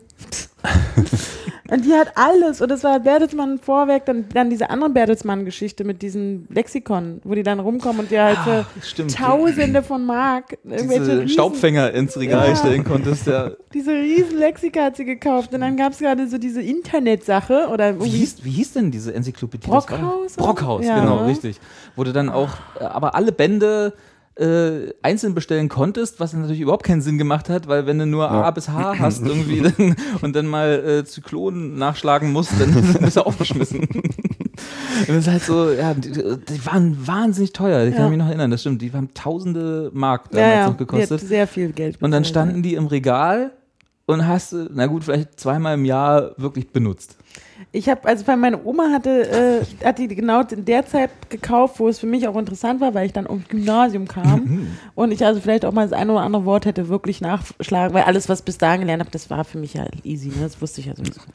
Und die hat alles. Und das war Bertelsmann Vorwerk, dann, dann diese andere Bertelsmann-Geschichte mit diesem Lexikon, wo die dann rumkommen und dir halt für stimmt. Tausende von Mark irgendwelche Diese riesen, Staubfänger ins Regal Ja. stellen konntest, ja. diese riesen Lexika hat sie gekauft. Und dann gab es gerade so diese Internetsache oder Wie hieß, wie hieß denn diese Enzyklopädie? Brockhaus? Das war- Brockhaus, Ja. genau, richtig. Wo du dann auch, äh, aber alle Bände äh, einzeln bestellen konntest, was natürlich überhaupt keinen Sinn gemacht hat, weil wenn du nur A bis H hast irgendwie dann, und dann mal äh, Zyklon nachschlagen musst, dann bist du aufgeschmissen. Das ist halt so, ja, die, die waren wahnsinnig teuer, ich Ja. kann mich noch erinnern, das stimmt, die haben tausende Mark damals Ja, ja, noch die gekostet. hat sehr viel Geld Und dann bezahlt, standen die im Regal und hast du, na gut, vielleicht zweimal im Jahr wirklich benutzt. Ich habe, also weil meine Oma hatte, äh, hat die genau in der Zeit gekauft, wo es für mich auch interessant war, weil ich dann aufs Gymnasium kam und ich also vielleicht auch mal das eine oder andere Wort hätte wirklich nachschlagen, weil alles, was ich bis dahin gelernt habe, das war für mich ja easy, ne? Das wusste ich ja sowieso.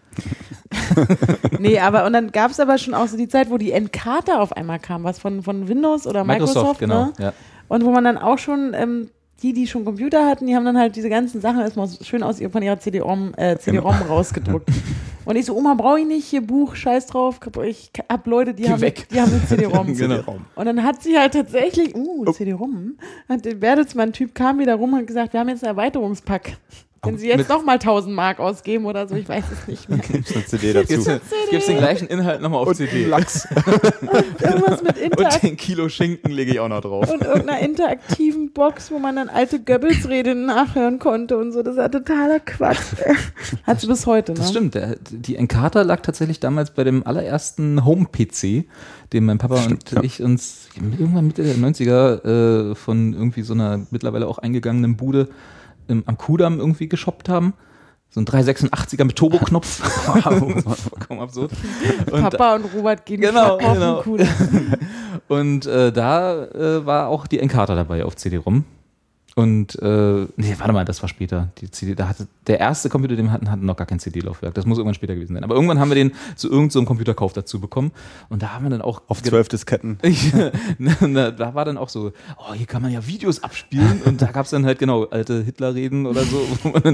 Nee, aber und dann gab es aber schon auch so die Zeit, wo die Encarta auf einmal kam, was von, von Windows oder Microsoft, genau. ne? Ja. Und wo man dann auch schon, ähm, die, die schon Computer hatten, die haben dann halt diese ganzen Sachen erstmal schön aus ihr- von ihrer C D-ROM äh, C D-ROM rausgedruckt. Und ich so, Oma, brauche ich nicht, hier Buch, scheiß drauf, ich hab Leute, die Geh haben, weg. die haben eine C D-ROM. Genau. Und dann hat sie halt tatsächlich, uh, C D-ROM, hat der Bertelsmann-Typ kam wieder rum und hat gesagt, wir haben jetzt einen Erweiterungspack. Wenn sie jetzt nochmal tausend Mark ausgeben oder so, ich weiß es nicht mehr. Gibt's eine C D dazu. Gibt's, gibt's den gleichen Inhalt nochmal auf Und C D. Lachs. Irgendwas mit Und Interaktiv den Kilo Schinken lege ich auch noch drauf. und irgendeiner interaktiven Box, wo man dann alte Goebbels-Rede nachhören konnte und so. Das war totaler Quatsch. Hat sie bis heute, ne? Das stimmt. Der, die Encarta lag tatsächlich damals bei dem allerersten Home-P C, den mein Papa Stimmt, und ja. ich uns irgendwann Mitte der neunziger äh, von irgendwie so einer mittlerweile auch eingegangenen Bude im, am Kudamm irgendwie geshoppt haben. So ein dreihundertsechsundachtziger mit Turboknopf. Vollkommen absurd. Und, Papa und Robert gehen Genau, verkaufen genau. Kuh. und äh, da äh, war auch die Encarta dabei auf C D-ROM. Und, äh, nee, warte mal, das war später. Die C D, da hatte, der erste Computer, den wir hatten, hatte noch gar kein C D-Laufwerk. Das muss irgendwann später gewesen sein. Aber irgendwann haben wir den zu irgendeinem so Computerkauf dazu bekommen. Und da haben wir dann auch. Auf zwölf Disketten. Ich, na, da war dann auch so, oh, hier kann man ja Videos abspielen. Und da gab es dann halt genau alte Hitlerreden oder so. Wo man dann,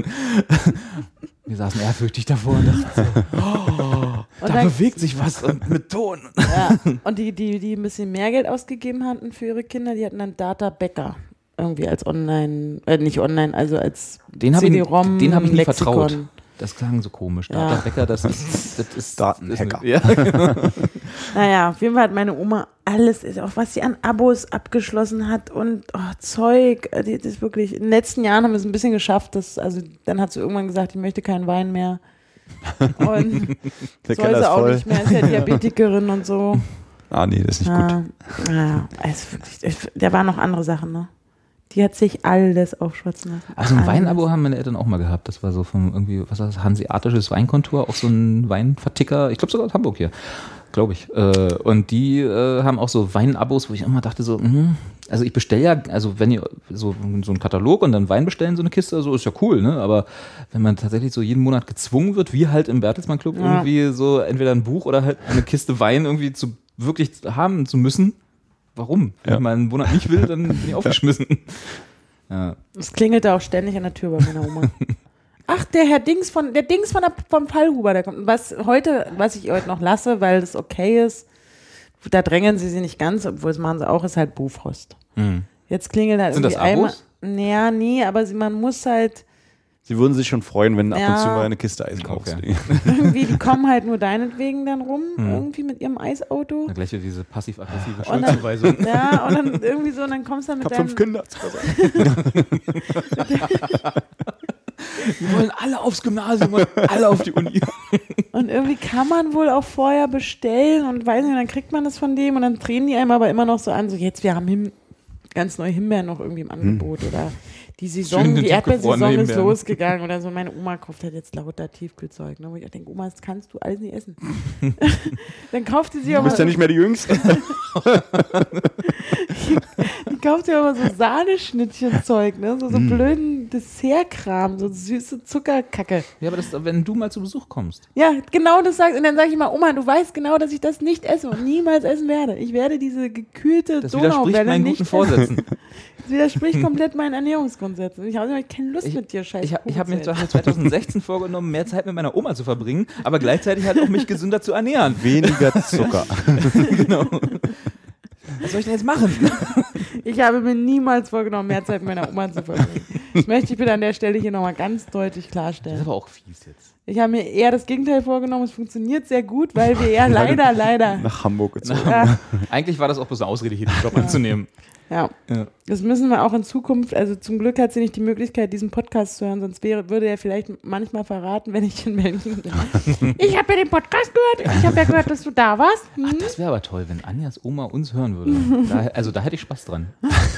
wir saßen ehrfürchtig davor und dachten so, oh, Und da dann- bewegt sich was und mit Ton. Ja. Und die, die, die ein bisschen mehr Geld ausgegeben hatten für ihre Kinder, die hatten dann Data Bäcker. Irgendwie als Online, äh, nicht online, also als Den habe ich, C D-ROM. den hab ich nie Lexikon. vertraut. Das klang so komisch. Ja. Data Becker, das ist, das ist Datenhacker. Das ist eine, ja, genau. Naja, auf jeden Fall hat meine Oma alles, auch was sie an Abos abgeschlossen hat und oh, Zeug, äh, die, das ist wirklich, in den letzten Jahren haben wir es ein bisschen geschafft, dass, also dann hat sie irgendwann gesagt, ich möchte keinen Wein mehr und Der soll Keller sie ist auch voll. nicht mehr, ist ja Diabetikerin und so. Ah, nee, das ist nicht gut. Ja, ja, also wirklich, da waren noch andere Sachen, ne? Die hat sich alles aufschwatzen lassen. Also ein Alles. Weinabo haben meine Eltern auch mal gehabt. Das war so vom irgendwie, was war das, Hanseatisches Weinkontor, auch so ein Weinverticker. Ich glaube sogar aus Hamburg hier, glaube ich. Äh, Und die äh, haben auch so Weinabos, wo ich immer dachte so, mh, also ich bestelle ja, also wenn ihr so, so einen Katalog und dann Wein bestellen, so eine Kiste, so ist ja cool, ne? Aber wenn man tatsächlich so jeden Monat gezwungen wird, wie halt im Bertelsmann Club, Ja. irgendwie so entweder ein Buch oder halt eine Kiste Wein irgendwie zu wirklich haben zu müssen, warum? Wenn Ja. ich mal einen Monat nicht will, dann bin ich aufgeschmissen. Ja. Es klingelte auch ständig an der Tür bei meiner Oma. Ach, der Herr Dings von, der Dings von der, vom Fallhuber, der kommt. Was heute, was ich heute noch lasse, weil das okay ist, da drängen sie sie nicht ganz, obwohl das machen sie auch, ist halt Bufrost. Hm. Jetzt klingelt halt Sind irgendwie das einmal. Abos? Naja, nee, aber sie, man muss halt, Sie würden sich schon freuen, wenn ab Ja. und zu mal eine Kiste Eis kaufst. Okay. irgendwie, die kommen halt nur deinetwegen dann rum, Hm. irgendwie mit ihrem Eisauto. Na, gleich wieder diese passiv-aggressive Und dann- Schuldzuweisung. Ja, und dann irgendwie so, und dann kommst du dann Ich mit hab fünf deinem, Kinder. Wir wollen alle aufs Gymnasium und alle auf die Uni. und irgendwie kann man wohl auch vorher bestellen und weiß nicht, dann kriegt man das von dem und dann drehen die einem aber immer noch so an, so jetzt, wir haben Him ganz neue Himbeeren noch irgendwie im Angebot oder die Saison, Schön die Erdbeersaison tiefgefrorene ist Himbeeren. losgegangen oder so. Meine Oma kauft halt jetzt lauter Tiefkühlzeug, ne, wo ich auch denke, Oma, das kannst du alles nicht essen. Dann kauft sie sich Du aber bist ja nicht mehr die Jüngste. die kauft sich aber so Sahneschnittchenzeug, ne, so, so blöden Dessertkram, so süße Zuckerkacke. Ja, aber das, wenn du mal zu Besuch kommst. Ja, genau das sagst. Und dann sage ich mal, Oma, du weißt genau, dass ich das nicht esse und niemals essen werde. Ich werde diese gekühlte Das widerspricht Donauwelle meinen nicht guten Vorsätzen. essen. Das widerspricht komplett meinen Ernährungsgrundsätzen. Ich habe nämlich keine Lust Ich, mit dir, scheiße. ich, ich habe mir zwanzig sechzehn vorgenommen, mehr Zeit mit meiner Oma zu verbringen, aber gleichzeitig halt auch mich gesünder zu ernähren. Weniger Zucker. Genau. Was soll ich denn jetzt machen? Ich habe mir niemals vorgenommen, mehr Zeit mit meiner Oma zu verbringen. Das möchte ich bitte an der Stelle hier nochmal ganz deutlich Das ist klarstellen. aber auch fies jetzt. Ich habe mir eher das Gegenteil vorgenommen. Es funktioniert sehr gut, weil wir eher leider, leider. Nach Hamburg gezogen. Ja, Eigentlich war das auch bloß eine Ausrede, hier den Job anzunehmen. ja. Ja. Das müssen wir auch in Zukunft, also zum Glück hat sie nicht die Möglichkeit, diesen Podcast zu hören, sonst wäre, würde er vielleicht manchmal verraten, wenn ich in Berlin bin. Ich habe ja den Podcast gehört, ich habe ja gehört, dass du da warst. Hm? Ach, das wäre aber toll, wenn Anjas Oma uns hören würde. Da, also da hätte ich Spaß dran.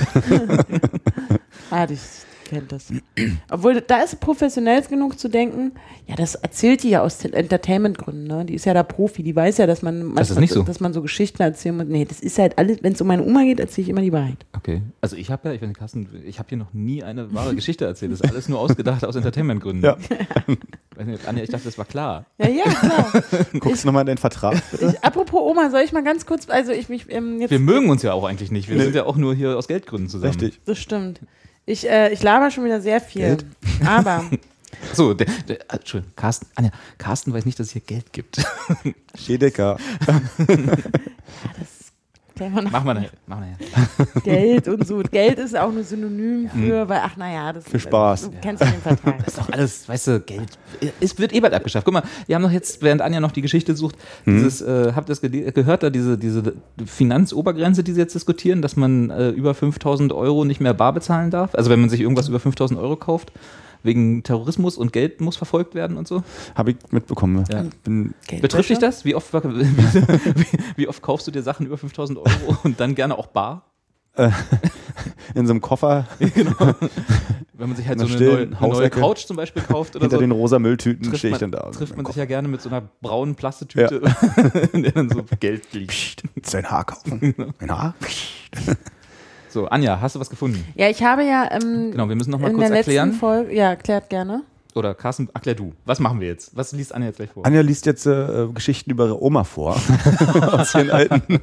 Ah, die kennt das. Obwohl, da ist professionell genug zu denken, ja, das erzählt die ja aus Entertainment-Gründen, ne? Die ist ja da Profi, die weiß ja, dass man manchmal, Das ist nicht so. dass man so Geschichten erzählen muss. Nee, das ist halt alles, wenn es um meine Oma geht, erzähle ich immer die Wahrheit. Okay. Also ich habe ja, ich weiß nicht, Carsten, ich habe hier noch nie eine wahre Geschichte erzählt. Das ist alles nur ausgedacht aus Entertainmentgründen. Ja. Weiß nicht, Anja, ich dachte, das war klar. Ja, ja, klar. Guckst du nochmal in den Vertrag? Ich, apropos Oma, soll ich mal ganz kurz, also ich mich ähm, jetzt. Wir mögen uns ja auch eigentlich nicht. Wir sind ja auch nur hier aus Geldgründen zusammen. Richtig. Das stimmt. Ich, äh, ich laber schon wieder sehr viel. Geld? Aber So, der, der, ah, Entschuldigung, Carsten, Anja, Carsten weiß nicht, dass es hier Geld gibt. Schädecker. das Klären wir noch. Machen wir nachher. Machen wir nachher. Geld und so. Geld ist auch nur Synonym für, weil, ach naja, das Für Spaß. Du kennst ja den Vertrag. Das ist doch alles, weißt du, Geld. Es wird eh bald abgeschafft. Guck mal, wir haben noch jetzt, während Anja noch die Geschichte sucht, dieses, äh, habt ihr das ge- gehört, da diese, diese Finanzobergrenze, die sie jetzt diskutieren, dass man äh, über fünftausend Euro nicht mehr bar bezahlen darf? Also wenn man sich irgendwas über fünftausend Euro kauft, wegen Terrorismus und Geld muss verfolgt werden und so? Habe ich mitbekommen. Ja. Bin Betrifft dich das? Wie oft, wie, wie oft kaufst du dir Sachen über fünftausend Euro und dann gerne auch bar? in so einem Koffer Genau. Wenn man sich halt In so einer eine neue, stillen eine neue Hausecke. Couch zum Beispiel kauft oder hinter so, den rosa Mülltüten trifft stehe ich man, dann da. trifft mit man dem sich ja gerne mit so einer braunen Plastetüte, in der dann so Geld liegt. Koffer. Sein Haar kaufen. Ein Haar? So, Anja, hast du was gefunden? Ja, ich habe ja ähm, Genau, wir müssen noch mal in kurz der erklären. letzten Folge, ja, erklärt gerne. Oder Carsten, erklär du. Was machen wir jetzt? Was liest Anja jetzt gleich vor? Anja liest jetzt äh, Geschichten über ihre Oma vor. Aus ihren alten.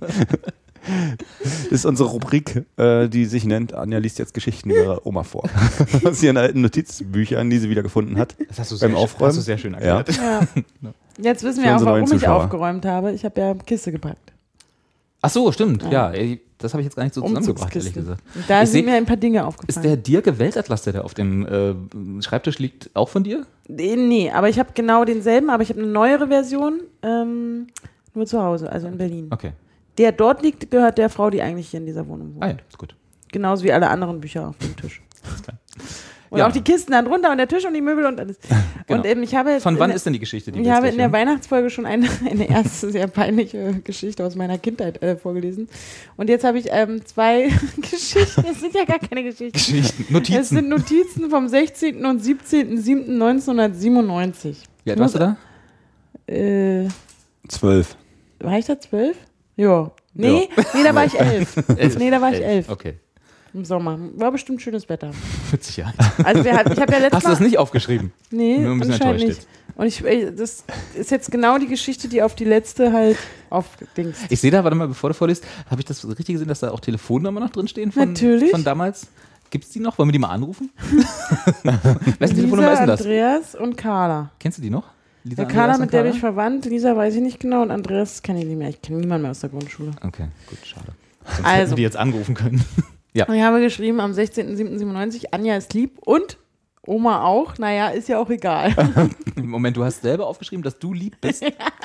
Das ist unsere Rubrik, äh, die sich nennt, Anja liest jetzt Geschichten über ihre Oma vor. Aus ihren alten Notizbüchern, die sie wieder gefunden hat. Das hast du beim sehr, Aufräumen. Hast du sehr schön erklärt. Ja. Jetzt wissen Für wir auch, unsere neuen warum ich Zuschauer. aufgeräumt habe. Ich habe ja Kiste gepackt. Ach so, stimmt. Ja. Ja, ey, das habe ich jetzt gar nicht so zusammengebracht, ehrlich Umzugskisten. gesagt. Und da Ich sind seh- mir ein paar Dinge Ist aufgefallen. der Dirke Weltatlas, der da auf dem äh, Schreibtisch liegt, auch von dir? Nee, nee, aber ich habe genau denselben, aber ich habe eine neuere Version, ähm, nur zu Hause, also in Berlin. Okay. Der dort liegt, gehört der Frau, die eigentlich hier in dieser Wohnung wohnt. Ah ja, ist gut. Genauso wie alle anderen Bücher auf dem Tisch. klar. Und Ja. auch die Kisten dann drunter und der Tisch und die Möbel und alles. Genau. Und eben, ich habe jetzt Von in wann der- ist denn die Geschichte, die Ich wir jetzt habe gleich in der hören? Weihnachtsfolge schon eine, eine erste sehr peinliche Geschichte aus meiner Kindheit äh, vorgelesen. Und jetzt habe ich ähm, zwei Geschichten. Das sind ja gar keine Geschichten. Geschichten, Es Notizen. sind Notizen vom sechzehnten und siebzehnten siebten neunzehnhundertsiebenundneunzig. Wie alt warst du da? Äh, Zwölf. war ich da zwölf? Ja. Nee, nee, da war ich elf. Nee, da war ich elf. Okay, Im Sommer. War bestimmt schönes Wetter. mit Sicherheit. Also wir, hat- ich habe ja letztes Hast du das Mal... nicht aufgeschrieben? Nee, Nur ein bisschen anscheinend enttäuscht nicht. Und ich, ey, das ist jetzt genau die Geschichte, die auf die letzte halt aufgedingst. Ich sehe da, warte mal, bevor du vorliest, habe ich das richtig gesehen, dass da auch Telefonnummern noch drin stehen von, Natürlich. von damals? Gibt es die noch? Wollen wir die mal anrufen? Wessen Telefonnummer Lisa, ist denn das? Andreas und Carla. Kennst du die noch? Lisa, Der Carla, Andreas und mit der bin Carla? ich verwandt. Lisa weiß ich nicht genau und Andreas kenne ich nicht mehr. Ich kenne niemanden mehr aus der Grundschule. Okay, gut, schade. Sonst hätten Also. wir die jetzt anrufen können. Ja. Und ich habe geschrieben am sechzehnten siebten siebenundneunzig, Anja ist lieb und Oma auch. Naja, ist ja auch egal. Moment, du hast selber aufgeschrieben, dass du lieb bist.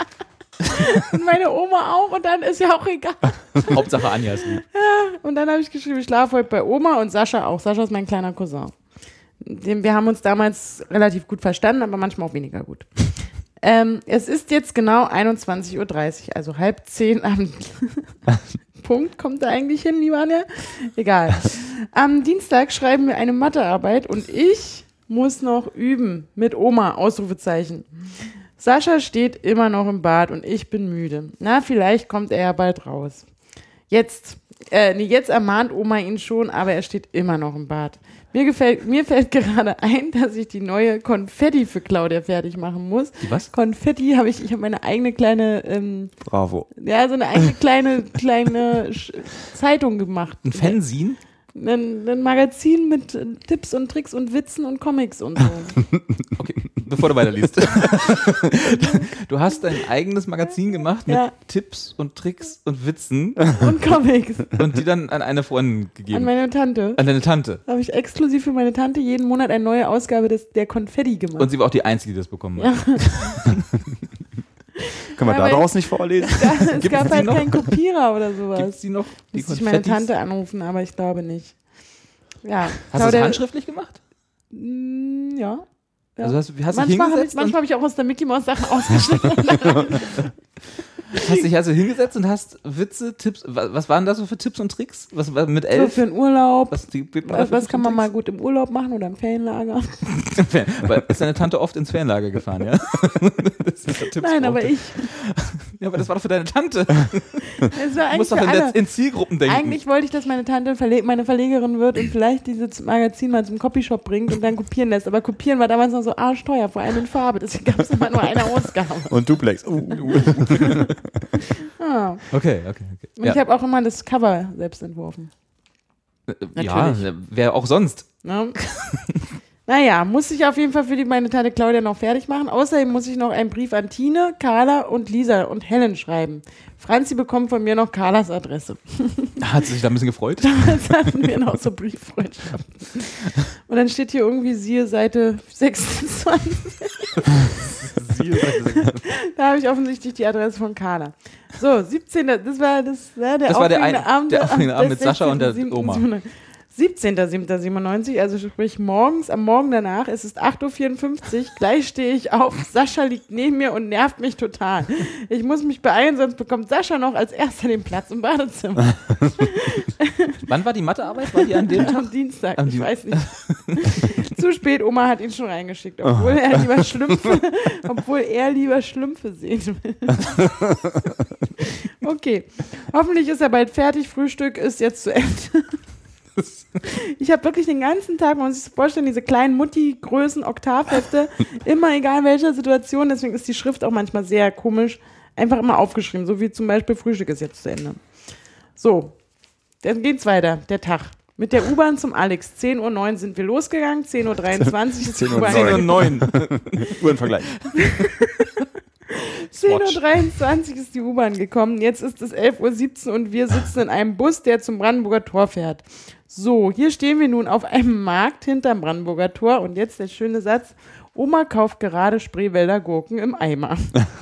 Und meine Oma auch und dann ist ja auch egal. Hauptsache Anja ist lieb. Und dann habe ich geschrieben, ich schlafe heute bei Oma und Sascha auch. Sascha ist mein kleiner Cousin. Dem- Wir haben uns damals relativ gut verstanden, aber manchmal auch weniger gut. Ähm, es ist jetzt genau einundzwanzig Uhr dreißig, also halb zehn am Punkt. Kommt da eigentlich hin, lieber Anja? Egal. Am Dienstag schreiben wir eine Mathearbeit und ich muss noch üben mit Oma, Ausrufezeichen. Sascha steht immer noch im Bad und ich bin müde. Na, vielleicht kommt er ja bald raus. Jetzt, äh, nee, jetzt ermahnt Oma ihn schon, aber er steht immer noch im Bad. Mir, gefällt, mir fällt gerade ein, dass ich die neue Konfetti für Claudia fertig machen muss. Die was? Konfetti habe ich, ich habe meine eigene kleine, ähm, Bravo. ja, so eine eigene kleine, kleine Sch- Zeitung gemacht. Ein Fanzine? Ein, ein Magazin mit äh, Tipps und Tricks und Witzen und Comics und so. Okay, bevor du weiterliest. Du hast dein eigenes Magazin gemacht mit Ja. Tipps und Tricks und Witzen Und Comics. und die dann an eine Freundin An gegeben. meine Tante. An deine Tante. Habe ich exklusiv für meine Tante jeden Monat eine neue Ausgabe des, der Konfetti gemacht. Und sie war auch die Einzige, die das bekommen hat. Ja. Können wir Ja, weil- daraus nicht vorlesen? es Gibt's gab die halt noch? keinen Kopierer oder Gibt es sowas. die noch? Die Müsste ich meine Konfettis? Tante anrufen, aber ich glaube nicht. Ja. Hast du Claudia- das handschriftlich gemacht? Mm, ja. Ja. Also hast, du- hast dich Manchmal habe ich, hingesetzt, manchmal hab ich auch aus der Mickey Mouse Sachen ausgeschnitten. und, hast dich also hingesetzt und hast Witze, Tipps, was, was waren das so für Tipps und Tricks? Was war mit So elf? für einen Urlaub. Was, die, Was, was kann man mal gut im Urlaub machen oder im Ferienlager? Weil ist deine Tante oft ins Ferienlager gefahren, ja? Das ist der Tipps Nein, drauf. aber ich. Ja, aber das war doch für deine Tante. Es war Du musst eigentlich doch für in, alle. der, in Zielgruppen denken. Eigentlich wollte ich, dass meine Tante Verle meine Verlegerin wird und vielleicht dieses Magazin mal zum Copyshop bringt und dann kopieren lässt. Aber kopieren war damals noch so arschteuer, vor allem in Farbe. Deswegen gab es immer nur eine Ausgabe. Und Duplex. Uh, Ah. Okay, okay, okay. Und ich habe auch immer das Cover selbst entworfen. ja, natürlich. wer auch sonst. Ne? Naja, muss ich auf jeden Fall für die, meine Tante Claudia noch fertig machen. Außerdem muss ich noch einen Brief an Tine, Carla und Lisa und Helen schreiben. Franzi bekommt von mir noch Carlas Adresse. Hat sie sich da ein bisschen gefreut? Damals hatten wir noch so Brieffreundschaften. Und dann steht hier irgendwie, siehe Seite sechsundzwanzig. Siehe Seite sechsundzwanzig. Da habe ich offensichtlich die Adresse von Carla. So, siebzehnten Das war, das, ja, der Das war der, aufregende ein, Abend, der aufregende Abend mit des Sascha und der sechzehnten Oma. siebzehnten siebter siebenundneunzig, also sprich morgens, am Morgen danach, es ist acht Uhr vierundfünfzig, gleich stehe ich auf, Sascha liegt neben mir und nervt mich total. Ich muss mich beeilen, sonst bekommt Sascha noch als erster den Platz im Badezimmer. Wann war die Mathearbeit? War die an dem Tag? Am Dienstag, Am ich Dien- weiß nicht. Zu spät, Oma hat ihn schon reingeschickt, obwohl er lieber Schlümpfe, obwohl er lieber Schlümpfe sehen will. Okay, hoffentlich ist er bald fertig, Frühstück ist jetzt zu Ende. Ich habe wirklich den ganzen Tag, man muss sich das vorstellen, diese kleinen Mutti-Größen Oktavhefte, immer egal welcher Situation, deswegen ist die Schrift auch manchmal sehr komisch, einfach immer aufgeschrieben, so wie zum Beispiel Frühstück ist jetzt zu Ende. So, dann geht's weiter, der Tag. Mit der U-Bahn zum Alex. zehn Uhr neun sind wir losgegangen, zehn Uhr dreiundzwanzig ist die zehn Uhr U-Bahn. zehn Uhr neun. Uhrenvergleich. zehn Uhr dreiundzwanzig ist die U-Bahn gekommen, jetzt ist es elf Uhr siebzehn und wir sitzen in einem Bus, der zum Brandenburger Tor fährt. So, hier stehen wir nun auf einem Markt hinterm Brandenburger Tor und jetzt der schöne Satz, Oma kauft gerade Spreewälder Gurken im Eimer.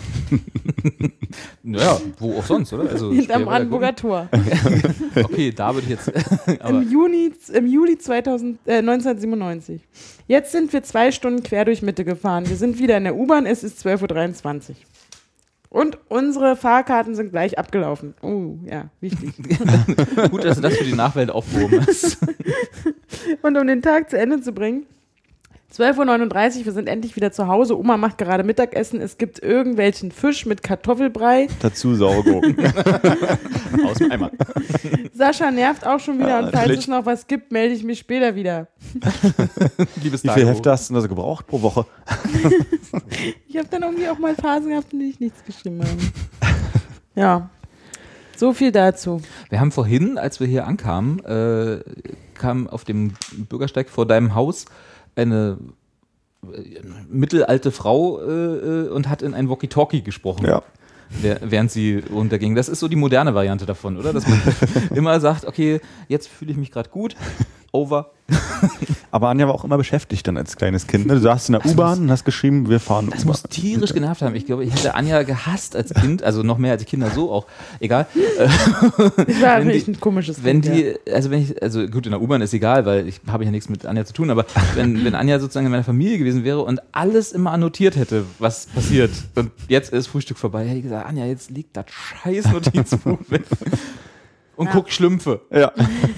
Naja, wo auch sonst, oder? Also Hinterm Spreewälder Brandenburger Tor. Gurken. Okay, da würde ich jetzt. Aber Im Juni, im Juli zweitausend, äh, neunzehnhundertsiebenundneunzig. Jetzt sind wir zwei Stunden quer durch Mitte gefahren. Wir sind wieder in der U-Bahn, es ist zwölf Uhr dreiundzwanzig. Und unsere Fahrkarten sind gleich abgelaufen. Oh, ja, wichtig. gut, dass du das für die Nachwelt aufgehoben hast. Und um den Tag zu Ende zu bringen, zwölf Uhr neununddreißig, wir sind endlich wieder zu Hause. Oma macht gerade Mittagessen. Es gibt irgendwelchen Fisch mit Kartoffelbrei. Dazu saure Gurken. Aus dem Eimer. Sascha nervt auch schon wieder. Ja, und falls natürlich. es noch was gibt, melde ich mich später wieder. Liebes Wie viele Hefte hast du denn also gebraucht pro Woche? Ich habe dann irgendwie auch mal Phasen gehabt, in denen ich nichts geschrieben habe. Ja, so viel dazu. Wir haben vorhin, als wir hier ankamen, äh, kam auf dem Bürgersteig vor deinem Haus eine äh, mittelalte Frau äh, und hat in ein Walkie-Talkie gesprochen. Ja. wer- Während sie runterging. Das ist so die moderne Variante davon, oder? Dass man immer sagt, okay, jetzt fühle ich mich gerade gut, over. Aber Anja war auch immer beschäftigt dann als kleines Kind. Ne? Du saßt in der U-Bahn und hast geschrieben, wir fahren Das muss tierisch genervt haben. Ich glaube, ich hätte Anja gehasst als Kind, also noch mehr als die Kinder so auch. Egal. Ich war Wenn wirklich die- ein komisches Wenn Kind, ja. die, also wenn ich, also gut, in der U-Bahn ist egal, weil ich habe ja nichts mit Anja zu tun, aber wenn, wenn Anja sozusagen in meiner Familie gewesen wäre und alles immer annotiert hätte, was passiert und jetzt ist Frühstück vorbei, hätte ich gesagt, Anja, jetzt liegt das scheiß Notizbuch weg und Ja. guck Schlümpfe. Ja.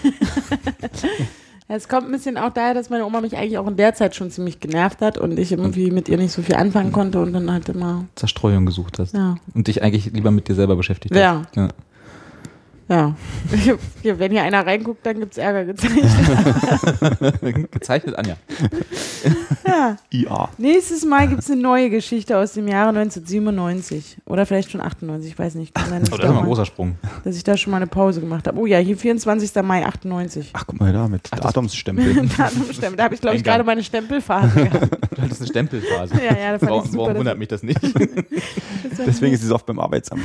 Es kommt ein bisschen auch daher, dass meine Oma mich eigentlich auch in der Zeit schon ziemlich genervt hat und ich irgendwie mit ihr nicht so viel anfangen konnte und dann halt immer, Zerstreuung gesucht hast ja. und dich eigentlich lieber mit dir selber beschäftigt Ja. hast. Ja. Ja. Hier, wenn hier einer reinguckt, dann gibt's Ärger gezeichnet. Gezeichnet Anja. Ja. I A. Nächstes Mal gibt's eine neue Geschichte aus dem Jahre neunzehnhundertsiebenundneunzig. Oder vielleicht schon achtundneunzig, ich weiß nicht. Kann sein, dass, Oh, ich das ist da mal ein mal, großer Sprung. dass ich da schon mal eine Pause gemacht habe. Oh ja, hier vierundzwanzigster Mai achtundneunzig. Ach, guck mal da mit Ach, das- Datumsstempel. Datumstempel. Da habe ich, glaube ich, Eingang. gerade meine Stempelphase gehabt. Du hattest eine Stempelphase. Ja, ja, das fand Warum, ich super. warum dass- wundert mich das nicht? Deswegen ist sie so oft beim Arbeitsamt.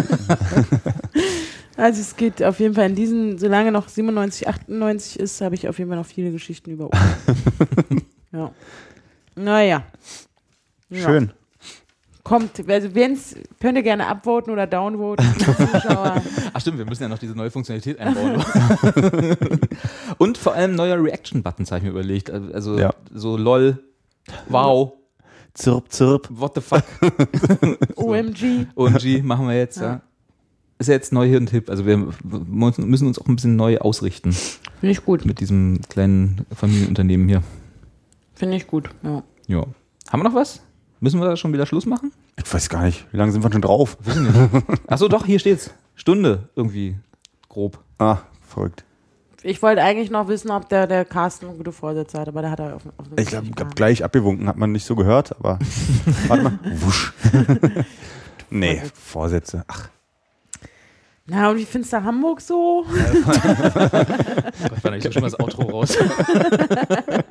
Also es geht auf jeden Fall in diesen, solange noch siebenundneunzig, achtundneunzig ist, habe ich auf jeden Fall noch viele Geschichten über Oma. Ja. Naja. Ja. Schön. Kommt, also wenn's, könnt ihr gerne upvoten oder downvoten. Zuschauer. Ach stimmt, wir müssen ja noch diese neue Funktionalität einbauen. Und vor allem neuer Reaction-Buttons habe ich mir überlegt. Also Ja. so lol, wow, Zirp, zirp. what the fuck, O M G. O M G machen wir jetzt. Ja. Ja. Ist ja jetzt neu hier ein Tipp. Also wir müssen uns auch ein bisschen neu ausrichten Finde ich gut. mit diesem kleinen Familienunternehmen hier. Finde ich gut. Ja. Ja. Haben wir noch was? Müssen wir da schon wieder Schluss machen? Ich weiß gar nicht, wie lange sind wir schon drauf? Achso, doch, hier steht's. Stunde irgendwie grob. Ah, verrückt. Ich wollte eigentlich noch wissen, ob der, der Carsten gute Vorsätze hat, aber der hat er auf, auf Ich glaube, hab gleich abgewunken, hat man nicht so gehört, aber warte mal. Wusch. Nee, Vorsätze. Ach, Na, und wie findest du Hamburg so? Gott, warte, ich hab schon mal das Outro raus.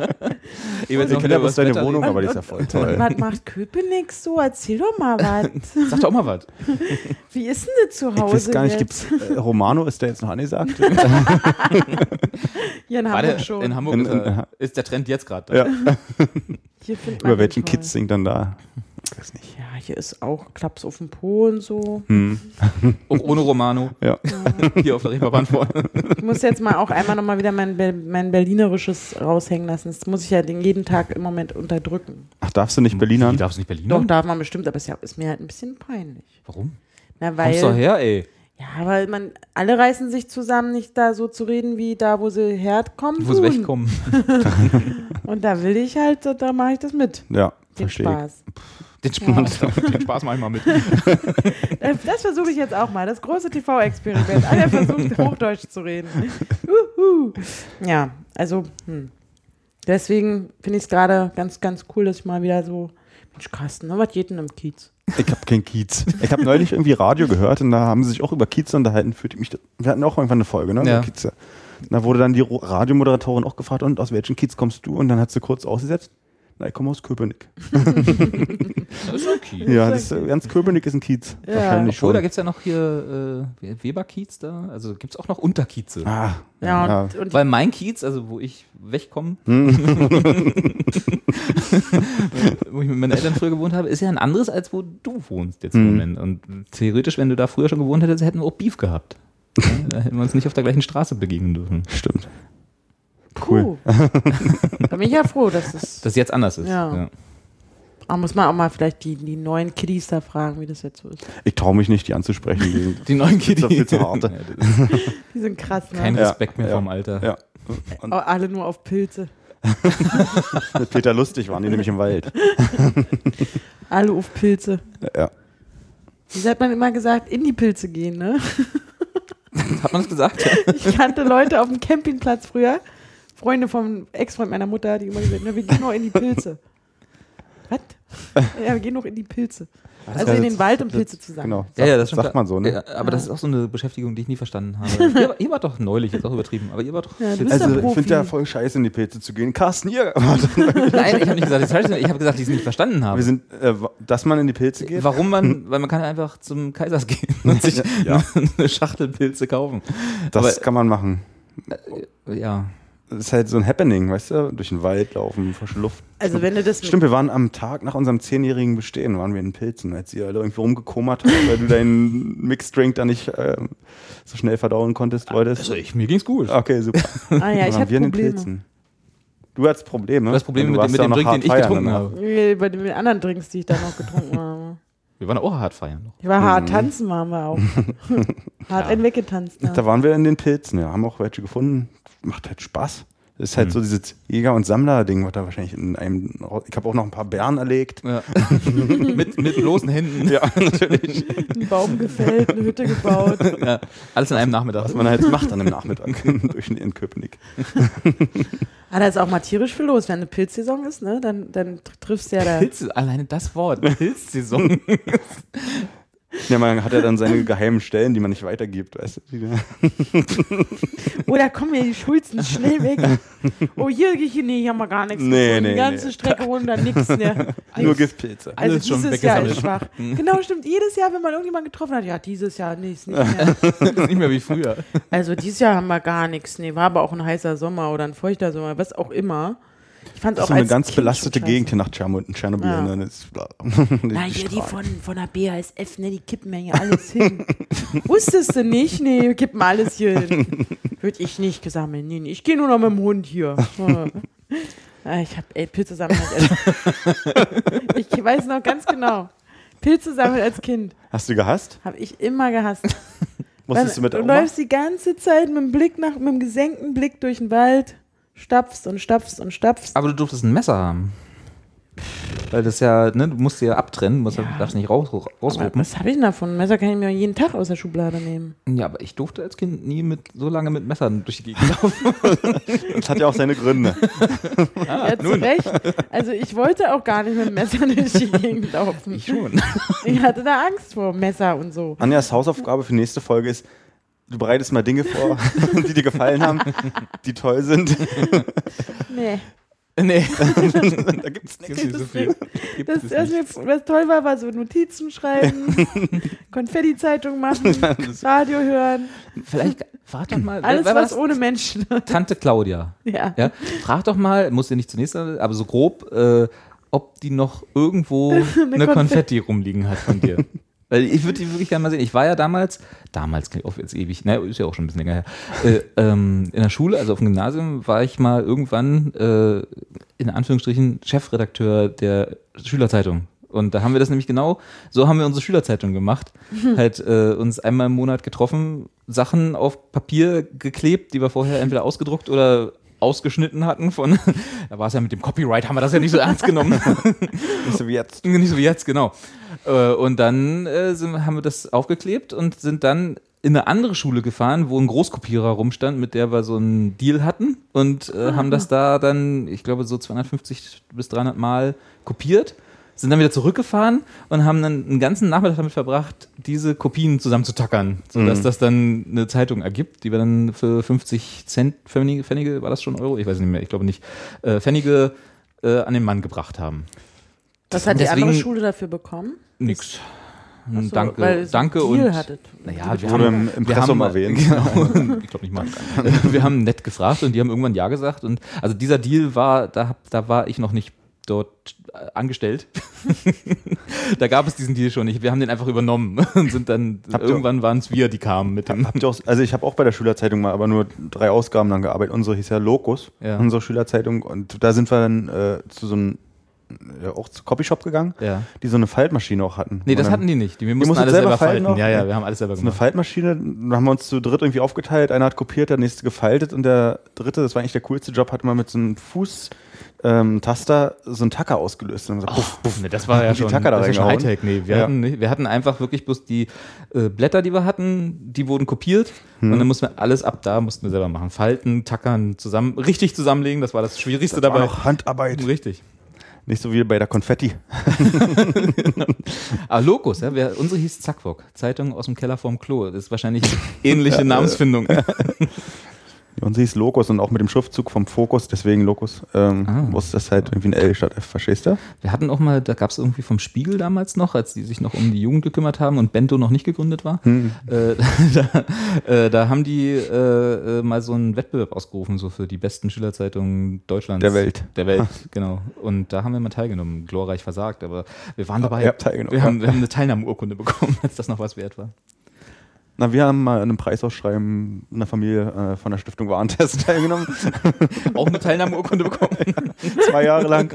Ich weiß Ich noch kenne ja wieder bloß was deine Wetter Wohnung, reden. aber die ist ja voll toll. Was macht Köpenick so? Erzähl doch mal was. Sag doch auch mal was. Wie ist denn das zu Ich Hause weiß gar nicht, jetzt? gibt's äh, Romano, ist der jetzt noch angesagt? Hier in War Hamburg der, schon. in Hamburg In- ist, er, in- ist der Trend jetzt gerade da. Ja. Hier findet man Über welchen den toll. Kids singt dann da? Ich weiß nicht. Ja, hier ist auch Klaps auf dem Po und so. Hm. Auch ohne Romano. Ja. Hier auf der Reeperbahn vorne. Ich muss jetzt mal auch einmal nochmal wieder mein, Be- mein Berlinerisches raushängen lassen. Das muss ich ja den jeden Tag im Moment unterdrücken. Ach, darfst du nicht Berliner? Wie, darfst du nicht Berlin? Doch, darf man bestimmt, aber es ist, ja, ist mir halt ein bisschen peinlich. Warum? Na, weil, Kommst doch her, ey. ja, aber man, alle reißen sich zusammen, nicht da so zu reden, wie da, wo sie herkommen. Wo sie tun. wegkommen. Und da will ich halt, da, da mache ich das mit. Ja, Den verstehe ich. Spaß. Den Spaß, den Spaß mach ich mal mit. Das, das versuche ich jetzt auch mal. Das große T V-Experiment. Alle versucht, Hochdeutsch zu reden. Uhu. Ja, also, hm. deswegen finde ich es gerade ganz, ganz cool, dass ich mal wieder so, Mensch, Carsten, ne, was geht denn im Kiez? Ich habe keinen Kiez. Ich habe neulich irgendwie Radio gehört und da haben sie sich auch über Kiez unterhalten. Fühlte ich mich, wir hatten auch irgendwann eine Folge, ne? Ja. Über Kiez. Und da wurde dann die Ro- Radiomoderatorin auch gefragt, und aus welchem Kiez kommst du? Und dann hat sie kurz ausgesetzt, na, ich komme aus Köpenick. Das ist okay. Ja, das, ist, ganz Köpenick ist ein Kiez. Ja. Wahrscheinlich Obwohl, da schon. gibt es ja noch hier äh, Weberkiez da. Also gibt es auch noch Unterkieze. Ah, Ja, und, und Weil mein Kiez, also wo ich wegkomme, wo ich mit meinen Eltern früher gewohnt habe, ist ja ein anderes, als wo du wohnst jetzt im Mhm. Moment. Und theoretisch, wenn du da früher schon gewohnt hättest, hätten wir auch Beef gehabt. Ja, da hätten wir uns nicht auf der gleichen Straße begegnen dürfen. stimmt. cool. Da bin ich ja froh, dass es. Dass es jetzt anders ist. Ja. Aber muss man auch mal vielleicht die, die neuen Kiddies da fragen, wie das jetzt so ist. Ich traue mich nicht, die anzusprechen. Die, Die neuen Kiddies. Das ist viel zu hart. Ja, das ist Die sind krass, ne? kein Ja, Respekt mehr ja, vom Alter. ja. Und Oh, alle nur auf Pilze. mit Peter Lustig waren die nämlich im Wald. Alle auf Pilze. Ja. Wie hat man immer gesagt, in die Pilze gehen, ne? Hat man das gesagt? Ich kannte Leute auf dem Campingplatz früher, Freunde vom Ex-Freund meiner Mutter, die immer gesagt haben, wir gehen noch in die Pilze. Was? Ja, wir gehen noch in die Pilze. Also in den Wald, um Pilze zu sammeln. Genau. Ja, ja, das stimmt. sagt man so, ne? Ja, aber das ist auch so eine Beschäftigung, die ich nie verstanden habe. ihr, ihr wart doch neulich, jetzt auch übertrieben, aber ihr wart doch. Ja, du Pilze- bist Also der ich Profi. finde ja voll scheiße, in die Pilze zu gehen. Carsten, hier. Nein, ich habe nicht gesagt, das falsch, ich habe gesagt, die es nicht verstanden haben. Wir sind, äh, dass man in die Pilze geht. Warum man, weil man kann einfach zum Kaisers gehen und sich Ja. eine Schachtel Pilze kaufen. Das aber, kann man machen. ja. Das ist halt so ein Happening, weißt du? Durch den Wald laufen, frische Luft. Also wenn du das Stimmt, wir waren am Tag nach unserem zehnjährigen Bestehen, waren wir in den Pilzen, als ihr alle irgendwie rumgekommert habt, weil du deinen Mixed-Drink da nicht äh, so schnell verdauen konntest, wolltest. Also ich, mir ging's gut. Okay, super. Ah ja, Dann ich waren hatte wir in den Probleme. Pilzen. Du hattest Probleme. Du hast Probleme Du mit, dem- warst mit ja dem noch Drink, hart den ich feiern getrunken danach. habe. Nee, bei den anderen Drinks, die ich da noch getrunken habe. Wir waren auch hart feiern. Noch. Ich war hart tanzen, waren wir auch. Hart Ja. ein weggetanzt. Ja. Da waren wir in den Pilzen, ja, haben auch welche gefunden. Macht halt Spaß. Das ist halt Mhm. so dieses Jäger- und Sammler-Ding, was da wahrscheinlich in einem. Ich habe auch noch ein paar Bären erlegt. Ja. mit, mit bloßen Händen. Ja, natürlich. Einen Baum gefällt, eine Hütte gebaut. Ja. Alles in einem Nachmittag. Was man halt macht an einem Nachmittag durch in Köpenick. Ah, da ist auch mal tierisch viel los. Wenn eine Pilzsaison ist, ne, dann, dann tr- triffst du ja da. Pilz, alleine das Wort, Pilzsaison. Ja, man hat ja dann seine geheimen Stellen, die man nicht weitergibt, weißt du? Oh, da kommen ja die Schulzen schnell weg. Oh, hier, hier, nee, hier haben wir gar nichts. Nee, gefunden. nee, Die ganze nee. Strecke runter, nix mehr. Nur Giftpilze. Also Alles schon dieses Jahr weggesammelt. ist schwach. Genau, stimmt. Jedes Jahr, wenn man irgendjemanden getroffen hat, ja, dieses Jahr, nee, ist nicht mehr. Das ist nicht mehr wie früher. Also dieses Jahr haben wir gar nichts. Nee, war aber auch ein heißer Sommer oder ein feuchter Sommer, was auch immer. Ich fand Das auch ist so eine als ganz Kind belastete schon Gegend scheiße. hier nach Tscherno- Tschernobyl. Ja. Ne? Das ist, Na, hier die von, von der B A S F, ne, die kippen ja hier alles hin. Wusstest du nicht? Nee, wir kippen alles hier hin. Würde ich nicht gesammelt. Nee, nee, ich gehe nur noch mit dem Hund hier. Ah, ich hab, ey, Pilze sammeln als Ich weiß noch ganz genau. Pilze sammeln als Kind. Hast du gehasst? Habe ich immer gehasst. Musstest du mit du der Oma? läufst die ganze Zeit mit dem Blick nach, mit dem gesenkten Blick durch den Wald, stapfst und stapfst und stapfst. Aber du durftest ein Messer haben. Weil das ja, ne, du musst ja abtrennen, musst, Ja. darfst nicht raus, Aber rausruppen. was habe ich denn davon? Ein Messer kann ich mir jeden Tag aus der Schublade nehmen. Ja, aber ich durfte als Kind nie mit so lange mit Messern durch die Gegend laufen. Das hat ja auch seine Gründe. Ja, zu Recht. Also ich wollte auch gar nicht mit dem Messer durch die Gegend laufen. Ich schon. Ich hatte da Angst vor Messer und so. Anjas Hausaufgabe für nächste Folge ist, du bereitest mal Dinge vor, die dir gefallen haben, die toll sind. Nee. Nee. Da gibt's nichts. Gibt's nicht so viel. Gibt Das, es was, nicht. mir, was toll war, war so Notizen schreiben, Konfetti-Zeitung machen, Radio hören, Vielleicht frag doch mal, alles wer war was das? ohne Menschen. Tante Claudia. Ja. Ja? Frag doch mal, muss ja nicht zunächst, aber so grob, äh, ob die noch irgendwo eine Konfetti. Konfetti rumliegen hat von dir. Weil ich würde die wirklich gerne mal sehen. Ich war ja damals, damals klingt auch jetzt ewig, ne, ist ja auch schon ein bisschen länger her, äh, ähm, in der Schule, also auf dem Gymnasium, war ich mal irgendwann äh, in Anführungsstrichen Chefredakteur der Schülerzeitung. Und da haben wir das nämlich genau, so haben wir unsere Schülerzeitung gemacht. Halt äh, uns einmal im Monat getroffen, Sachen auf Papier geklebt, die wir vorher entweder ausgedruckt oder ausgeschnitten hatten von, da war es ja mit dem Copyright, haben wir das ja nicht so ernst genommen. Nicht so wie jetzt. Nicht so wie jetzt, genau. Äh, Und dann äh, sind, haben wir das aufgeklebt und sind dann in eine andere Schule gefahren, wo ein Großkopierer rumstand, mit der wir so einen Deal hatten und äh, haben das da dann, ich glaube, so zweihundertfünfzig bis dreihundert Mal kopiert. Sind dann wieder zurückgefahren und haben dann einen ganzen Nachmittag damit verbracht, diese Kopien zusammenzutackern, sodass Mhm. das dann eine Zeitung ergibt, die wir dann für fünfzig Cent, Pfennige, Pfennige, war das schon Euro? Ich weiß nicht mehr, ich glaube nicht, äh, Pfennige äh, an den Mann gebracht haben. Was hat die Deswegen- andere Schule dafür bekommen? Nix. Ach so, danke, weil ihr so danke einen Deal und hattet. naja, wir Wurde haben, im wir Impressum haben, erwähnt. Genau, ich glaube nicht mal. Wir haben nett gefragt und die haben irgendwann ja gesagt und also dieser Deal war, da, hab- da war ich noch nicht dort äh, angestellt. Da gab es diesen Deal schon nicht. Wir haben den einfach übernommen und sind dann, Habt ihr- irgendwann waren es wir, die kamen mit dem. Habt ihr auch, also ich habe auch bei der Schülerzeitung mal aber nur drei Ausgaben lang gearbeitet. Unsere hieß ja Locus, Ja. unsere Schülerzeitung. Und da sind wir dann äh, zu so einem, ja, auch zu Copyshop gegangen, Ja. die so eine Faltmaschine auch hatten. Nee, Und das dann- hatten die nicht. Die, wir mussten musstet alles selber selber falten falten. noch? Ja, ja, wir haben alles selber Das ist eine gemacht. Faltmaschine, dann haben wir uns zu dritt irgendwie aufgeteilt. Einer hat kopiert, der nächste gefaltet und der dritte, das war eigentlich der coolste Job, hat mal mit so einem Fuß ähm, Taster so einen Tacker ausgelöst. Und dann gesagt, puff, puff. Nee, das war ja Die schon, Tacker da das war schon reingehauen. Hightech. Nee, wir, Ja. hatten nicht, wir hatten einfach wirklich bloß die äh, Blätter, die wir hatten, die wurden kopiert Hm. und dann mussten wir alles ab da, mussten wir selber machen. Falten, tackern, zusammen, richtig zusammenlegen, das war das Schwierigste Das war dabei. noch Handarbeit. Richtig. Nicht so wie bei der Konfetti. Aber Locus, ja, wir, unsere hieß Zackwock, Zeitung aus dem Keller vorm Klo. Das ist wahrscheinlich ähnliche Namensfindung. Und sie hieß Locus und auch mit dem Schriftzug vom Fokus, deswegen Locus, ähm, Ah. muss das halt irgendwie ein L statt F, verstehst du? Wir hatten auch mal, da gab es irgendwie vom Spiegel damals noch, als die sich noch um die Jugend gekümmert haben und Bento noch nicht gegründet war. Hm. Äh, da, äh, da haben die äh, äh, mal so einen Wettbewerb ausgerufen, so für die besten Schülerzeitungen Deutschlands. Der Welt. Der Welt, genau. Und da haben wir mal teilgenommen, glorreich versagt, aber wir waren dabei. ihr habt teilgenommen, wir, haben, ja. wir haben eine Teilnahmeurkunde bekommen, als das noch was wert war. Na, wir haben mal an einem Preisausschreiben einer Familie äh, von der Stiftung Warentest teilgenommen. Auch eine Teilnahmeurkunde bekommen. Zwei Jahre lang.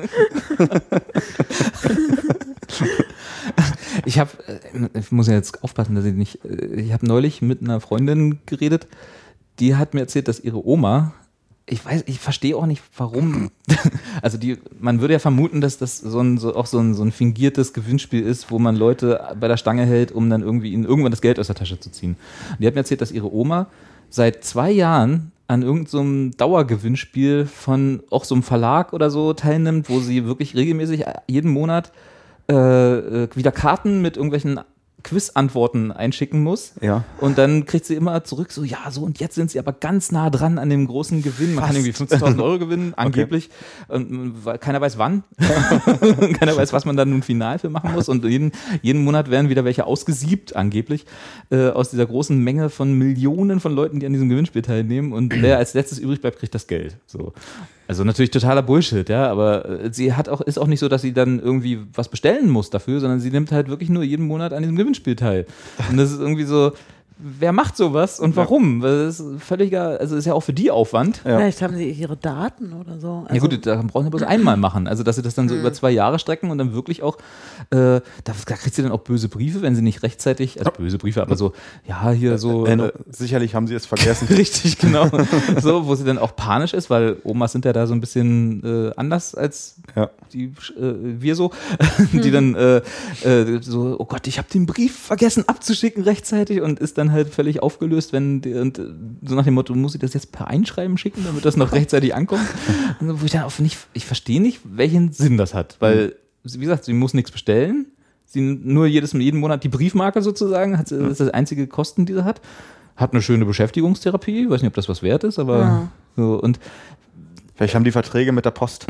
Ich habe, ich muss ja jetzt aufpassen, dass ich nicht, äh, ich habe neulich mit einer Freundin geredet, die hat mir erzählt, dass ihre Oma, ich weiß, ich verstehe auch nicht, warum, also die, man würde ja vermuten, dass das so ein, so auch so ein, so ein fingiertes Gewinnspiel ist, wo man Leute bei der Stange hält, um dann irgendwie ihnen irgendwann das Geld aus der Tasche zu ziehen. Und die hat mir erzählt, dass ihre Oma seit zwei Jahren an irgendeinem so einem Dauergewinnspiel von auch so einem Verlag oder so teilnimmt, wo sie wirklich regelmäßig jeden Monat äh, äh, wieder Karten mit irgendwelchen Quiz-Antworten einschicken muss. Ja. Und dann kriegt sie immer zurück, so, ja, so, und jetzt sind sie aber ganz nah dran an dem großen Gewinn. Man kann irgendwie fünfzigtausend Euro gewinnen, angeblich. Und, weil keiner weiß wann. Keiner weiß, was man dann nun final für machen muss. Und jeden, jeden Monat werden wieder welche ausgesiebt, angeblich, äh, aus dieser großen Menge von Millionen von Leuten, die an diesem Gewinnspiel teilnehmen. Und wer als letztes übrig bleibt, kriegt das Geld. So. Also natürlich totaler Bullshit, ja, aber äh, sie hat auch, ist auch nicht so, dass sie dann irgendwie was bestellen muss dafür, sondern sie nimmt halt wirklich nur jeden Monat an diesem Gewinnspiel teil. Und das ist irgendwie so, wer macht sowas und warum? Weil das ist völliger, also ist ja auch für die Aufwand. Ja. Vielleicht haben sie ihre Daten oder so. Ja gut, da brauchen sie bloß einmal machen. Also, dass sie das dann so über zwei Jahre strecken und dann wirklich auch, äh, da, da kriegt sie dann auch böse Briefe, wenn sie nicht rechtzeitig, also böse Briefe, aber so, ja, hier so. Äh, Äh, sicherlich haben sie es vergessen. richtig, genau. So, wo sie dann auch panisch ist, weil Omas sind ja da so ein bisschen äh, anders als Ja. die, äh, wir so, die dann äh, äh, so, oh Gott, ich habe den Brief vergessen abzuschicken rechtzeitig und ist dann halt völlig aufgelöst, wenn die, und äh, so nach dem Motto, muss ich das jetzt per Einschreiben schicken, damit das noch rechtzeitig ankommt? Und wo ich dann auch nicht, ich verstehe nicht, welchen Sinn das hat, weil, wie gesagt, sie muss nichts bestellen, sie nur jedes, jeden Monat die Briefmarke sozusagen, hat, das ist das einzige Kosten, die sie hat, hat eine schöne Beschäftigungstherapie, weiß nicht, ob das was wert ist, aber Ja. so, und Vielleicht haben die Verträge mit der Post.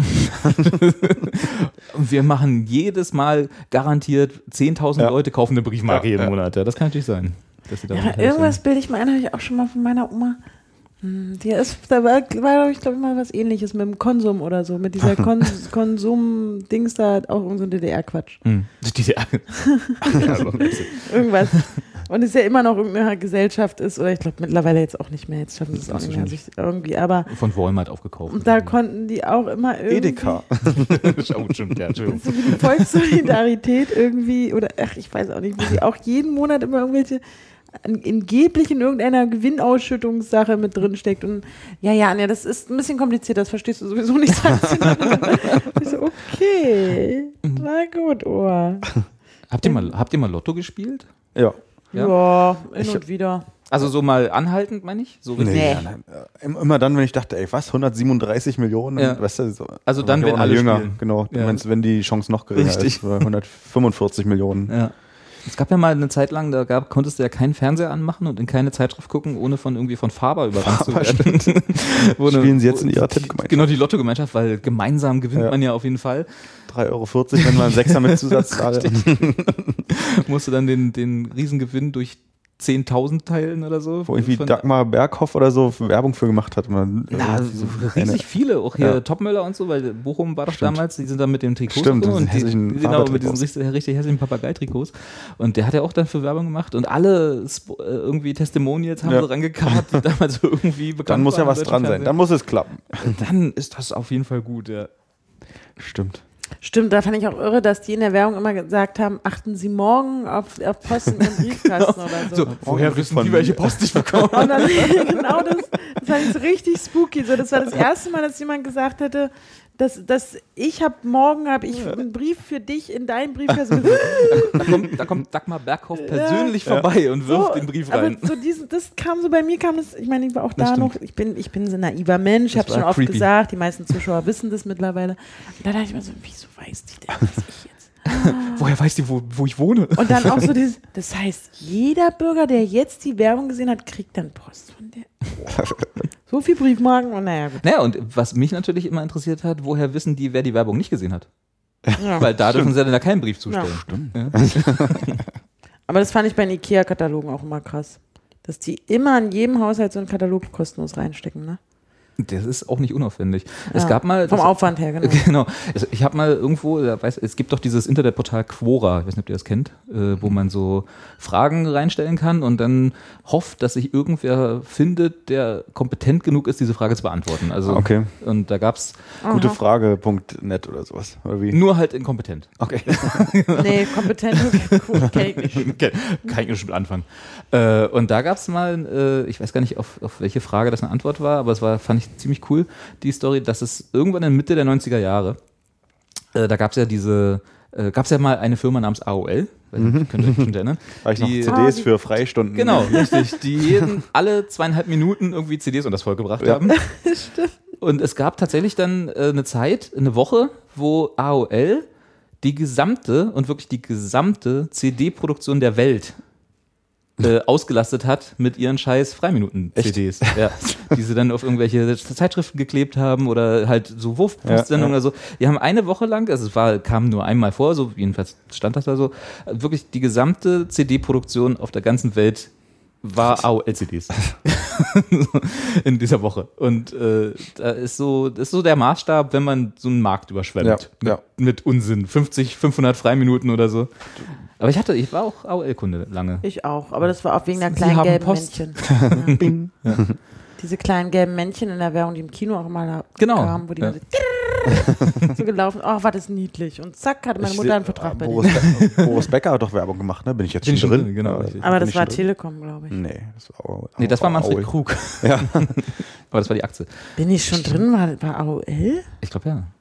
Und wir machen jedes Mal garantiert zehntausend Ja. Leute kaufen eine Briefmarke Ja, jeden ja. Monat. Ja, das kann natürlich sein. Dass sie da Ja, aber irgendwas bilde ich mir ein, habe ich auch schon mal von meiner Oma. Hm, Die ist, da war, war ich glaube ich, mal was Ähnliches mit dem Konsum oder so, mit dieser Kon Konsum-Dings da, auch irgend so ein D D R-Quatsch. Hm. Diese, Irgendwas. Und es ja immer noch irgendeine Gesellschaft ist, oder ich glaube mittlerweile jetzt auch nicht mehr, jetzt schaffen sie es auch nicht mehr, sich irgendwie, aber von Walmart aufgekauft. und da konnten die auch immer irgendwie, Edeka. Oh, stimmt, ja, Entschuldigung. so wie die Volkssolidarität irgendwie, oder ach, ich weiß auch nicht, wo sie auch jeden Monat immer irgendwelche angeblich in irgendeiner Gewinnausschüttungssache mit drin steckt. Und ja, ja, Anja, das ist ein bisschen kompliziert, das verstehst du sowieso nicht. Ich so, okay, na gut, Ohr. Habt ihr mal, habt ihr mal Lotto gespielt? Ja. Ja. Ja, hin Ich- und wieder. Also so mal anhaltend, meine ich? So richtig? Nee. ja, nein. Äh, Immer dann, wenn ich dachte, ey, was, hundertsiebenunddreißig Millionen? Ja. Weißt du, so. Also Da dann, war ich wenn auch noch alle jünger, spielen. genau. Du Ja. meinst, wenn die Chance noch geringer Richtig. ist, bei hundertfünfundvierzig Millionen. Ja. Es gab ja mal eine Zeit lang, da gab, konntest du ja keinen Fernseher anmachen und in keine Zeitschrift gucken, ohne von irgendwie von Faber überrannt zu Faber, werden. Wo eine- Spielen sie jetzt in ihrer die- Tippgemeinschaft. Genau, die Lottogemeinschaft, weil gemeinsam gewinnt Ja. man ja auf jeden Fall. drei Euro vierzig, wenn man einen Sechser mit Zusatz zahlt. Musst du dann den, den Riesengewinn durch zehntausend teilen oder so. Wo irgendwie Von- Dagmar Berghoff oder so Werbung für gemacht hat. Man, Na, äh, so diese riesig eine- viele, auch hier Ja. Topmöller und so, weil Bochum war doch Stimmt. damals, die sind dann mit dem Trikot Stimmt, und, so diese und die, hässlichen genau, mit diesen Faber-Trikots. richtig, richtig hässlichen Papagei-Trikots. Und der hat ja auch dann für Werbung gemacht und alle Sp- äh, irgendwie Testimonials haben Ja. sie rangekarrt, die damals irgendwie bekannt Dann muss ja waren im was deutschen dran sein. Fernsehen. Dann muss es klappen. Dann ist das auf jeden Fall gut, ja. Stimmt. Stimmt, da fand ich auch irre, dass die in der Werbung immer gesagt haben, achten Sie morgen auf, auf Posten im Briefkasten oder so. So, woher wissen von die, welche mir. Post ich bekomme? Und dann, genau das, das fand ich so richtig spooky. So, das war das erste Mal, dass jemand gesagt hätte, dass, dass ich habe morgen habe ich einen Brief für dich in deinen Briefkasten. Da kommt, da kommt Dagmar Berghoff persönlich vorbei und wirft So, den Brief rein. Aber so diesen, das kam so bei mir, kam das, ich meine, ich war auch Das da stimmt. noch, ich bin, ich bin so ein naiver Mensch, ich Das habe schon war oft creepy. gesagt, die meisten Zuschauer wissen das mittlerweile. Und da dachte ich mir so, wieso weiß die denn, was ich jetzt? Woher weiß die, wo, wo ich wohne? Und dann auch so dieses, das heißt, jeder Bürger, der jetzt die Werbung gesehen hat, kriegt dann Post von der. So viel Briefmarken und naja, gut. Naja, und was mich natürlich immer interessiert hat, woher wissen die, wer die Werbung nicht gesehen hat? Ja. Weil da dürfen sie dann ja keinen Brief zustellen. Ja. Aber das fand ich bei den IKEA-Katalogen auch immer krass. Dass die immer in jedem Haushalt so einen Katalog kostenlos reinstecken, ne? Das ist auch nicht unaufwendig. Es Ja, gab mal. vom das, Aufwand her, genau. Genau. Also ich habe mal irgendwo, da weiß, es gibt doch dieses Internetportal Quora, ich weiß nicht, ob ihr das kennt, äh, wo man so Fragen reinstellen kann und dann hofft, dass sich irgendwer findet, der kompetent genug ist, diese Frage zu beantworten. Also, Okay. Und da gab es Gute Frage Punkt net oder sowas. Oder wie? nur halt inkompetent. Okay. Nee, kompetent, cool, kenn ich nicht. Okay, kann ich nicht mit anfangen. Äh, und da gab es mal, äh, ich weiß gar nicht, auf, auf welche Frage das eine Antwort war, aber es war, fand ich ziemlich cool, die Story, dass es irgendwann in Mitte der neunziger Jahre, äh, da gab es ja diese, äh, gab es ja mal eine Firma namens A O L, mhm. könnt ihr euch bestimmt erinnern. War ich noch Die- C Ds für Freistunden. Genau, richtig. Die jeden, alle zweieinhalb Minuten irgendwie C Ds unter das Volk gebracht Ja. haben. Und es gab tatsächlich dann äh, eine Zeit, eine Woche, wo A O L die gesamte und wirklich die gesamte C D-Produktion der Welt äh, ausgelastet hat mit ihren scheiß Freiminuten-C Ds. Ja, die sie dann auf irgendwelche Zeitschriften geklebt haben oder halt so Wurfpostsendungen Ja, ja. oder so. Die haben eine Woche lang, also es war, kam nur einmal vor, so jedenfalls stand das da so, wirklich die gesamte C D-Produktion auf der ganzen Welt war A O L-C Ds in dieser Woche. Und äh, da ist so, das ist so der Maßstab, wenn man so einen Markt überschwemmt. Ja, ja. Mit, mit Unsinn. fünfzig, fünfhundert Freiminuten oder so. Aber ich hatte, ich war auch A O L-Kunde lange. Ich auch, aber das war auch wegen der Sie kleinen haben gelben Post. Männchen. Bing. Diese kleinen gelben Männchen in der Werbung, die im Kino auch immer da Genau. kamen, wo die Ja. so, so gelaufen, ach, war das niedlich. Und zack, hatte meine Ich Mutter seh- einen Vertrag bei Boris, denen. Be Boris Becker hat doch Werbung gemacht, ne? Bin ich jetzt Bin schon ich schon drin? drin, genau, Ja, richtig. Aber bin das ich war schon drin? Telekom, glaube ich. Nee, das war A O L. Nee, das war Manfred A O L. Krug. Ja. Aber das war die Aktie. Bin ich schon drin? War, war A O L? Ich glaube ja.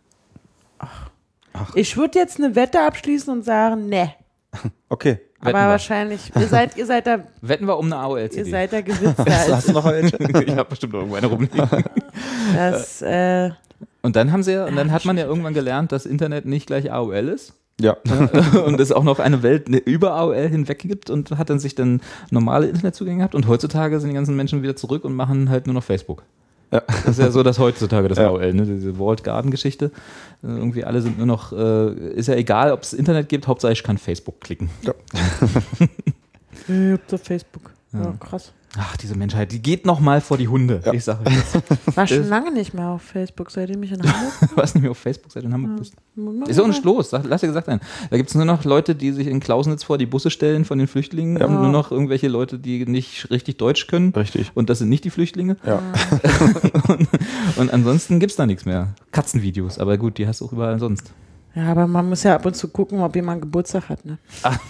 Ich würde jetzt eine Wette abschließen und sagen, ne. Okay. Aber Wetten wir. wahrscheinlich, ihr seid, ihr seid da, Wetten wir um eine A O L-C ihr D. seid da gewitzter Hast als du noch welche? Ich habe bestimmt irgendwo eine rumliegen. das, äh, Und dann haben sie ja, und dann hat man ja irgendwann gelernt, dass Internet nicht gleich A O L ist. Ja. Und es auch noch eine Welt über A O L hinweg gibt und hat dann sich dann normale Internetzugänge gehabt und heutzutage sind die ganzen Menschen wieder zurück und machen halt nur noch Facebook. Ja. Das ist ja so das heutzutage, das Ja. A O L, ne? Diese Walled Garden-Geschichte. Äh, Irgendwie alle sind nur noch, äh, ist ja egal, ob es Internet gibt, Hauptsache ich kann Facebook klicken. Ja. Ich hab auf Facebook. Ja, krass. Ach, diese Menschheit, die geht noch mal vor die Hunde. Ja. Ich sage das. War schon lange nicht mehr auf Facebook, seitdem ich in Hamburg Du warst nicht mehr auf Facebook, seit du in Hamburg bist. Ist auch nicht los, sag, lass dir gesagt sein. Da gibt es nur noch Leute, die sich in Klausnitz vor die Busse stellen von den Flüchtlingen. Ja. Und nur noch irgendwelche Leute, die nicht richtig Deutsch können. Richtig. Und das sind nicht die Flüchtlinge. Ja. und, und ansonsten gibt es da nichts mehr. Katzenvideos, aber gut, die hast du auch überall sonst. Ja, aber man muss ja ab und zu gucken, ob jemand Geburtstag hat, ne?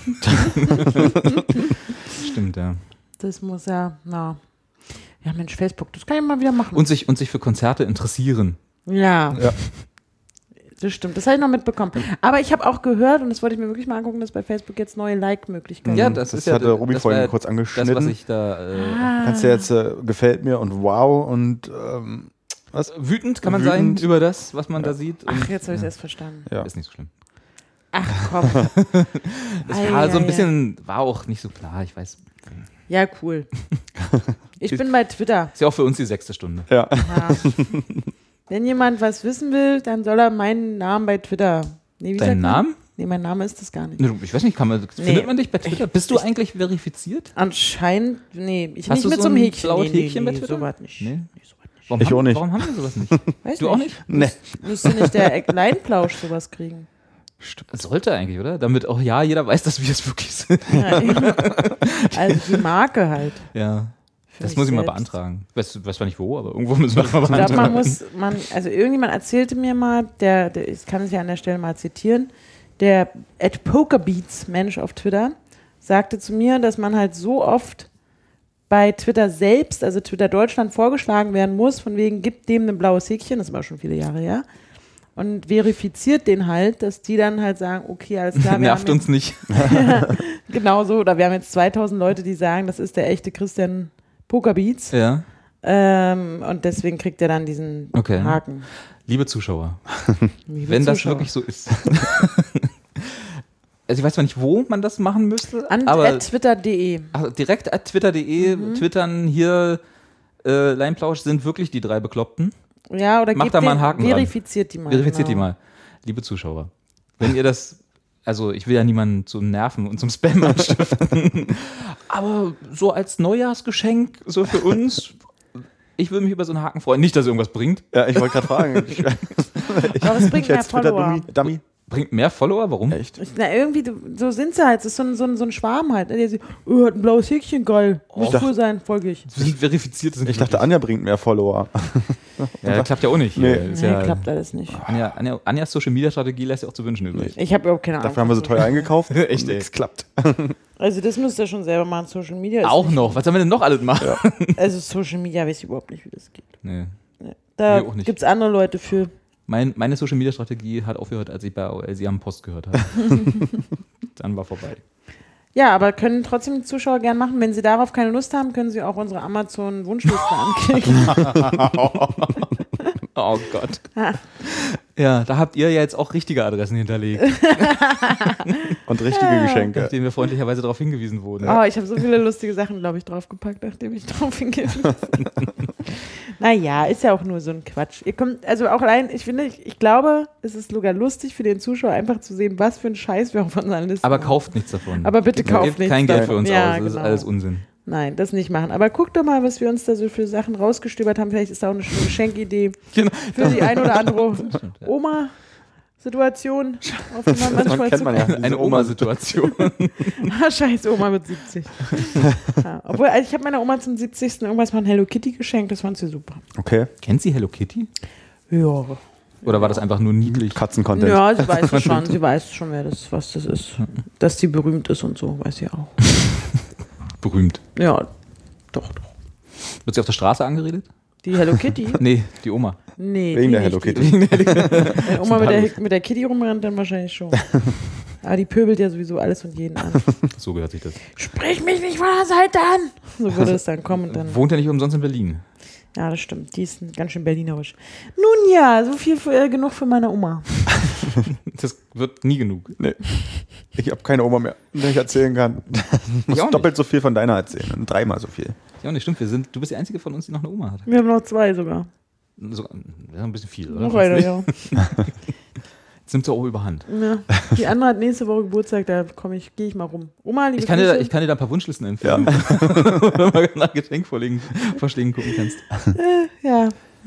Stimmt, ja. Das muss ja, na. Ja, Mensch, Facebook, das kann ich mal wieder machen. Und sich, und sich für Konzerte interessieren. ja. Ja. Das stimmt, das habe ich noch mitbekommen. Aber ich habe auch gehört, und das wollte ich mir wirklich mal angucken, dass bei Facebook jetzt neue Like-Möglichkeiten Ja, gibt. das, Das ist ja hatte Robi das vorhin war kurz Das, angeschnitten. was ich da. Äh, Ah. Kannst du jetzt äh, gefällt mir und wow und ähm, was? Wütend kann man Wütend. sein über das, was man da sieht. Ach, Und- jetzt habe ich es ja, erst verstanden. Ja. Ist nicht so schlimm. Ach komm. Es Ei, war so ein ei, bisschen, war auch nicht so klar, ich weiß. Ja, cool. Ich bin bei Twitter. Ist ja auch für uns die sechste Stunde. Ja. Ja. Wenn jemand was wissen will, dann soll er meinen Namen bei Twitter. Nee, wie sagt Dein man? Name? Nee, mein Name ist das gar nicht. Ne, Ich weiß nicht, kann man, Nee. findet man dich bei Twitter? Bist du Ich- eigentlich verifiziert? Anscheinend, nee, ich Hast nicht du mit so so einem ein Häkchen. blaues nee, Häkchen nee, bei Twitter? So was nicht. Nee. Nee, so was nicht. Warum Ich haben, auch nicht. Warum haben wir sowas nicht? Weiß Du auch nicht? Nee. Müsste nicht der Eckline-Plausch sowas kriegen. Sollte eigentlich, oder? Damit auch ja jeder weiß, dass wir es wirklich sind. Ja, eben. Also die Marke halt. Ja. für Das mich muss ich mal selbst. beantragen. Weiß, weiß zwar nicht wo, aber irgendwo müssen wir das mal Ich glaube, beantragen. man muss, man, also irgendjemand erzählte mir mal, der, der ich kann es ja an der Stelle mal zitieren, der at Pokerbeats Mensch auf Twitter sagte zu mir, dass man halt so oft bei Twitter selbst, also Twitter Deutschland, vorgeschlagen werden muss, von wegen, gibt dem ein blaues Häkchen, das war schon viele Jahre her, und verifiziert den halt, dass die dann halt sagen, okay, alles klar, wir Nervt haben uns nicht. jetzt, genau so, oder wir haben jetzt zweitausend Leute, die sagen, das ist der echte Christian Pokerbeats, Ja. ähm, und deswegen kriegt er dann diesen Okay. Haken. Liebe Zuschauer, Liebe wenn das Zuschauer. wirklich so ist. Also ich weiß zwar nicht, wo man das machen müsste, An aber twitter punkt de. ach, direkt at twitter punkt de Mhm. twittern hier äh, Leinplausch sind wirklich die drei Bekloppten. Ja, oder Mach gebt da mal einen den- Haken dran. verifiziert die mal. Verifiziert genau. die mal. Liebe Zuschauer, wenn ihr das, also ich will ja niemanden zum Nerven und zum Spam anstiften, aber so als Neujahrsgeschenk, so für uns, ich würde mich über so einen Haken freuen. Nicht, dass es irgendwas bringt. Ja, ich wollte gerade fragen. Ich, Aber es bringt ich mehr als Twitter Follower. Dummy, Dummy. Bringt mehr Follower? Warum? Echt? Ich, na, irgendwie, du, so sind sie halt. Es ist so ein, so ein, so ein Schwarm halt. Ne? Der sagt, oh, hat ein blaues Häkchen, geil. Muss Ich dachte- cool sein, folge ich. Wir sind verifiziert. Sind Ich dachte, Anja bringt mehr Follower. ja, klappt ja auch nicht. Nee. Ist Nee, ja, klappt alles nicht. Anja, Anja, Anjas Social Media Strategie lässt ja auch zu wünschen übrig. Ich habe überhaupt keine Ahnung. Dafür haben wir so teuer eingekauft. Echt, und ey. nichts klappt. Also das müsst ihr schon selber machen. Social Media ist Auch nicht, noch. Was sollen wir denn noch alles machen? Also Social Media weiß ich überhaupt nicht, wie das geht. Nee. Nee. Da Wir auch nicht. gibt es andere Leute für. Mein, meine Social Media Strategie hat aufgehört, als ich bei A O L Sie am Post gehört habe. Dann war vorbei. Ja, aber können trotzdem die Zuschauer gern machen. Wenn sie darauf keine Lust haben, können sie auch unsere Amazon-Wunschliste anklicken. Oh Gott. Ja, da habt ihr ja jetzt auch richtige Adressen hinterlegt, Und richtige Geschenke. nachdem wir freundlicherweise darauf hingewiesen wurden. Oh, ich habe so viele lustige Sachen, glaube ich, draufgepackt, nachdem ich drauf hingewiesen habe. Naja, ist ja auch nur so ein Quatsch. Ihr kommt, also auch allein, ich finde, ich, ich glaube, es ist sogar lustig für den Zuschauer, einfach zu sehen, was für ein Scheiß wir auf unseren Listen Aber haben. kauft nichts davon. Aber bitte kauft Gebt nichts kein Geld davon. für uns Ja, aus. Das genau. ist alles Unsinn. Nein, das nicht machen. Aber guckt doch mal, was wir uns da so für Sachen rausgestöbert haben. Vielleicht ist da auch eine schöne Geschenkidee Genau. für die ein oder andere Oma-Situation, auf die man manchmal kennt man ja. zu Diese Eine Oma-Situation. Ah, scheiß Oma wird siebzig. Ja, obwohl, also ich habe meiner Oma zum siebzigsten irgendwas mal ein Hello Kitty geschenkt, das fand sie super. Okay. Kennt sie Hello Kitty? Ja. Oder war das einfach nur niedlich? Katzencontent. Ja, sie weiß es schon, sie weiß schon, wer das, was das ist. Dass sie berühmt ist und so, weiß sie auch. Berühmt. Ja, doch, doch. Wird sie auf der Straße angeredet? Die Hello Kitty? Nee, die Oma. Nee, Wegen die der nicht. Hello Die- Kitty. Wenn Oma mit der, mit der Kitty rumrennt, dann wahrscheinlich schon. Aber die pöbelt ja sowieso alles und jeden an. So gehört sich das. Sprich mich nicht von der Seite an! So würde es dann kommen und dann. Wohnt ja nicht umsonst in Berlin. Ja, das stimmt. Die ist ganz schön berlinerisch. Nun ja, so viel für, äh, genug für meine Oma. Das wird nie genug. Nee. Ich habe keine Oma mehr, der ich erzählen kann. Ich muss auch doppelt so viel von deiner erzählen und dreimal so viel. Ja, nicht stimmt. Wir sind, du bist die Einzige von uns, die noch eine Oma hat. Wir haben noch zwei sogar. So, ja, ein bisschen viel, oder? Noch einer, ja. Jetzt nimmt sie auch überhand. ja. Die andere hat nächste Woche Geburtstag, da komme ich, gehe ich mal rum. Oma, liebe Ich kann, dir da, Grüße. ich kann dir da ein paar Wunschlisten empfehlen, ja. Wo du mal nach Geschenkvorschlägen Vorschlägen gucken kannst. Äh, ja,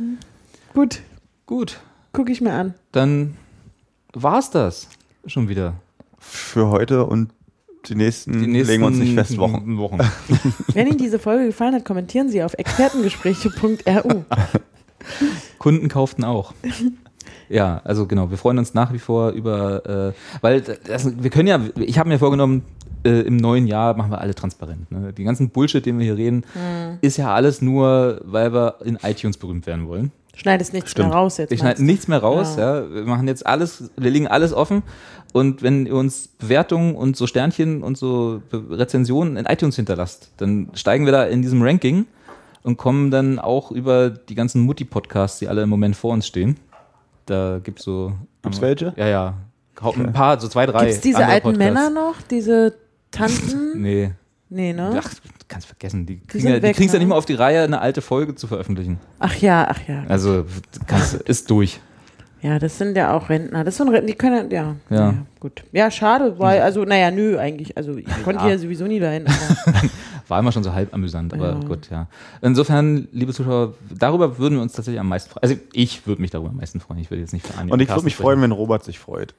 gut, Gut, gucke ich mir an. dann war's das schon wieder. Für heute und die nächsten, Die nächsten legen wir uns nicht fest, Wochen. Wochen. Wenn Ihnen diese Folge gefallen hat, kommentieren Sie auf expertengespräche punkt r u. Kunden kauften auch. Ja, also genau, wir freuen uns nach wie vor über, äh, weil das, wir können ja, ich habe mir vorgenommen, äh, im neuen Jahr machen wir alle transparent. Ne? Die ganzen Bullshit, den wir hier reden, Hm. ist ja alles nur, weil wir in iTunes berühmt werden wollen. Schneidest nichts Stimmt. mehr raus jetzt. Ich meinst schneide du? nichts mehr raus, Ja. ja. Wir machen jetzt alles, wir legen alles offen. Und wenn ihr uns Bewertungen und so Sternchen und so Be- Rezensionen in iTunes hinterlasst, dann steigen wir da in diesem Ranking und kommen dann auch über die ganzen Mutti-Podcasts, die alle im Moment vor uns stehen. Da gibt's so. Gibt's welche? Ja, ja. Ein paar, so zwei, drei. Gibt's diese andere alten Podcasts. Männer noch? Diese Tanten? Nee. Nee, ne? Ach, kannst vergessen. Die kriegen sind ja, die weg, kriegen's ja ne? nicht mal auf die Reihe, eine alte Folge zu veröffentlichen. Ach ja, ach ja. Also, kannst, ist durch. Ja, das sind ja auch Rentner. Das sind Rentner, die können, ja. Ja. Naja, gut. Ja, schade, weil, also, naja, nö, eigentlich. Also, ich konnte ja sowieso nie dahin. Aber War immer schon so halb amüsant, aber Ja. gut, ja. Insofern, liebe Zuschauer, darüber würden wir uns tatsächlich am meisten freuen. Also ich würde mich darüber am meisten freuen. Ich würde jetzt nicht für Anja Und ich Carsten würde mich sprechen. freuen, wenn Robert sich freut.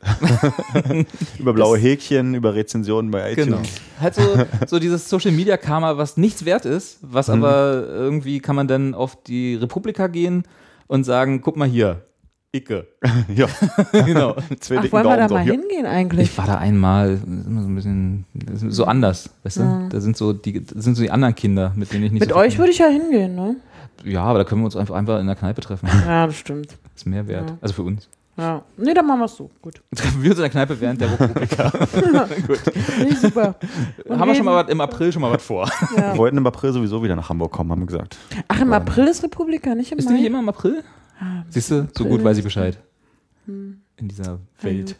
Über blaue Häkchen, über Rezensionen bei iTunes. Genau. Halt so, so dieses Social Media Karma, was nichts wert ist, was Mhm. aber irgendwie kann man dann auf die Republika gehen und sagen, guck mal hier, Icke. Ja, Genau. zwei ach, dicken wollen wir da Daumen so. mal Ja. hingehen eigentlich? Ich war da einmal, das ist immer so ein bisschen, das ist so anders, weißt du? Da sind so die, das sind so die anderen Kinder, mit denen ich nicht Mit so euch würde ich ja hingehen, ne? Ja, aber da können wir uns einfach, einfach in der Kneipe treffen. Ja, das stimmt. Das ist mehr wert. Ja. Also für uns. Ja. Nee, dann machen wir es so. Gut. Treffen wir uns in der Kneipe während der Republika. Gut. Nee, super. Und Haben wir schon reden- mal was, im April schon mal was vor. Wir Ja. wollten im April sowieso wieder nach Hamburg kommen, haben wir gesagt. Ach, im April ist Republika, nicht im Ist Mai? die nicht immer im April? Siehst du, so gut weiß ich Bescheid. Hm. In dieser Welt.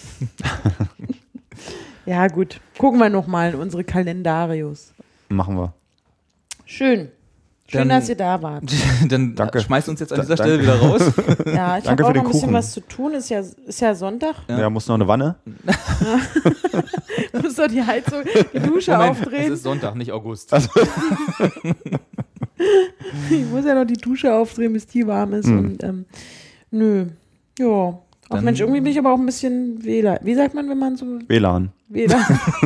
Ja, gut. Gucken wir nochmal in unsere Kalendarios. Machen wir. Schön. Schön, Dann- dass ihr da wart. Dann Danke. schmeißt uns jetzt an Da- dieser danke. Stelle wieder raus. Ja, ich Danke habe auch für noch den ein bisschen Kuchen. was zu tun. Ist ja, ist ja Sonntag. Ja, muss noch eine Wanne. Du musst doch die Heizung, die Dusche Moment, es aufdrehen. ist Sonntag, nicht August. Ich muss ja noch die Dusche aufdrehen, bis die warm ist. Mhm. Und ähm, nö. Ja. Ach Dann- Mensch, irgendwie bin ich aber auch ein bisschen Wähler. Wie sagt man, wenn man so W L A N. Wähler?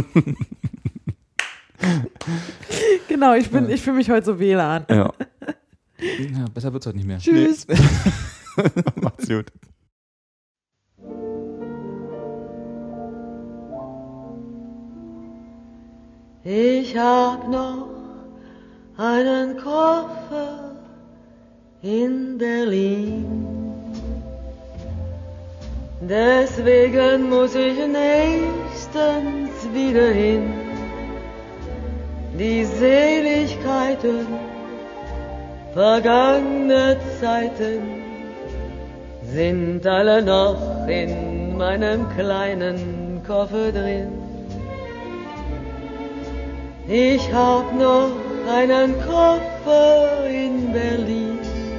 Genau, ich bin, ich fühle mich heute so W L A N. Ja. Ja, besser wird's heute nicht mehr. Tschüss. Macht's gut. Ich hab noch einen Koffer in Berlin. Deswegen muss ich nächstens wieder hin. Die Seligkeiten vergangener Zeiten sind alle noch in meinem kleinen Koffer drin. Ich hab noch einen Koffer in Berlin.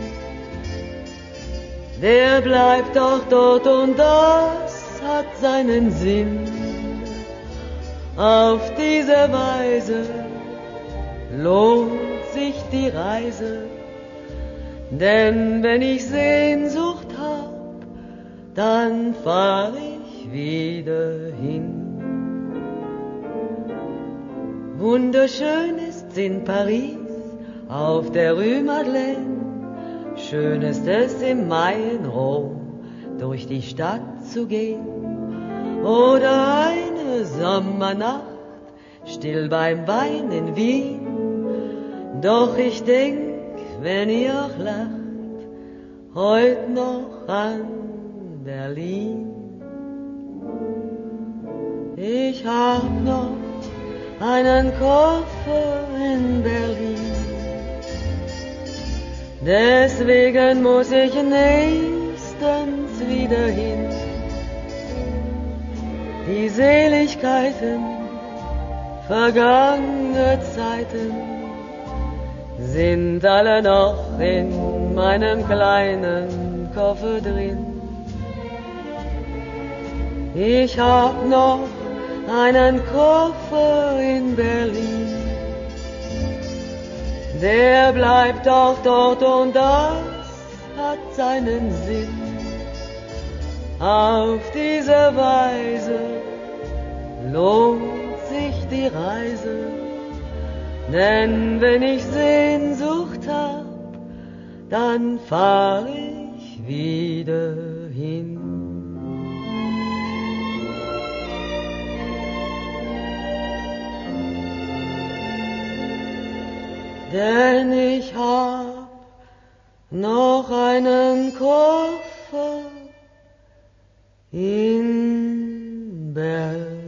Der bleibt doch dort und das hat seinen Sinn. Auf diese Weise lohnt sich die Reise, denn wenn ich Sehnsucht hab, dann fahr ich wieder hin. Wunderschön ist's in Paris auf der Rue Madeleine. Schön ist es im Mai in Rom durch die Stadt zu gehen. Oder eine Sommernacht still beim Wein in Wien. Doch ich denk, wenn ihr auch lacht, heut noch an Berlin. Ich hab noch einen Koffer in Berlin. Deswegen muss ich nächstens wieder hin. Die Seligkeiten vergangene Zeiten sind alle noch in meinem kleinen Koffer drin. Ich hab noch einen Koffer in Berlin, der bleibt auch dort und das hat seinen Sinn. Auf diese Weise lohnt sich die Reise, denn wenn ich Sehnsucht hab, dann fahr ich wieder hin. Denn ich hab noch einen Koffer in Berlin.